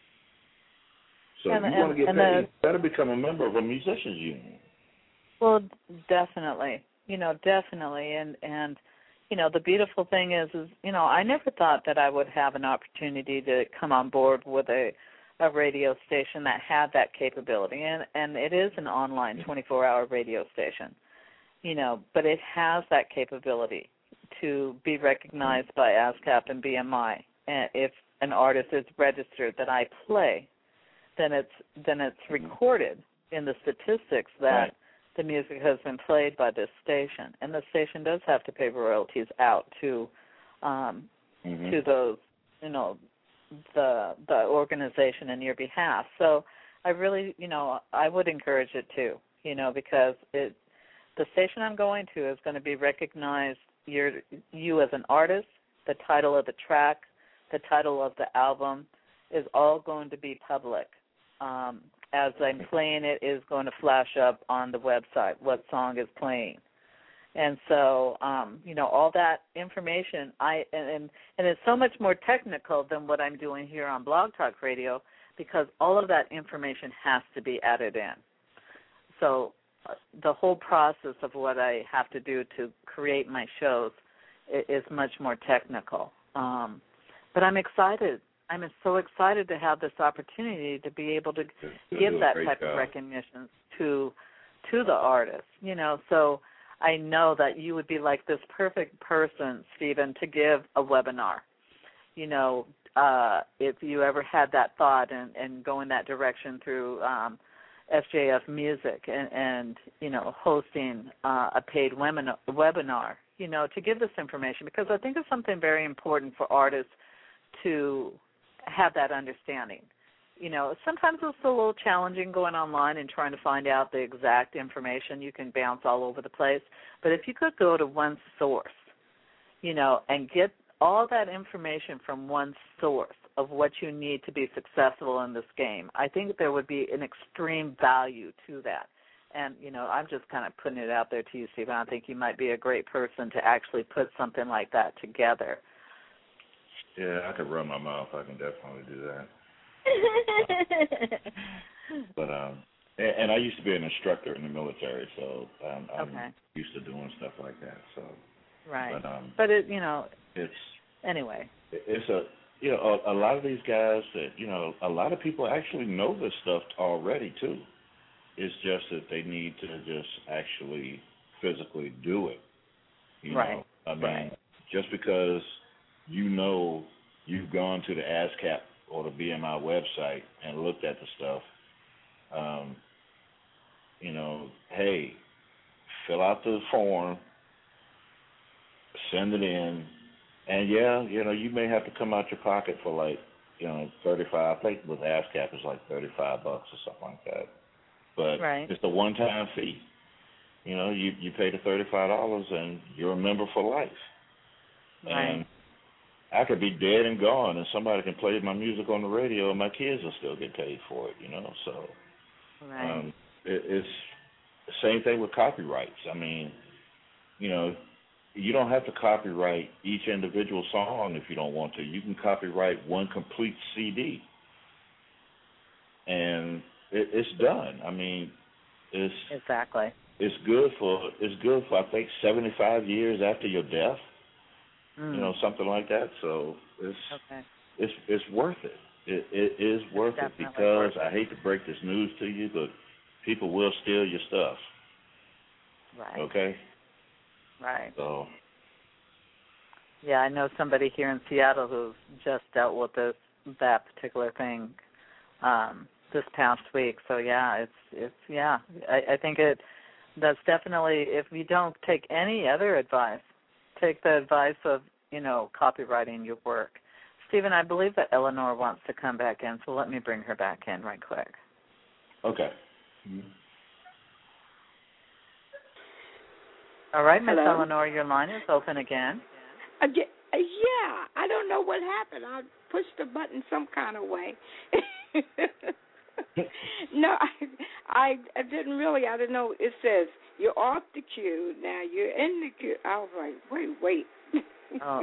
So and, if you and, want to get and paid, the, you better become a member of a musicians union. Well, definitely, you know, definitely, and and you know, the beautiful thing is, is you know, I never thought that I would have an opportunity to come on board with a a radio station that had that capability, and and it is an online twenty-four hour radio station, you know, but it has that capability to be recognized by ASCAP and B M I. And if an artist is registered that I play, then it's then it's recorded in the statistics that right. the music has been played by this station, and the station does have to pay royalties out to um, mm-hmm. to those, you know, the the organization in your behalf. So I really, you know, I would encourage it too, you know, because it the station I'm going to is going to be recognized. You're, you as an artist, the title of the track, the title of the album is all going to be public. Um, as I'm playing it, is going to flash up on the website what song is playing. And so, um, you know, all that information, I and, and it's so much more technical than what I'm doing here on Blog Talk Radio because all of that information has to be added in. So the whole process of what I have to do to create my shows is much more technical. Um, but I'm excited. I'm so excited to have this opportunity to be able to You'll give that type job. of recognition to to the artist. You know, so I know that you would be like this perfect person, Stephen, to give a webinar. You know, uh, if you ever had that thought and, and go in that direction through um, S J F Music and, and you know, hosting uh, a paid webinar, webinar, you know, to give this information because I think it's something very important for artists to have that understanding. You know, sometimes it's a little challenging going online and trying to find out the exact information. You can bounce all over the place. But if you could go to one source, you know, and get all that information from one source of what you need to be successful in this game, I think there would be an extreme value to that. And, you know, I'm just kind of putting it out there to you, Stephen. I think you might be a great person to actually put something like that together. Yeah, I could run my mouth. I can definitely do that. but um, and, and I used to be an instructor in the military, so um, I'm okay. used to doing stuff like that. So right, but, um, but it, you know, it's anyway. It's a you know a, a lot of these guys that you know a lot of people actually know this stuff already too. It's just that they need to just actually physically do it. You right. know, I mean, right. just because you know you've gone to the ASCAP or the B M I website and looked at the stuff, um, you know, hey, fill out the form, send it in, and yeah, you know, you may have to come out your pocket for like, you know, thirty-five. I think with ASCAP it's like thirty-five bucks or something like that. But right. it's a one-time fee. You know, you you pay the thirty-five dollars and you're a member for life. Right. And I could be dead and gone, and somebody can play my music on the radio, and my kids will still get paid for it. You know, so right. um, it, it's the same thing with copyrights. I mean, you know, you don't have to copyright each individual song if you don't want to. You can copyright one complete C D, and it, it's done. I mean, it's exactly. It's good for it's good for I think seventy-five years after your death. Mm. You know, something like that. So it's okay. it's it's worth it. It it is worth it's it because worth it. I hate to break this news to you, but people will steal your stuff. Right. Okay. Right. So. Yeah, I know somebody here in Seattle who's just dealt with this that particular thing um, this past week. So yeah, it's it's yeah. I, I think it that's definitely, if you don't take any other advice, take the advice of, you know, copywriting your work. Stephen, I believe that Eleanor wants to come back in, so let me bring her back in right quick. Okay. Mm-hmm. All right, Miss Hello? Eleanor, your line is open again. Uh, yeah, I don't know what happened. I pushed the button some kind of way. No, I, I didn't really. I didn't know. It says you're off the queue. Now you're in the queue. I was like, wait, wait. Oh,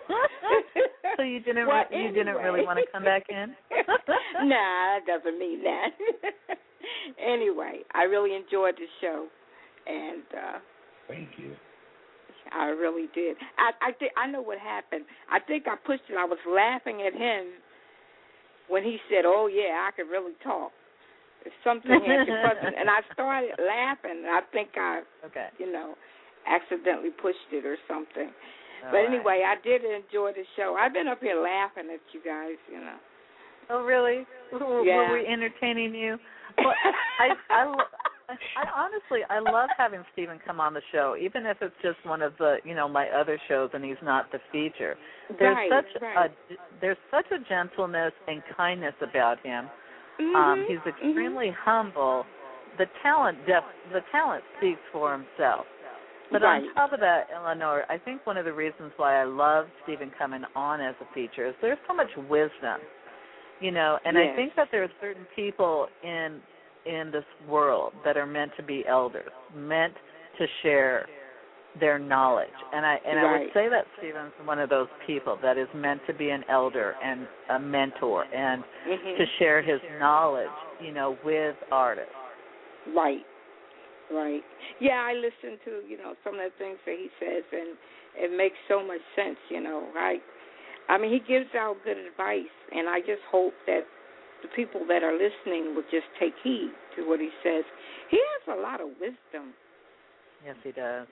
so you didn't well, re- you anyway. didn't really want to come back in? Nah, that doesn't mean that. Anyway, I really enjoyed the show, and uh, thank you. I really did. I I think I know what happened. I think I pushed it. I was laughing at him when he said, "Oh yeah, I could really talk." Something had to press it, and I started laughing. And I think I, okay. you know, accidentally pushed it or something. All but right. anyway, I did enjoy the show. I've been up here laughing at you guys, you know. Oh, really? Were, yeah. were we entertaining you? Well, I, I, I honestly, I love having Stephen come on the show, even if it's just one of the, you know, my other shows, and he's not the feature. There's right, such right. a, there's such a gentleness and kindness about him. Mm-hmm, um, he's extremely mm-hmm. humble. The talent, def, the talent speaks for himself. But right. on top of that, Eleanor, I think one of the reasons why I love Stephen coming on as a feature is there's so much wisdom, you know, and yes. I think that there are certain people in in this world that are meant to be elders, meant to share their knowledge. And I and right. I would say that Stephen's one of those people that is meant to be an elder and a mentor and mm-hmm. to share his knowledge, you know, with artists. Right. Right. Yeah, I listen to, you know, some of the things that he says, and it makes so much sense, you know. I, I mean, he gives out good advice, and I just hope that the people that are listening will just take heed to what he says. He has a lot of wisdom. Yes, he does.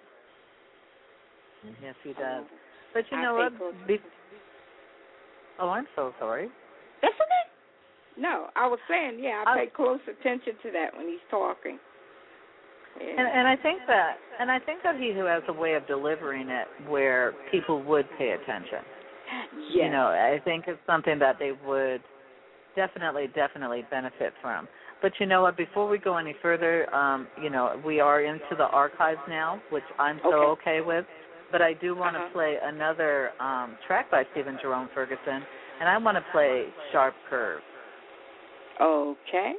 Yes, he does. But you I know what? Be- oh, I'm so sorry. That's okay. No, I was saying, yeah, I I- pay close attention to that when he's talking. Yeah. And, and I think that, and I think that he who has a way of delivering it where people would pay attention. Yes. You know, I think it's something that they would definitely, definitely benefit from. But you know what? Before we go any further, um, you know, we are into the archives now, which I'm so okay, okay with. But I do want to uh-huh. play another um, track by Stephen Jerome Ferguson, and I want to play Sharp Curve. Okay.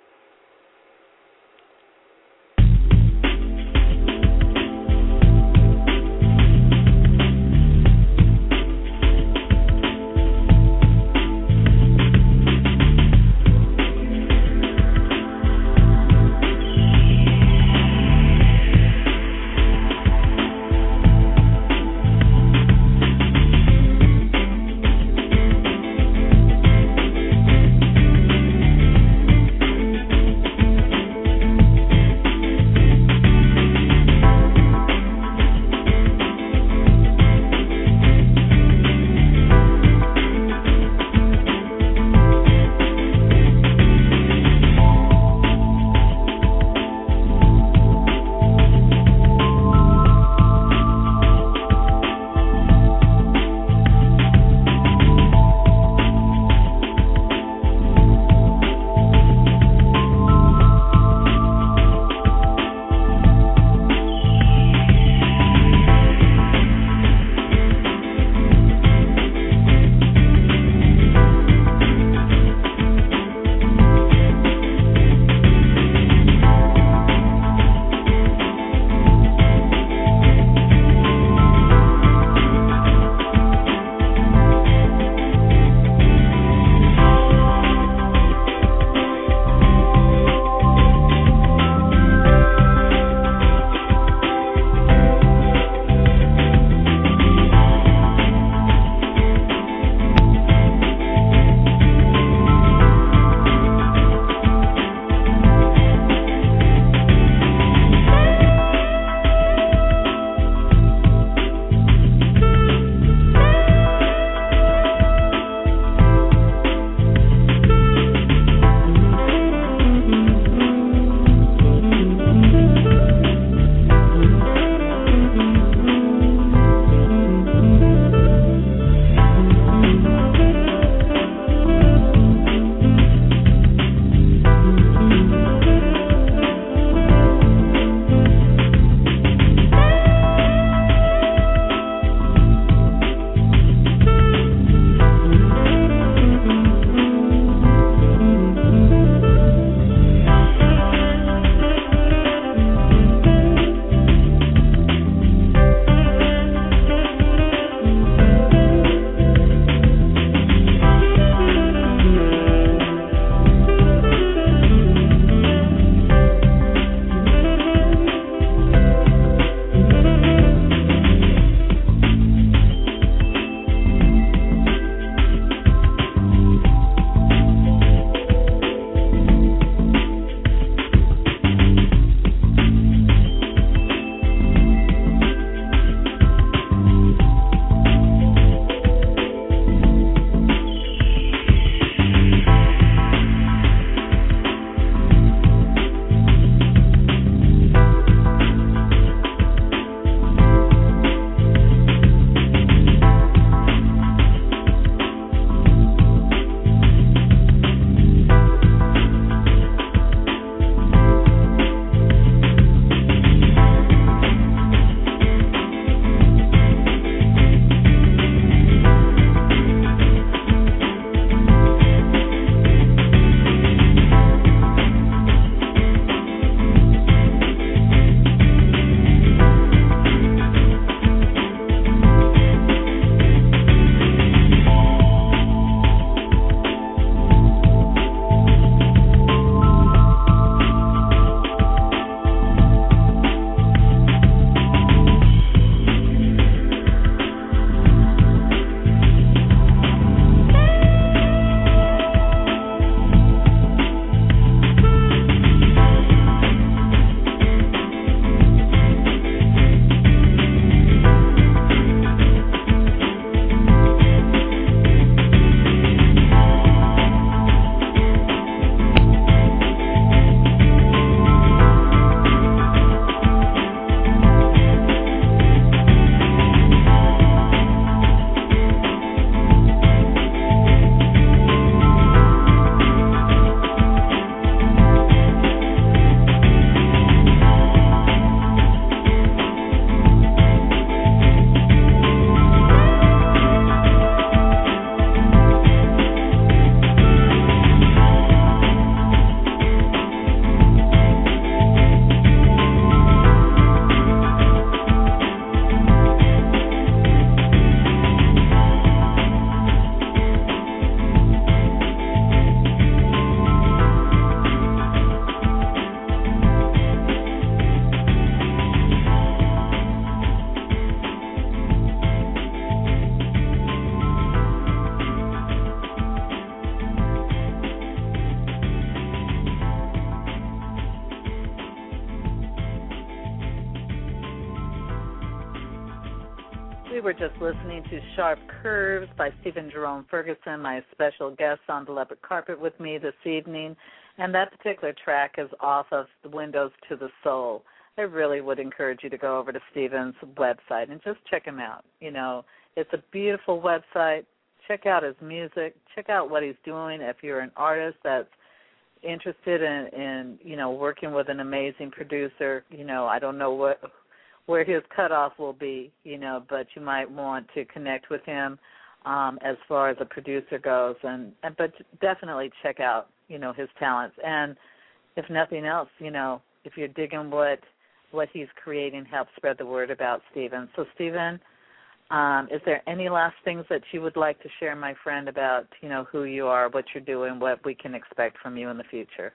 were just listening to Sharp Curves by Stephen Jerome Ferguson, my special guest on the Leopard Carpet with me this evening. And that particular track is off of The Windows to the Soul. I really would encourage you to go over to Stephen's website and just check him out. You know, it's a beautiful website. Check out his music. Check out what he's doing. If you're an artist that's interested in, in you know, working with an amazing producer, you know, I don't know what where his cutoff will be, you know, but you might want to connect with him um, as far as a producer goes. And, and but definitely check out, you know, his talents. And if nothing else, you know, if you're digging what what he's creating, help spread the word about Stephen. So, Stephen, um, is there any last things that you would like to share, my friend, about, you know, who you are, what you're doing, what we can expect from you in the future?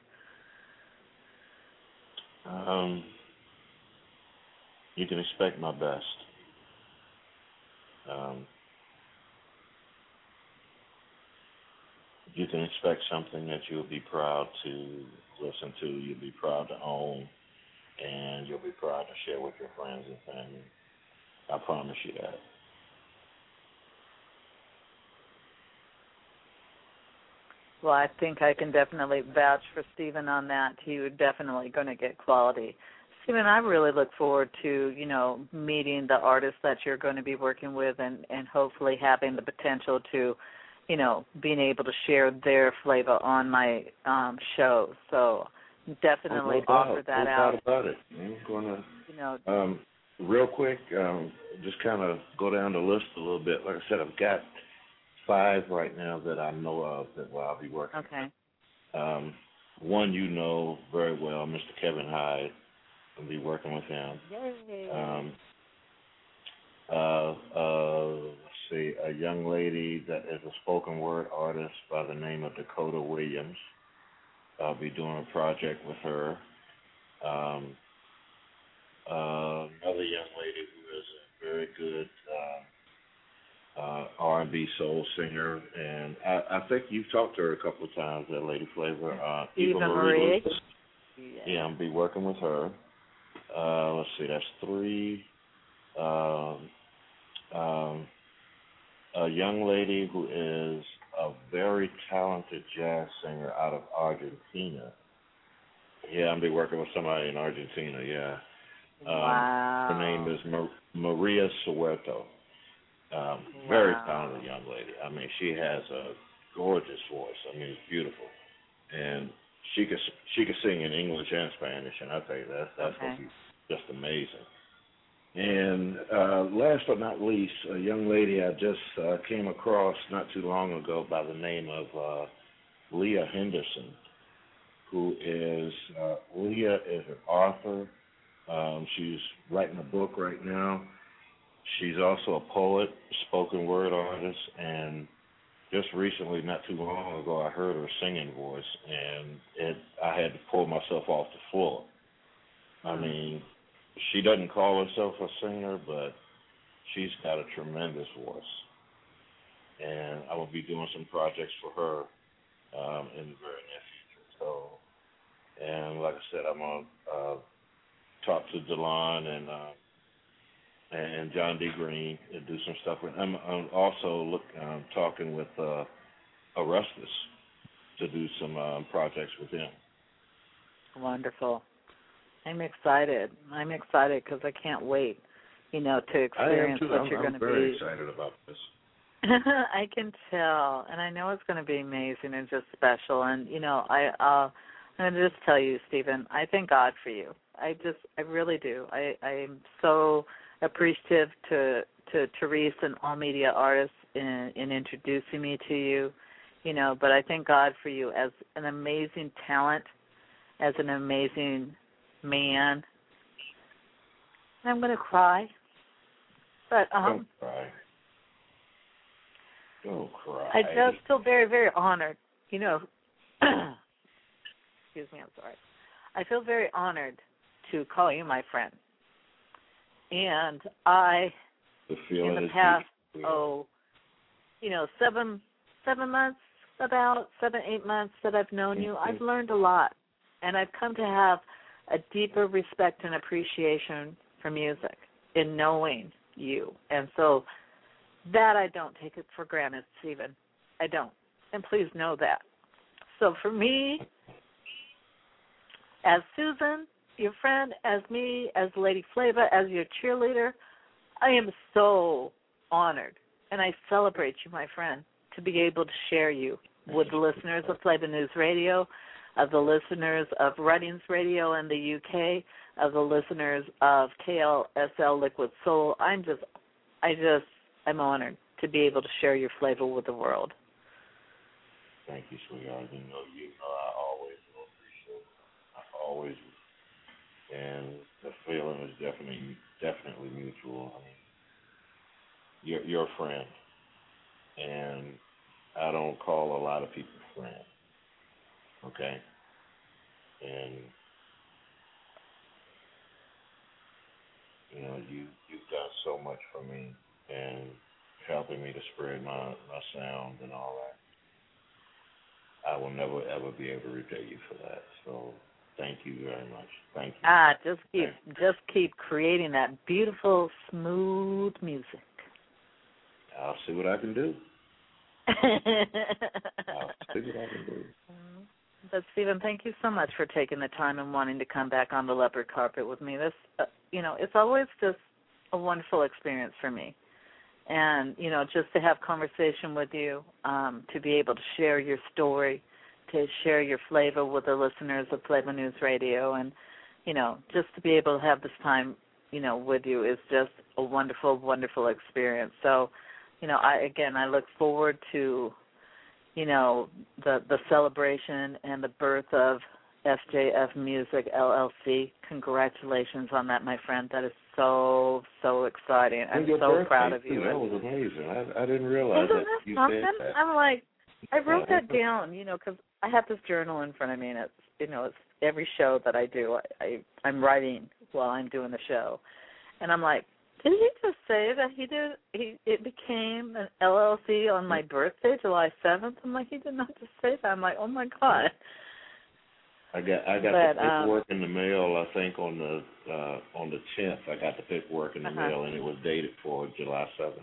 Um, you can expect my best. Um, you can expect something that you'll be proud to listen to, you'll be proud to own, and you'll be proud to share with your friends and family. I promise you that. Well, I think I can definitely vouch for Stephen on that. You're definitely going to get quality. Stephen, I really look forward to, you know, meeting the artists that you're going to be working with and, and hopefully having the potential to, you know, being able to share their flavor on my um, show. So definitely no offer doubt, that no out. doubt about it. I'm going to, you know, um, real quick, um, just kind of go down the list a little bit. Like I said, I've got five right now that I know of that well, I'll be working. Okay. Um, one you know very well, Mister Kevin Hyde. I'll be working with him. Yay. Um, uh, uh, let's see, a young lady that is a spoken word artist by the name of Dakota Williams. I'll be doing a project with her. Um, uh, another young lady who is a very good uh, uh, R and B soul singer, and I, I think you've talked to her a couple of times, that lady Flavor. Uh, Eva, Eva Marie. Marie. Yeah. yeah, I'll be working with her. Uh, let's see, that's three. Um, um, a young lady who is a very talented jazz singer out of Argentina. Yeah, I'll be working with somebody in Argentina, yeah. Um, wow. Her name is Mar- Maria Soweto. Um, very wow. talented young lady. I mean, she has a gorgeous voice. I mean, it's beautiful. And she could she could sing in English and Spanish, and I tell you, that's, that's okay. going to be just amazing. And uh, last but not least, a young lady I just uh, came across not too long ago by the name of uh, Leah Henderson, who is, uh, Leah is an author. Um, she's writing a book right now. She's also a poet, spoken word artist, and just recently, not too long ago, I heard her singing voice, and it, I had to pull myself off the floor. I mean, she doesn't call herself a singer, but she's got a tremendous voice. And I will be doing some projects for her um, in the very near future. So, and like I said, I'm going to uh, talk to Delon and uh, and John D. Green and do some stuff with him. I'm, I'm also look, um, talking with uh, Arestus to do some um, projects with him. Wonderful. I'm excited. I'm excited because I can't wait, you know, to experience what I'm, you're going to be. I'm very excited about this. I can tell, and I know it's going to be amazing and just special. And, you know, I, uh, I'm going to just tell you, Stephen, I thank God for you. I just, I really do. I, I'm so appreciative to to Therese and All Media Artists in, in introducing me to you, you know, but I thank God for you as an amazing talent, as an amazing man. I'm going to cry, but um, Don't cry. Don't cry. I just feel very, very honored, you know. Excuse me, I'm sorry. I feel very honored to call you my friend. And I, the in the past, deep. oh, you know, seven seven months, about seven, eight months that I've known you, I've learned a lot. And I've come to have a deeper respect and appreciation for music in knowing you. And so that I don't take it for granted, Stephen. I don't. And please know that. So for me, as Susan, your friend, as me, as Lady Flava, as your cheerleader, I am so honored, and I celebrate you, my friend, to be able to share you with the listeners of Flava News Radio, of the listeners of Writings Radio in the U K, of the listeners of K L S L Liquid Soul. I'm just, I just, I'm honored to be able to share your flavor with the world. Thank you, sweetheart. You know, you know, I always will appreciate it. I always will. And the feeling is definitely, definitely mutual. I mean, you're, you're a friend, and I don't call a lot of people friends. Okay? And, you know, you, you've done so much for me and helping me to spread my, my sound and all that. I will never, ever be able to repay you for that. So thank you very much. Thank you. Ah, just keep, just keep creating that beautiful, smooth music. I'll see what I can do. I'll see what I can do. But, Stephen, thank you so much for taking the time and wanting to come back on the leopard carpet with me. This, uh, you know, it's always just a wonderful experience for me. And, you know, just to have conversation with you, um, to be able to share your story, to share your flavor with the listeners of Flava News Radio, and, you know, just to be able to have this time, you know, with you is just a wonderful, wonderful experience. So, you know, I again, I look forward to, you know, the the celebration and the birth of S J F Music L L C. Congratulations on that, my friend. That is so, so exciting. I'm so proud of you. That was amazing. I, I didn't realize Isn't that that you something? said that. I'm like, I wrote that down, you know, because I have this journal in front of me, and it's, you know, it's every show that I do, I, I I'm writing while I'm doing the show, and I'm like, did he just say that he did? He it became an L L C on my birthday, July seventh. I'm like, he did not just say that. I'm like, oh my God. I got I got but, the paperwork um, in the mail. I think on the uh, on the tenth, I got the paperwork in the uh-huh. mail, and it was dated for July seventh.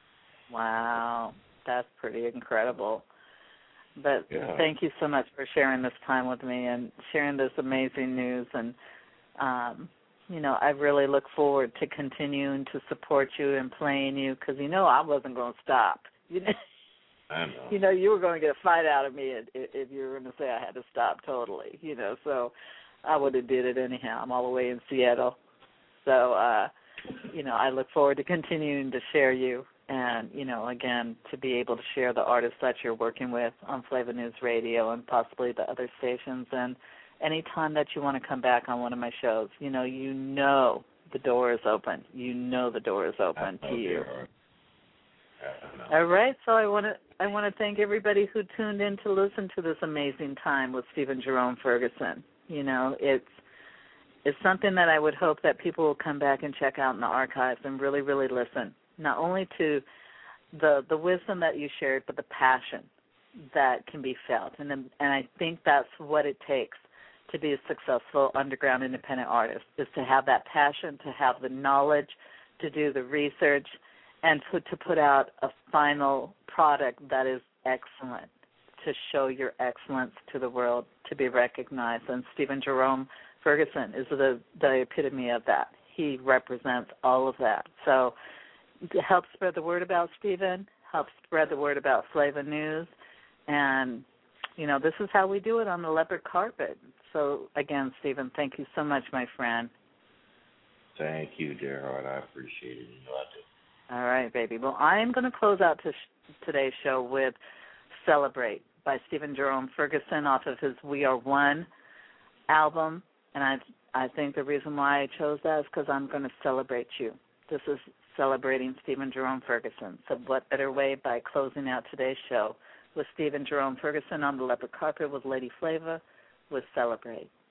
Wow, that's pretty incredible. But yeah. Thank you so much for sharing this time with me and sharing this amazing news. And um, you know, I really look forward to continuing to support you and playing you, because you know I wasn't going to stop. You know, I know. you know you were going to get a fight out of me if, if you were going to say I had to stop totally. You know, so I would have did it anyhow. I'm all the way in Seattle, so uh, you know I look forward to continuing to share you, and you know again to be able to share the artists that you're working with on Flava News Radio and possibly the other stations. And anytime that you want to come back on one of my shows, you know, you know the door is open. You know the door is open to you. All right, so I want to I want to thank everybody who tuned in to listen to this amazing time with Stephen Jerome Ferguson. You know, it's it's something that I would hope that people will come back and check out in the archives and really, really listen, not only to the the wisdom that you shared, but the passion that can be felt. And and I think that's what it takes to be a successful underground independent artist, is to have that passion, to have the knowledge, to do the research, and put, to put out a final product that is excellent, to show your excellence to the world, to be recognized. And Stephen Jerome Ferguson is the, the epitome of that. He represents all of that. So help spread the word about Stephen, help spread the word about Flava News, and, you know, this is how we do it on the leopard carpet. So, again, Stephen, thank you so much, my friend. Thank you, dear heart. I appreciate it. You know I do. All right, baby. Well, I'm going to close out to sh- today's show with Celebrate by Stephen Jerome Ferguson off of his We Are One album. And I I think the reason why I chose that is because I'm going to celebrate you. This is celebrating Stephen Jerome Ferguson. So what better way by closing out today's show with Stephen Jerome Ferguson on the leopard carpet with Lady Flava with Celebrate.